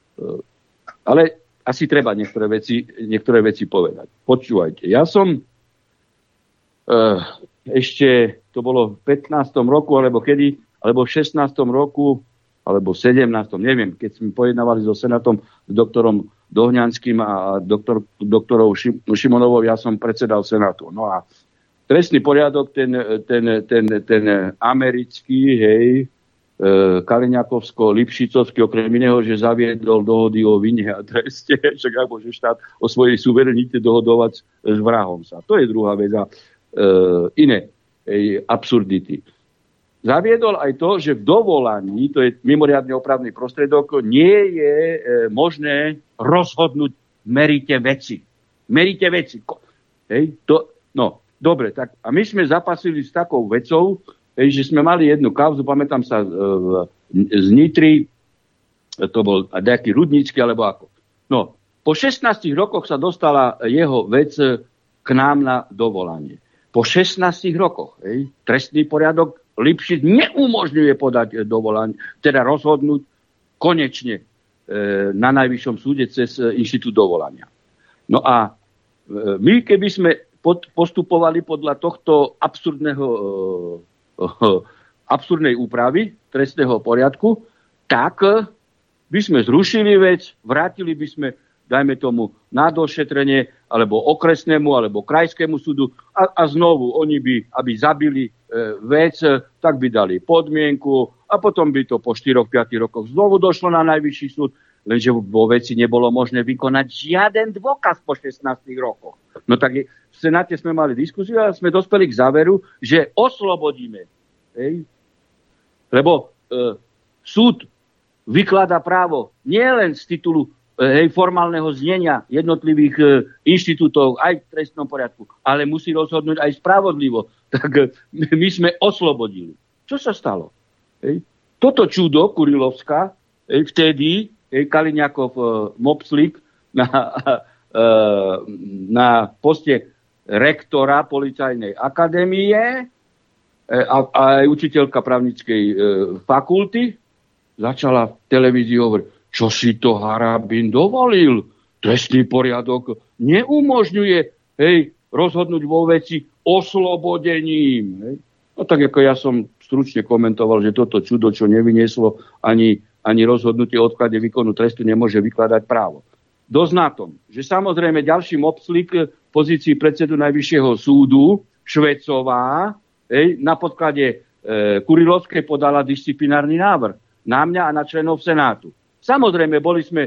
ale asi treba niektoré veci, niektoré veci povedať. Počúvajte, ja som Uh, ešte to bolo v pätnástom roku, alebo kedy, alebo v šestnástom roku, alebo v sedemnástom, neviem, keď sme pojednávali so senátom, s doktorom Dohňanským a doktor, doktorou Šim, Šimonovou, ja som predsedal senátu. No a trestný poriadok, ten, ten, ten, ten americký, hej, uh, Kaliňakovsko-Lipšicovský, okrem iného, že zaviedol dohody o vine a treste, však ak môže štát o svojej suverenite dohodovať s vrahom sa. To je druhá vec. A Uh, iné uh, absurdity. Zaviedol aj to, že v dovolaní, to je mimoriadne opravný prostriedok, nie je uh, možné rozhodnúť v merite veci. Merite veci. Hej, to, no, dobre, tak a my sme zapasili s takou vecou, hej, že sme mali jednu kauzu, pamätám sa uh, z Nitry, to bol nejaký Rudnícky, alebo ako. No, po šestnástich rokoch sa dostala jeho vec k nám na dovolanie. Po šestnástich rokoch, hej, trestný poriadok Lipšic neumožňuje podať dovolanie, teda rozhodnúť konečne e, na najvyššom súde cez e, inštitút dovolania. No a e, my, keby sme pod, postupovali podľa tohto absurdného, e, e, absurdnej úpravy trestného poriadku, tak e, by sme zrušili vec, vrátili by sme, dajme tomu, na došetrenie, alebo okresnému, alebo krajskému súdu a, a znovu oni by, aby zabili e, vec, tak by dali podmienku a potom by to po štyroch piatich rokoch znovu došlo na najvyšší súd, lenže vo veci nebolo možné vykonať žiaden dôkaz po šestnástich rokoch. No tak je, v Senáte sme mali diskusiu a sme dospeli k záveru, že oslobodíme. Hej? Lebo e, súd vykladá právo nielen z titulu hej, formálneho znenia jednotlivých e, inštitútov aj v trestnom poriadku, ale musí rozhodnúť aj spravodlivo. Tak e, my sme oslobodili. Čo sa stalo? Hej. Toto čudo Kurilovská, hej, vtedy hej, Kaliňakov e, Mopslík na, e, na poste rektora Policajnej akadémie e, a, a aj učiteľka právnickej e, fakulty začala v televízii hovoriť, čo si to Harabin dovolil. Trestný poriadok neumožňuje hej, rozhodnúť vo veci oslobodením. Hej. No tak ako ja som stručne komentoval, že toto čudo, čo nevynieslo ani, ani rozhodnutie o odklade výkonu trestu, nemôže vykladať právo. Dosť na tom, že samozrejme ďalší mopslík v pozícii predsedu Najvyššieho súdu, Švecová, hej, na podklade e, Kurilovskej podala disciplinárny návrh na mňa a na členov Senátu. Samozrejme, boli sme e,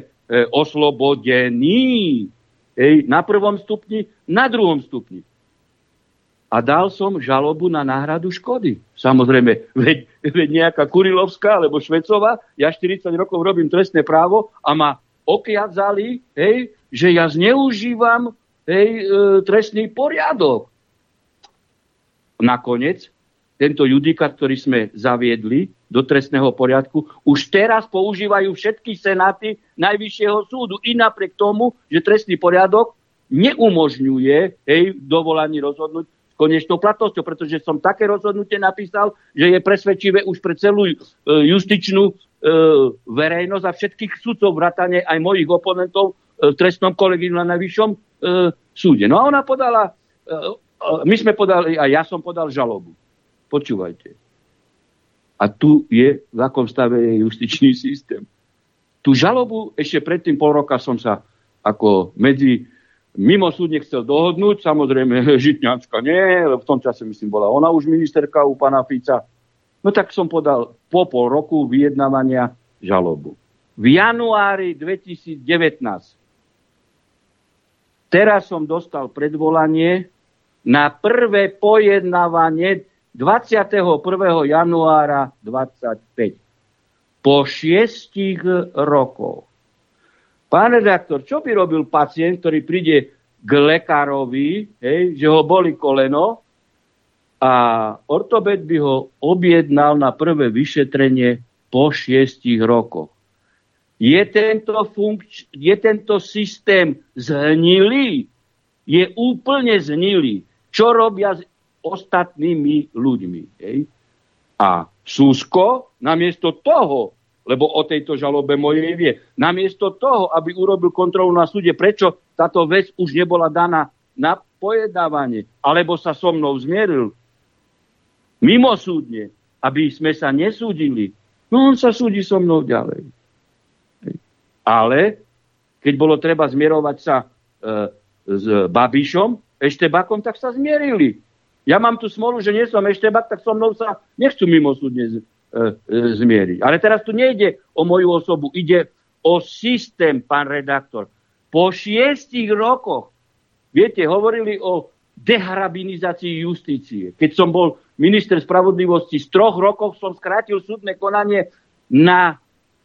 oslobodení hej, na prvom stupni, na druhom stupni. a dal som žalobu na náhradu škody. Samozrejme, veď, veď nejaká Kurilovská alebo Švecová, ja štyridsať rokov robím trestné právo a ma okiadzali, hej, že ja zneužívam hej, e, trestný poriadok. Nakoniec, tento judikát, ktorý sme zaviedli do trestného poriadku, už teraz používajú všetky senáty Najvyššieho súdu. I napriek tomu, že trestný poriadok neumožňuje hej, dovolaní rozhodnúť konečnou platnosťou, pretože som také rozhodnutie napísal, že je presvedčivé už pre celú e, justičnú e, verejnosť a všetkých sudcov vrátane aj mojich oponentov e, v trestnom kolegiu na Najvyššom e, súde. No a ona podala, e, my sme podali, a ja som podal žalobu. Počúvajte. A tu je, v akom stave je justičný systém. Tú žalobu ešte predtým pol roka som sa ako medzi mimo súdne chcel dohodnúť, samozrejme Žitňanská nie, lebo v tom čase, myslím, bola ona už ministerka u pána Fica. No tak som podal po pol roku vyjednávania žalobu. V januári dvetisícdevätnásť. Teraz som dostal predvolanie na prvé pojednávanie dvadsiateho prvého januára dvadsaťpäť. Po šiestich rokoch. Pán redaktor, čo by robil pacient, ktorý príde k lekárovi, hej, že ho boli koleno a ortoped by ho objednal na prvé vyšetrenie po šiestich rokoch. Je tento, funkč- je tento systém zhnilý? Je úplne zhnilý. Čo robia s ostatnými ľuďmi? Hej? A Súsko namiesto toho, lebo o tejto žalobe mojej vie. Namiesto toho, aby urobil kontrolu na súde, prečo táto vec už nebola daná na pojednávanie, alebo sa so mnou zmieril mimosúdne, aby sme sa nesúdili, no on sa súdi so mnou ďalej. Ale keď bolo treba zmierovať sa e, s Babišom, Eštebakom, tak sa zmierili. Ja mám tu smolu, že nie som Eštebak, tak so mnou sa nechcú mimosúdne z zmieriť. Ale teraz tu nejde o moju osobu, ide o systém, pán redaktor. Po šiestich rokoch, viete, hovorili o deharabinizácii justície. Keď som bol minister spravodlivosti, z troch rokov som skrátil súdne konanie na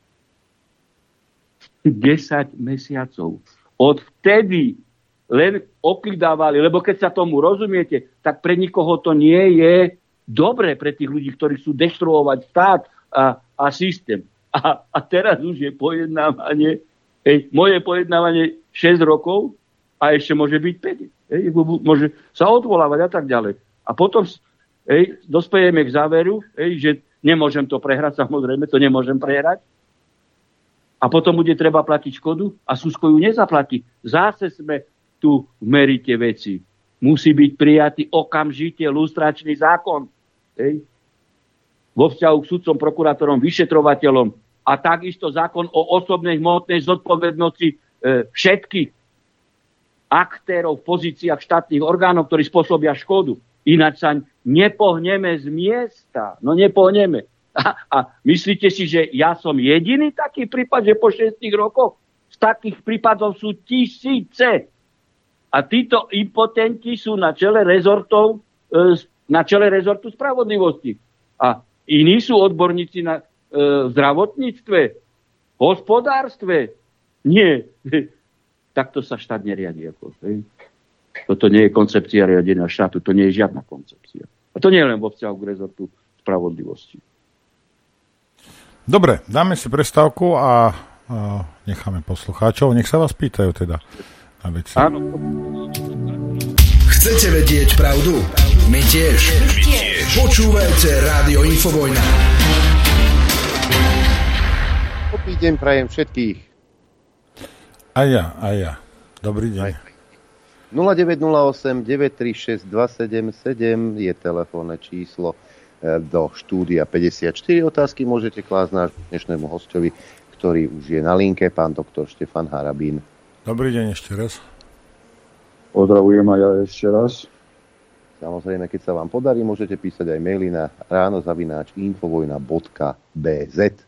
desať mesiacov. Odvtedy len oklidávali, lebo keď sa tomu rozumiete, tak pre nikoho to nie je dobre pre tých ľudí, ktorí chcú deštruovať štát a, a systém. A, a teraz už je pojednávanie, hej, moje pojednávanie šesť rokov a ešte môže byť päť. Hej, môže sa odvolávať a tak ďalej. A potom hej, dospejeme k záveru, hej, že nemôžem to prehrať, samozrejme, to nemôžem prehrať. A potom bude treba platiť škodu a Súsko ju nezaplatí. Zase sme tu v merite veci. Musí byť prijatý okamžite lustračný zákon. Hej. Vo vzťahu k sudcom, prokurátorom, vyšetrovateľom a takisto zákon o osobnej hmotnej zodpovednosti e, všetkých aktérov v pozíciách štátnych orgánov, ktorí spôsobia škodu. Ináč sa nepohneme z miesta. No nepohneme. A, a myslíte si, že ja som jediný taký prípad, že po šiestich rokoch z takých prípadov sú tisíce. A títo impotenti sú na čele rezortov, na čele rezortu spravodlivosti. A iní sú odborníci na e, zdravotníctve, hospodárstve. Nie. Takto sa štát neriadi. Ako, Toto nie je koncepcia riadenia štátu, to nie je žiadna koncepcia. A to nie je len vo vzťahu k rezortu spravodlivosti. Dobre, dáme si prestávku a, a necháme poslucháčov. Nech sa vás pýtajú teda. Áno. Chcete vedieť pravdu? My tiež. My tiež. Počúvajte Rádio Infovojna. Dobrý deň prajem všetkých. A ja, a ja. Dobrý deň. nula deväť nula osem deväť tri šesť dva sedem sedem je telefónne číslo do štúdia päťdesiatštyri. Otázky môžete klásť nášmu dnešnému hostovi, ktorý už je na linke, pán doktor Štefan Harabín. Dobrý deň ešte raz. Pozdravujem aj ja ešte raz. Samozrejme, keď sa vám podarí, môžete písať aj maily na ráno zavináč infovojna bodka bé zet.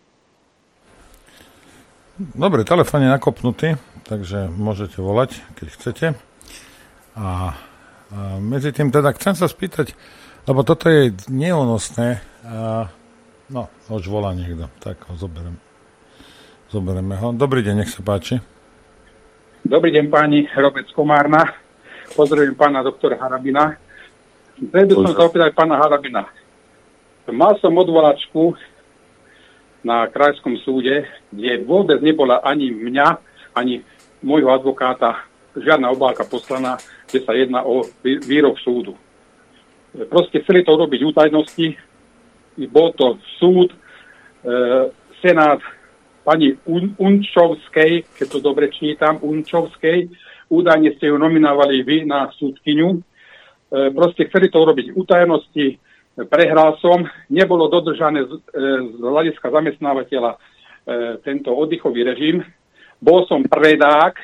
Dobre, telefón je nakopnutý, takže môžete volať, keď chcete. A A medzi tým teda chcem sa spýtať, lebo toto je neúnosné. A, no, už volá niekto. Tak ho zoberiem. Zoberieme ho. Dobrý deň, nech sa páči. Dobrý deň, páni, Robec Komárna. Pozdravujem pána doktora Harabina. Chcel by som sa opýtať pána Harabina. Mal som odvolačku na krajskom súde, kde vôbec nebola ani mňa, ani môjho advokáta žiadna obálka poslaná, kde sa jedná o výrok súdu. Proste chceli to robiť útajnosti, bol to súd, e, senát pani Un- Unčovskej, keď to dobre čítam, Unčovskej, údajne ste ju nominovali vy na súdkyňu. E, proste chceli to robiť útajnosti, prehral som, nebolo dodržané z, e, z hľadiska zamestnávateľa e, tento oddychový režim. Bol som predák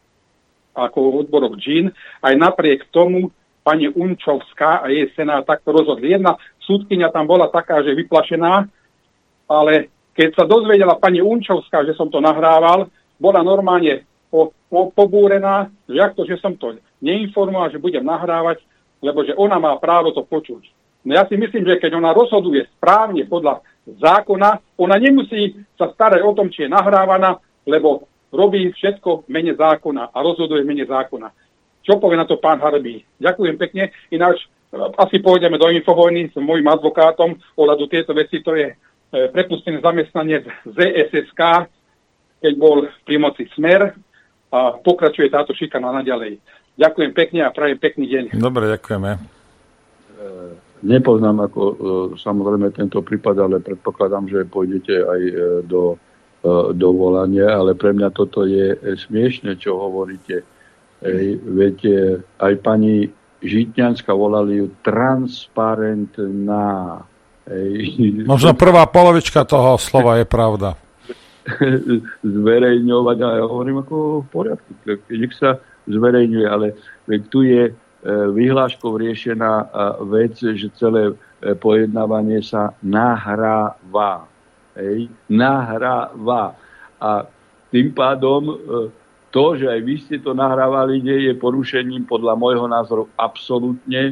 ako odborok džín, aj napriek tomu pani Unčovská a jej senát takto rozhodli. Jedna súdkyňa tam bola taká, že vyplašená, ale keď sa dozvedela pani Unčovská, že som to nahrával, bola normálne po, po, pobúrená, že jak to, že som to neinformoval, že budem nahrávať, lebo že ona má právo to počuť. No ja si myslím, že keď ona rozhoduje správne podľa zákona, ona nemusí sa starať o tom, či je nahrávaná, lebo robí všetko v mene zákona a rozhoduje v mene zákona. Čo povie na to pán Harabí? Ďakujem pekne. Ináč asi pôjdeme do infovojny s môjim advokátom ohľadu tieto veci. To je prepustený zamestnanec zet es es ká, keď bol pri moci Smer a pokračuje táto šikana naďalej. Ďakujem pekne a prajem pekný deň. Dobre, ďakujeme. Nepoznám ako samozrejme tento prípad, ale predpokladám, že pôjdete aj do, do volania, ale pre mňa toto je smiešne, čo hovoríte. Ej, viete, aj pani Žitňanská volali ju transparentná. Ej. Možno prvá polovička toho slova je pravda. Zverejňovať, a ja hovorím ako v poriadku, nech sa zverejňuje, ale tu je vyhláškou riešená vec, že celé pojednávanie sa nahráva. Hej? Nahráva. A tým pádom to, že aj vy ste to nahrávali, nie je porušením podľa môjho názoru absolútne e,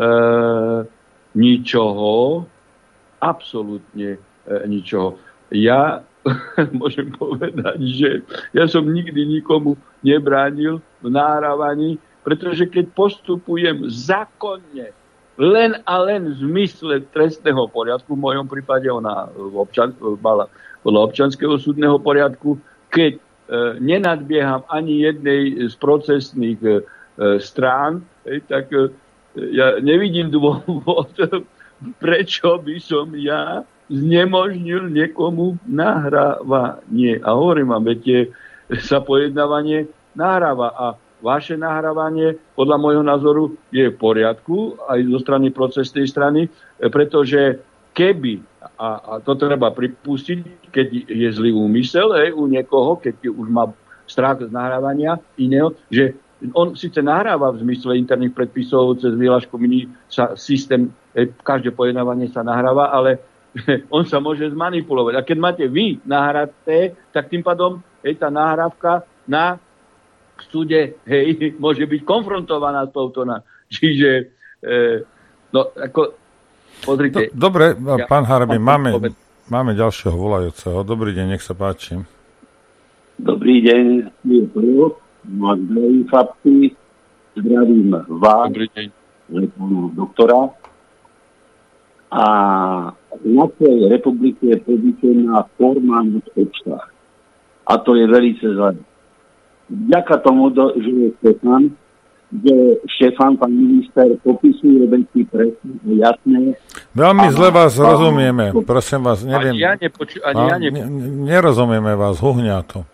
ničoho. Absolútne e, ničoho. Ja môžem povedať, že ja som nikdy nikomu nebránil v nahrávaní, pretože keď postupujem zákonne, len a len v zmysle trestného poriadku, v mojom prípade ona občan, mala podľa občanského súdneho poriadku, keď e, nenadbieham ani jednej z procesných e, strán, e, tak e, ja nevidím dôvod, prečo by som ja znemožnil niekomu nahrávanie. A hovorím vám, viete, sa pojednávanie nahráva a vaše nahrávanie podľa môjho názoru je v poriadku aj zo strany procesnej strany, pretože keby, a, a to treba pripustiť, keď je zlý úmysel hej, u niekoho, keď už má strach z nahrávania iného, že on síce nahráva v zmysle interných predpisov, cez vyhlášku mini sa systém, hej, každé pojednávanie sa nahráva, ale on sa môže zmanipulovať. A keď máte vy nahraté, tak tým pádom hej, tá nahrávka na v súde, hej, môže byť konfrontovaná s touto na. Čiže, e, no, ako, pozrite. Do, dobre, ja, pán Harabin, máme, máme ďalšieho volajúceho. Dobrý deň, nech sa páči. Dobrý deň, mám zdravím chlapci, zdravím vás, doktora. A v našej republike je predvíčená formálna počta. A to je veľmi zlé. Vďaka tomu, že je Štefan, že Štefan, pán minister, popisuje veci presne a jasné. Veľmi zle vás a, rozumieme, prosím vás, neviem. Ani ja nepoču, ani a, ja nepoču. Nerozumieme vás, huhňa to.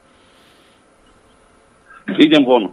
Idem von.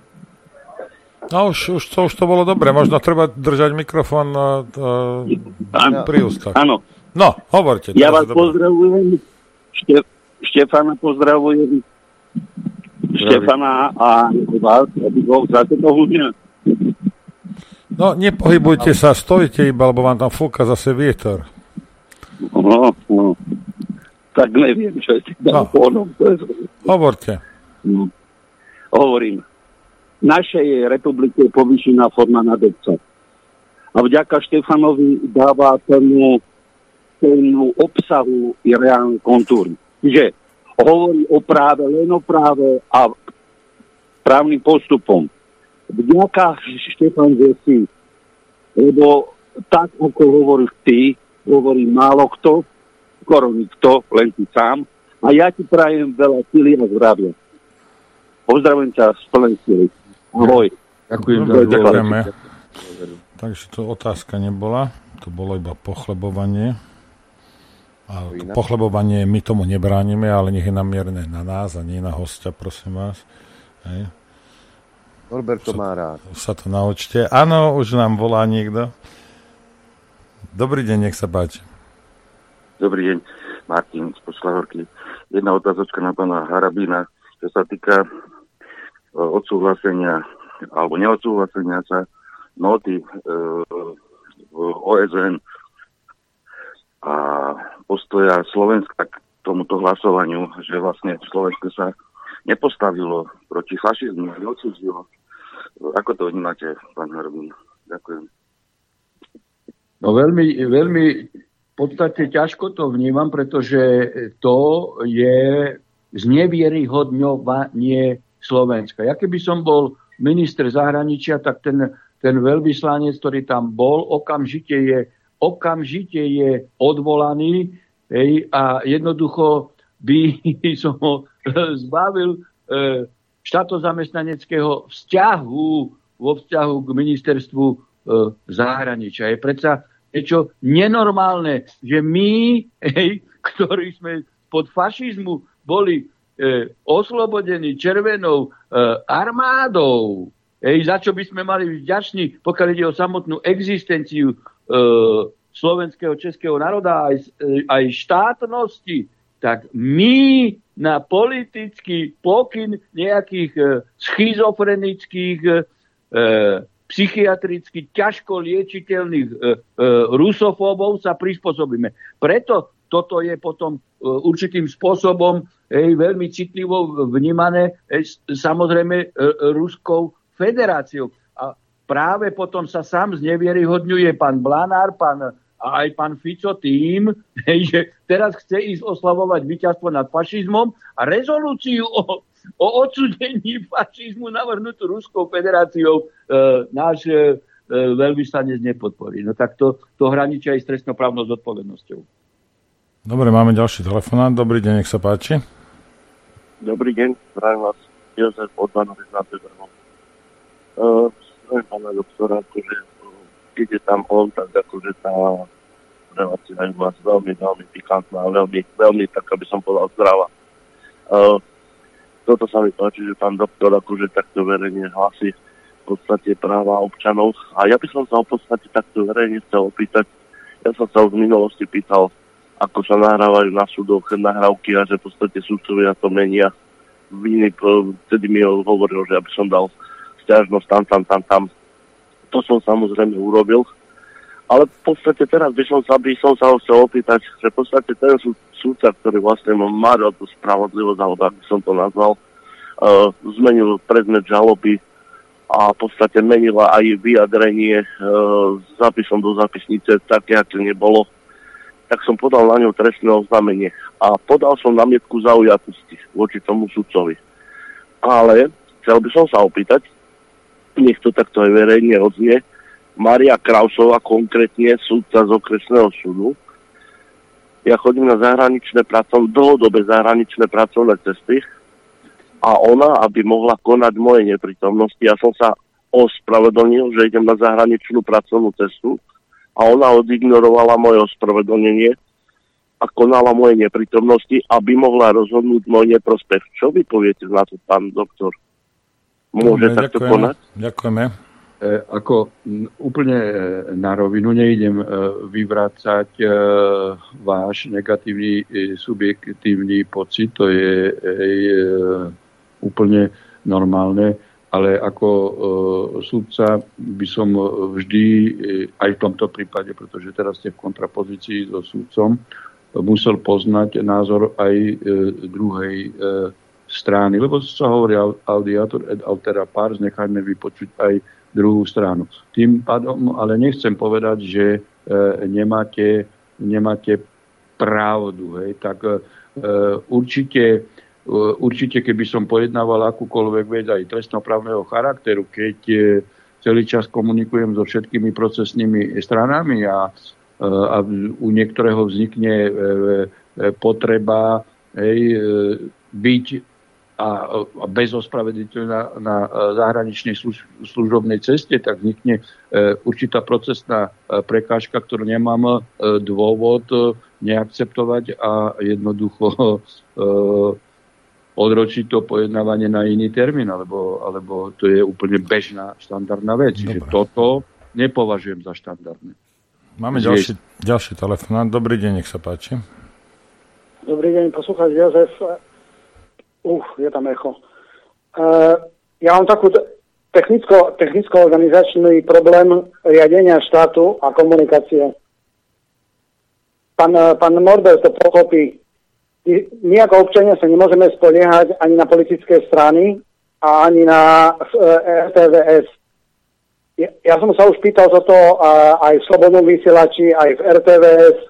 No už, už, to, už to bolo dobre, možno treba držať mikrofón uh, uh, pri ústach. Áno. No, hovorte. Ja vás pozdravujem, Šte, Štefana pozdravujem, Štefana a vás, aby bol za to hudňa. No, nepohybujte sa, stojte iba, lebo vám tam fúka zase vietor. No, no. Tak neviem, čo je no. Fónom. Hovorte. No. Hovorím. našej republike je povýšená forma nadobca. A vďaka Štefanovi dáva ten, ten obsahu i reálne kontúry. Čiže hovorí o práve, len o práve a právnym postupom. Vďaka Štefan Zesi, lebo tak, ako hovoríš ty, hovorí málo kto, skoro nikto, len ty sám. A ja ti prajem veľa síly a zdravia. Pozdravujem ťa z plnej síly. Ahoj. Ďakujem. Ďakujeme. Takže to otázka nebola, to bolo iba pochlebovanie. A to pochlebovanie my tomu nebránime, ale nech je namierené na nás a nie na hostia, prosím vás. Hej. Norbert to má rád. Sa to naučte. Áno, už nám volá niekto. Dobrý deň, nech sa páči. Dobrý deň, Martin z Pošľahorky. Jedna otázočka na pána Harabina, čo sa týka odsúhlasenia alebo neodsúhlasenia sa noty e, v ó es en a postoja Slovenska k tomuto hlasovaniu, že vlastne Slovensko sa nepostavilo proti fašizmu, neodsúdilo. Ako to vnímate, pán Harabin? Ďakujem. No veľmi, veľmi v podstate ťažko to vnímam, pretože to je znevieryhodňovanie Slovenska. Ja keby som bol minister zahraničia, tak ten, ten veľvyslanec, ktorý tam bol, okamžite je, okamžite je odvolaný, hej, a jednoducho by som ho zbavil e, štátozamestnaneckého vzťahu vo vzťahu k ministerstvu e, zahraničia. Je predsa niečo nenormálne, že my, hej, ktorí sme pod fašizmu boli e, oslobodení červenou e, armádou, hej, za čo by sme mali vďační, pokiaľ ide o samotnú existenciu e, slovenského, českého národa aj, e, aj štátnosti, tak my na politický pokyn nejakých e, schizofrenických, e, psychiatricky ťažko liečiteľných e, e, rusofóbov sa prispôsobíme. Preto toto je potom e, určitým spôsobom e, veľmi citlivo vnímané e, samozrejme e, Ruskou federáciou. A práve potom sa sám znevieryhodňuje pán Blanár, pán a aj pán Fico tým, že teraz chce ísť oslavovať víťazstvo nad fašizmom a rezolúciu o, o odsúdení fašizmu navrhnutú Ruskou federáciou e, náš e, veľvyslanec nepodporí. No tak to, to hraničí aj s trestnoprávnou zodpovednosťou. Dobre, máme ďalší telefonát. Dobrý deň, nech sa páči. Dobrý deň, zdravím vás. Jozef Odvanovec na Tebernom. Uh, zdravím pána doktora, akože ide tam on, tak akože tá relácia je vás veľmi, veľmi pikantná, veľmi, veľmi, tak aby som povedal, zdravá. Uh, toto sa mi páči, že pán doktor akože takto verejne hlasí v podstate práva občanov. A ja by som sa v podstate takto verejne chcel opýtať, ja som sa už v minulosti pýtal, ako sa nahrávajú na súdoch nahrávky a že v podstate súdcovia to menia. Viny, vtedy mi hovoril, že aby som dal sťažnosť tam, tam, tam, tam. To som samozrejme urobil. Ale v podstate teraz by som sa, by som sa ho chcel opýtať, že v podstate ten súd, súdca, ktorý vlastne má tú spravodlivosť, alebo ak by som to nazval, uh, zmenil predmet žaloby a v podstate menila aj vyjadrenie uh, s zápisom do zápisnice také, aké nebolo, tak som podal na ňu trestné oznámenie. A podal som námietku zaujatosti voči tomu sudcovi. Ale chcel by som sa opýtať, nech to takto aj verejne odznie, Mária Krausová, konkrétne súdca z okresného súdu. Ja chodím na zahraničné pracovné, dlhodobé zahraničné pracovné cesty a ona, aby mohla konať v mojej neprítomnosti, ja som sa ospravedlnil, že idem na zahraničnú pracovnú cestu a ona odignorovala moje ospravedlnenie a konala moje neprítomnosti, aby mohla rozhodnúť môj neprospech. Čo vy poviete na to, pán doktor? Môže takto konať? Ďakujeme. E, ako m, úplne na rovinu neidem e, vyvrácať e, váš negatívny e, subjektívny pocit, to je e, úplne normálne, ale ako e, súdca by som vždy, e, aj v tomto prípade, pretože teraz ste v kontrapozícii so súdcom, musel poznať názor aj e, druhej e, strany, lebo sa hovorí audiatur et altera pars, nechajme vypočuť aj druhú stranu. Tým pádom, ale nechcem povedať, že e, nemáte, nemáte pravdu. Hej. Tak e, určite, e, určite, keby som pojednával akúkoľvek vec aj trestnoprávneho charakteru, keď e, celý čas komunikujem so všetkými procesnými stranami a, e, a u niektorého vznikne e, e, potreba hej, e, byť a bez ospravedlnenia na, na zahraničnej služ, služobnej ceste, tak vznikne e, určitá procesná e, prekážka, ktorú nemám e, dôvod e, neakceptovať a jednoducho e, odročiť to pojednávanie na iný termín, alebo, alebo to je úplne bežná, štandardná vec. Čiže toto nepovažujem za štandardné. Máme ďalší, ďalší telefonát. Dobrý deň, nech sa páči. Dobrý deň, poslúchať Jozef. Uf, je tam echo. Uh, ja mám takú technicko, technicko-organizačný problém riadenia štátu a komunikácie. Pán, pán Norbert to pochopí. My ako občania sa nemôžeme spoliehať ani na politické strany a ani na er té vé es. Ja, ja som sa už pýtal toto uh, aj v Slobodnom vysielači, aj v er té vé es.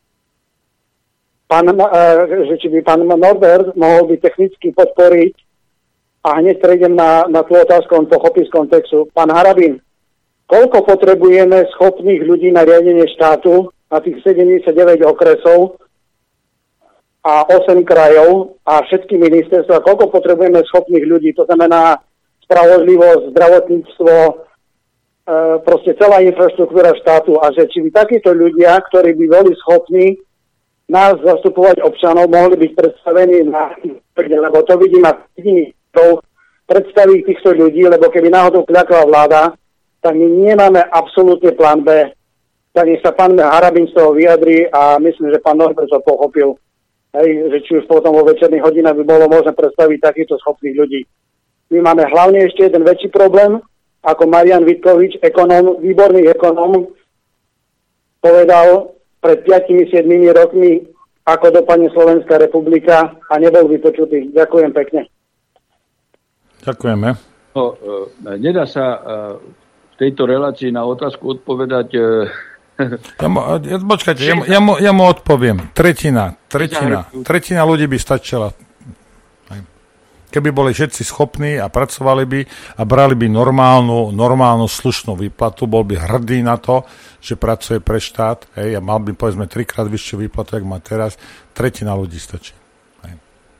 Pán, že či by pán Norbert mohol by technicky podporiť a hneď prejdem na, na tú otázku, on pochopí z kontextu. Pán Harabin, koľko potrebujeme schopných ľudí na riadenie štátu na tých sedemdesiatdeväť okresov a osem krajov a všetky ministerstva, koľko potrebujeme schopných ľudí, to znamená spravodlivosť, zdravotníctvo, e, proste celá infraštruktúra štátu a že či by takíto ľudia, ktorí by boli schopní nás zastupovať občanov, mohli byť predstavení na lebo to vidím a jediný predstaví týchto ľudí, lebo keby náhodou kľakla vláda, tak my nemáme absolútne plán B. Tak nech sa pán Harabin z toho vyjadrí a myslím, že pán Norbert to pochopil. Hej, že či už potom vo večerných hodinách by bolo možné predstaviť takýchto schopných ľudí. My máme hlavne ešte jeden väčší problém, ako Marian Vitkovič, ekonóm, výborný ekonóm, povedal pred piatimi siedmimi rokmi, ako dopadne Slovenská republika a nebol vypočutý. Ďakujem pekne. Ďakujeme. No, e, nedá sa e, v tejto relácii na otázku odpovedať. E, ja mu, ja, počkajte, ja, ja, mu, ja mu odpoviem. Tretina, tretina, tretina ľudí by stačila. Keby boli všetci schopní a pracovali by a brali by normálnu, normálnu slušnú výplatu, bol by hrdý na to, že pracuje pre štát, hej, a mal by povedzme trikrát vyššiu výplatu, ako má teraz, tretina ľudí stačí. Hej.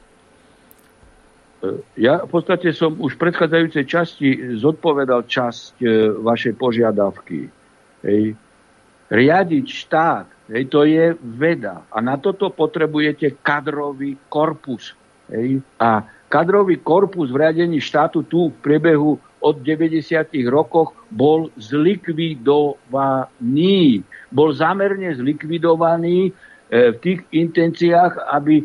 Ja v podstate som už v predchádzajúcej časti zodpovedal časť e, vašej požiadavky. Hej. Riadiť štát, hej, to je veda a na toto potrebujete kadrový korpus. Hej. A kadrový korpus v riadení štátu tu v priebehu od deväťdesiatych rokoch bol zlikvidovaný. Bol zámerne zlikvidovaný e, v tých intenciách, aby e,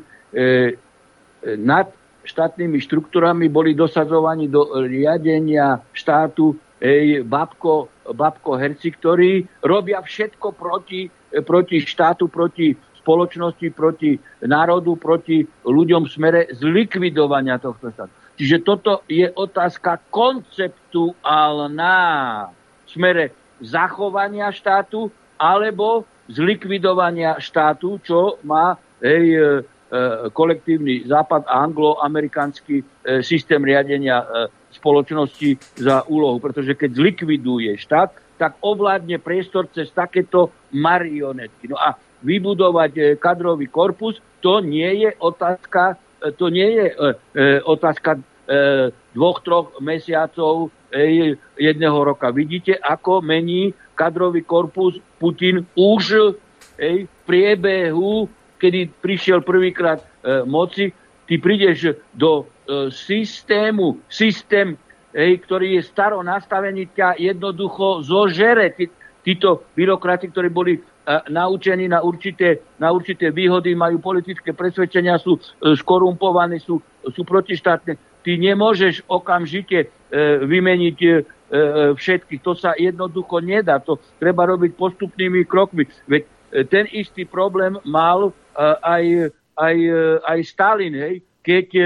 nad štátnymi štruktúrami boli dosadzovaní do riadenia štátu e, babko, babko herci, ktorí robia všetko proti, e, proti štátu, proti spoločnosti, proti národu, proti ľuďom v smere zlikvidovania tohto štátu. Čiže toto je otázka konceptuálna v smere zachovania štátu alebo zlikvidovania štátu, čo má hej, e, kolektívny západ a anglo-amerikánsky e, systém riadenia e, spoločnosti za úlohu. Pretože keď zlikviduje štát, tak ovládne priestor cez takéto marionetky. No a vybudovať kadrový korpus, to nie je otázka, to nie je e, otázka e, dvoch, troch mesiacov, e, jedného roka. Vidíte, ako mení kadrový korpus Putin už e, v priebehu, kedy prišiel prvýkrát e, moci. Ty prídeš do e, systému, systém, e, ktorý je staro nastavený, ťa jednoducho zožere. Tí, títo byrokrati, ktorí boli naučení na určité, na určité výhody, majú politické presvedčenia, sú e, skorumpovaní, sú, sú protištátne. Ty nemôžeš okamžite e, vymeniť e, všetkých. To sa jednoducho nedá. To treba robiť postupnými krokmi. Veď e, ten istý problém mal e, aj, aj, e, aj Stalin, hej? Keď e,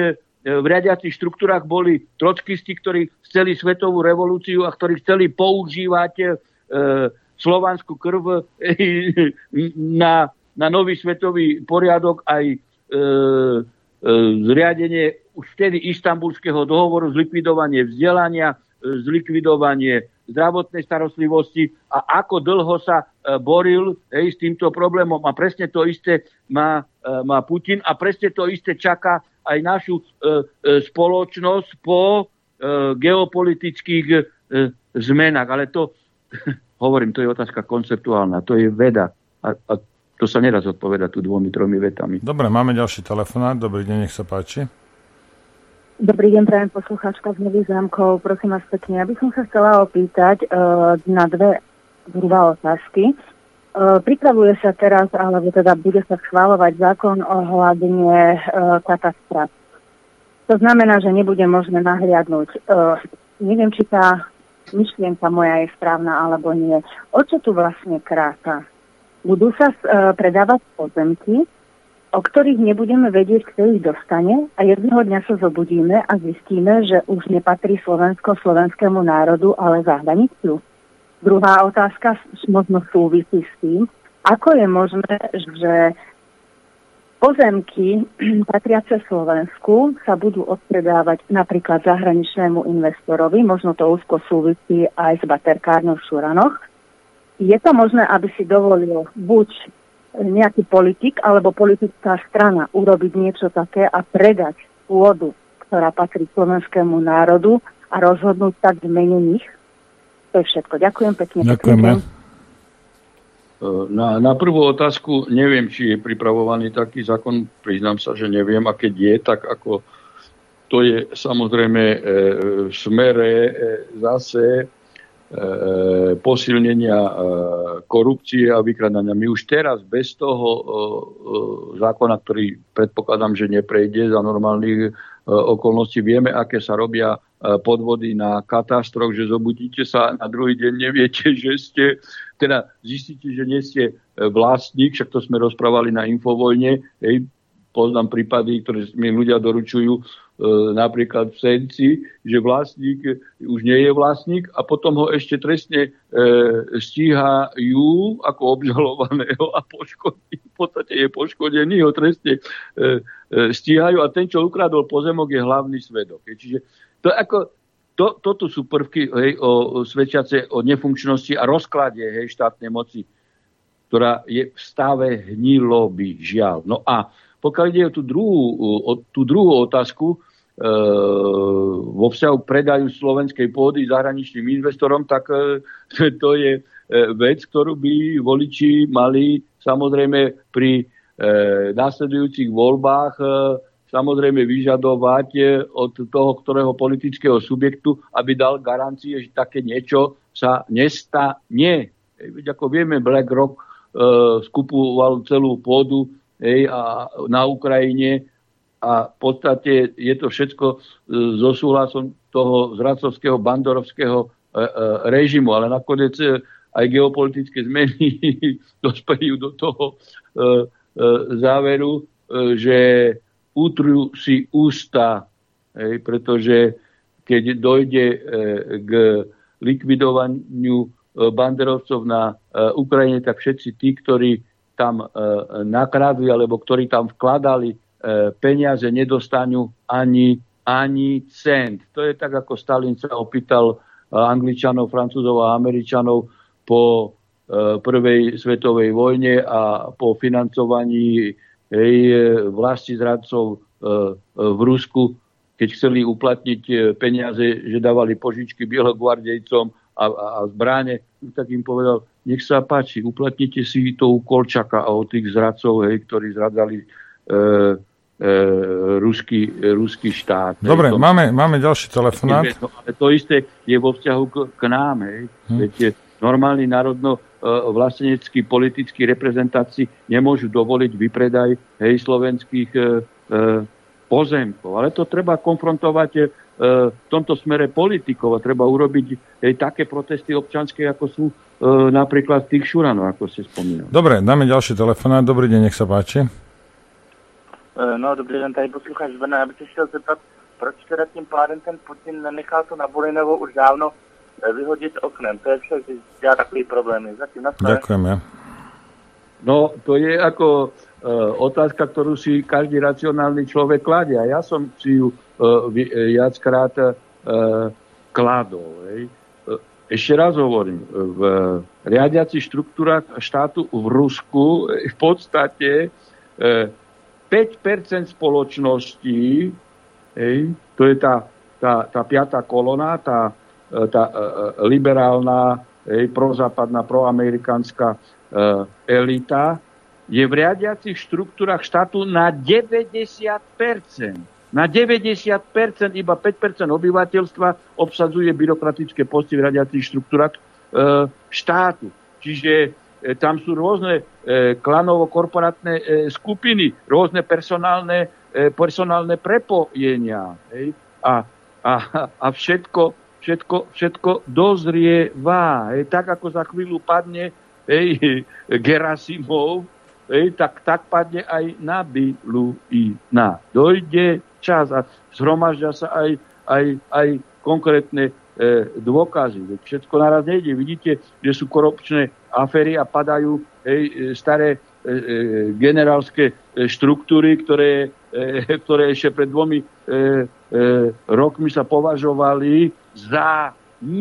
v riadiacich štruktúrach boli trotskisti, ktorí chceli svetovú revolúciu a ktorí chceli používať e, slovanskú krv e, na, na nový svetový poriadok aj e, e, zriadenie už vtedy Istanbulského dohovoru, zlikvidovanie vzdelania, e, zlikvidovanie zdravotnej starostlivosti a ako dlho sa e, boril hej, s týmto problémom. A presne to isté má, e, má Putin a presne to isté čaká aj našu e, e, spoločnosť po e, geopolitických e, zmenách. Ale to, hovorím, to je otázka konceptuálna, to je veda. A, a to sa nedá zodpovedať tu dvomi, tromi vetami. Dobre, máme ďalší telefonát. Dobrý deň, nech sa páči. Dobrý deň, prajem poslucháčka z Nových Zámkov. Prosím vás pekne, ja by som sa chcela opýtať uh, na dve zhruba otázky. Uh, pripravuje sa teraz, alebo teda bude sa schváľovať zákon ohľadne uh, katastra. To znamená, že nebude možné nahliadnúť. Uh, neviem, či tá myšlienka moja je správna, alebo nie. O čo tu vlastne kráta? Budú sa uh, predávať pozemky, o ktorých nebudeme vedieť, kto ich dostane a jedného dňa sa zobudíme a zistíme, že už nepatrí Slovensko slovenskému národu, ale zahraničiu. Druhá otázka možno súvisí s tým, ako je možné, že pozemky patriace Slovensku sa budú odpredávať napríklad zahraničnému investorovi, možno to úzko súvisí aj s baterkárňou v Šuranoch. Je to možné, aby si dovolil buď nejaký politik alebo politická strana urobiť niečo také a predať pôdu, ktorá patrí slovenskému národu a rozhodnúť tak v mene nich? To je všetko. Ďakujem pekne. Ďakujeme. Na, na prvú otázku neviem, či je pripravovaný taký zákon. Priznám sa, že neviem. A keď je, tak ako to je samozrejme e, v smere e, zase posilnenia korupcie a vykradania. My už teraz bez toho zákona, ktorý predpokladám, že neprejde za normálnych okolností, vieme, aké sa robia podvody na katastroch, že zobudíte sa na druhý deň, neviete, že ste, teda zistíte, že nie ste vlastník, však to sme rozprávali na Infovojne, hej, poznám prípady, ktoré mi ľudia doručujú, napríklad v Senci, že vlastník už nie je vlastník a potom ho ešte trestne e, stíhajú ako obžalovaného a poškodí, v podstate je poškodený, ho trestne e, e, stíhajú a ten, čo ukradol pozemok, je hlavný svedok. Čiže to, ako, to, toto sú prvky hej, o, o svedčiace o nefunkčnosti a rozklade hej, štátnej moci, ktorá je v stave hniloby, žiaľ. No a pokiaľ ide o tú druhú, o tú druhú otázku, e, vo vzťahu k predaju slovenskej pôdy zahraničným investorom, tak e, to je e, vec, ktorú by voliči mali samozrejme pri e, následujúcich voľbách e, samozrejme vyžadovať e, od toho, ktorého politického subjektu, aby dal garancie, že také niečo sa nestane. E, ako vieme, BlackRock e, skupoval celú pôdu Hej, a na Ukrajine a v podstate je to všetko so súhlasom toho zradcovského, bandorovského e, e, režimu, ale nakoniec aj geopolitické zmeny dospejú do toho e, e, záveru, e, že utrú si ústa, hej, pretože keď dojde e, k likvidovaniu e, banderovcov na e, Ukrajine, tak všetci tí, ktorí tam e, nakradli, alebo ktorí tam vkladali e, peniaze, nedostanú ani, ani cent. To je tak, ako Stalin sa opýtal e, Angličanov, Francúzov a Američanov po e, prvej svetovej vojne a po financovaní hej, vlasti zradcov e, v Rusku, keď chceli uplatniť e, peniaze, že dávali požičky bielogvardejcom a, a, a zbráne, tak im povedal, nech sa páči, uplatnite si to u Kolčaka a o tých zradcov, hej, ktorí zradzali e, e, ruský, ruský štát. Dobre, hej, máme, máme ďalší telefonát. No, ale to isté je vo vzťahu k, k nám. Hej. Hm. Viete, normálni národno e, vlasteneckí politickí reprezentáci nemôžu dovoliť vypredaj hej, slovenských e, e, pozemkov. Ale to treba konfrontovať e, v tomto smere politikov a treba urobiť hej, také protesty občanské, ako sú E, napríklad tých Šuranov, ako ste spomínali. Dobre, dáme ďalší telefonát. Dobrý deň, nech sa páči. No, dobrý den, tady posluchač Brna. Já bych se chtěl zeptat, proč teda tím pádem ten Putin nenechal to Nabolinovo už dávno vyhodit oknem. To je vše, že dělá takový problémy. Zatím na Ďakujeme. No, to je ako uh, otázka, ktorú si každý racionálny človek kladie. A ja som si ju uh, viackrát uh, kladol. Hej. Ešte raz hovorím, v riadiacich štruktúrach štátu v Rusku v podstate päť percent spoločnosti, hej, to je tá, tá, tá piatá kolona, tá, tá liberálna, hej, prozápadná, proamerikánska elita, je v riadiacich štruktúrach štátu na deväťdesiat percent. Na deväťdesiat percent iba päť percent obyvateľstva obsadzuje byrokratické posty v riadiacich štruktúrach e, štátu. Čiže e, tam sú rôzne e, klanovo-korporátne e, skupiny, rôzne personálne, e, personálne prepojenia. Hej? A, a, a všetko, všetko, všetko dozrieva. Hej? Tak ako za chvíľu padne hej, Gerasimov, hej, tak, tak padne aj Nabiluina. Dojde čas a zhromaždia sa aj, aj, aj konkrétne e, dôkazy. Všetko naraz nejde. Vidíte, že sú korupčné aféry a padajú hej, staré e, e, generálske štruktúry, ktoré, e, ktoré ešte pred dvomi e, e, rokmi sa považovali za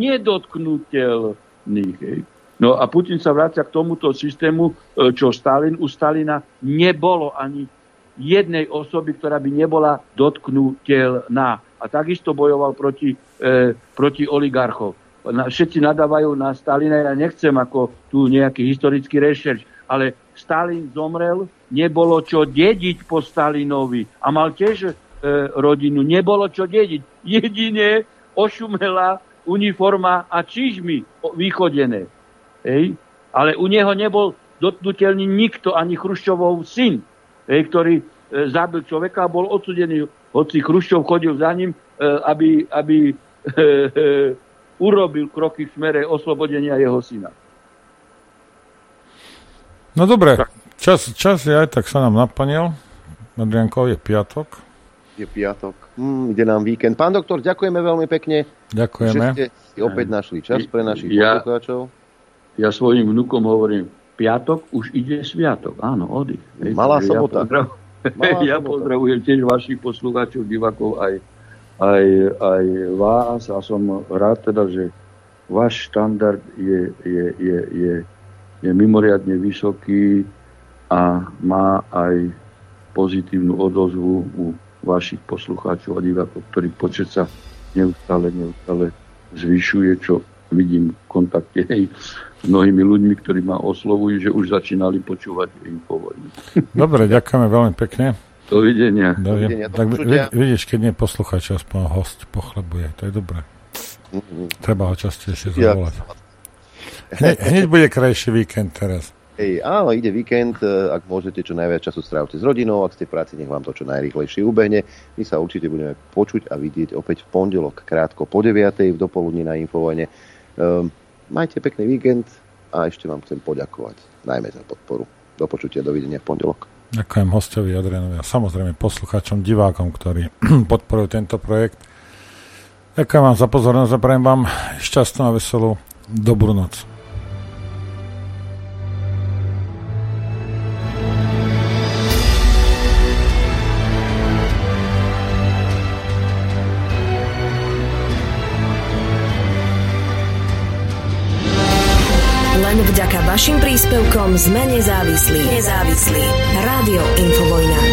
nedotknutelných. Hej. No a Putin sa vracia k tomuto systému, čo Stalin. U Stalina nebolo ani jednej osoby, ktorá by nebola dotknutelná. A takisto bojoval proti, e, proti oligarchov. Všetci nadávajú na Stalina, ja nechcem ako tu nejaký historický rešerš, ale Stalin zomrel, nebolo čo dediť po Stalinovi a mal tiež e, rodinu, nebolo čo dediť. Jedine ošumelá uniforma a čižmy vychodené. Hej. Ale u neho nebol dotknutelný nikto, ani Chruščovov syn, hej, ktorý e, zabil človeka a bol odsudený. Hoci Chruščov chodil za ním, e, aby, aby e, e, urobil kroky v smere oslobodenia jeho syna. No dobre, čas, čas je aj tak sa nám naplnil. Adrianko, je piatok. Je piatok. Mm, ide nám víkend. Pán doktor, ďakujeme veľmi pekne. Ďakujeme. Že ste si opäť našli čas pre našich ja, poslucháčov. Ja svojim vnukom hovorím, piatok už ide sviatok. Áno, oddych. Malá ja sobota. Pozdrav... Malá ja sobota. pozdravujem tiež vašich poslucháčov, divákov, aj, aj, aj vás. A som rád teda, že váš štandard je, je, je, je, je mimoriadne vysoký a má aj pozitívnu odozvu u vašich poslucháčov a divákov, ktorých počet sa neustále, neustále zvyšuje, čo vidím v kontakte hej, s mnohými ľuďmi, ktorí ma oslovujú, že už začínali počúvať Infovojnu. Dobre, ďakujeme veľmi pekne. Dovidenia. Dovidenia. Tak vid- vidíš, keď nie poslucháč, aspoň host pochlebuje. To je dobré. Mm-hmm. Treba ho častejšie zavolať. Hneď, hneď bude krajší víkend teraz. Hej, áno, ide víkend, ak môžete čo najviac času strávte s rodinou, ak ste v práci, nech vám to čo najrýchlejšie ubehne. My sa určite budeme počuť a vidieť opäť v pondelok, krátko po deviatej v dopoludní na Infovojne. Um, majte pekný víkend a ešte vám chcem poďakovať, najmä za podporu. Do počutia, dovidenia v pondelok. Ďakujem hostovi Adrianovi a samozrejme poslucháčom, divákom, ktorí podporujú tento projekt. Ďakujem vám za pozornosť a prajem vám šťastnú a veselú dobrú noc. Len vďaka vašim príspevkom sme nezávislí. Nezávislí. Rádio Infovojna.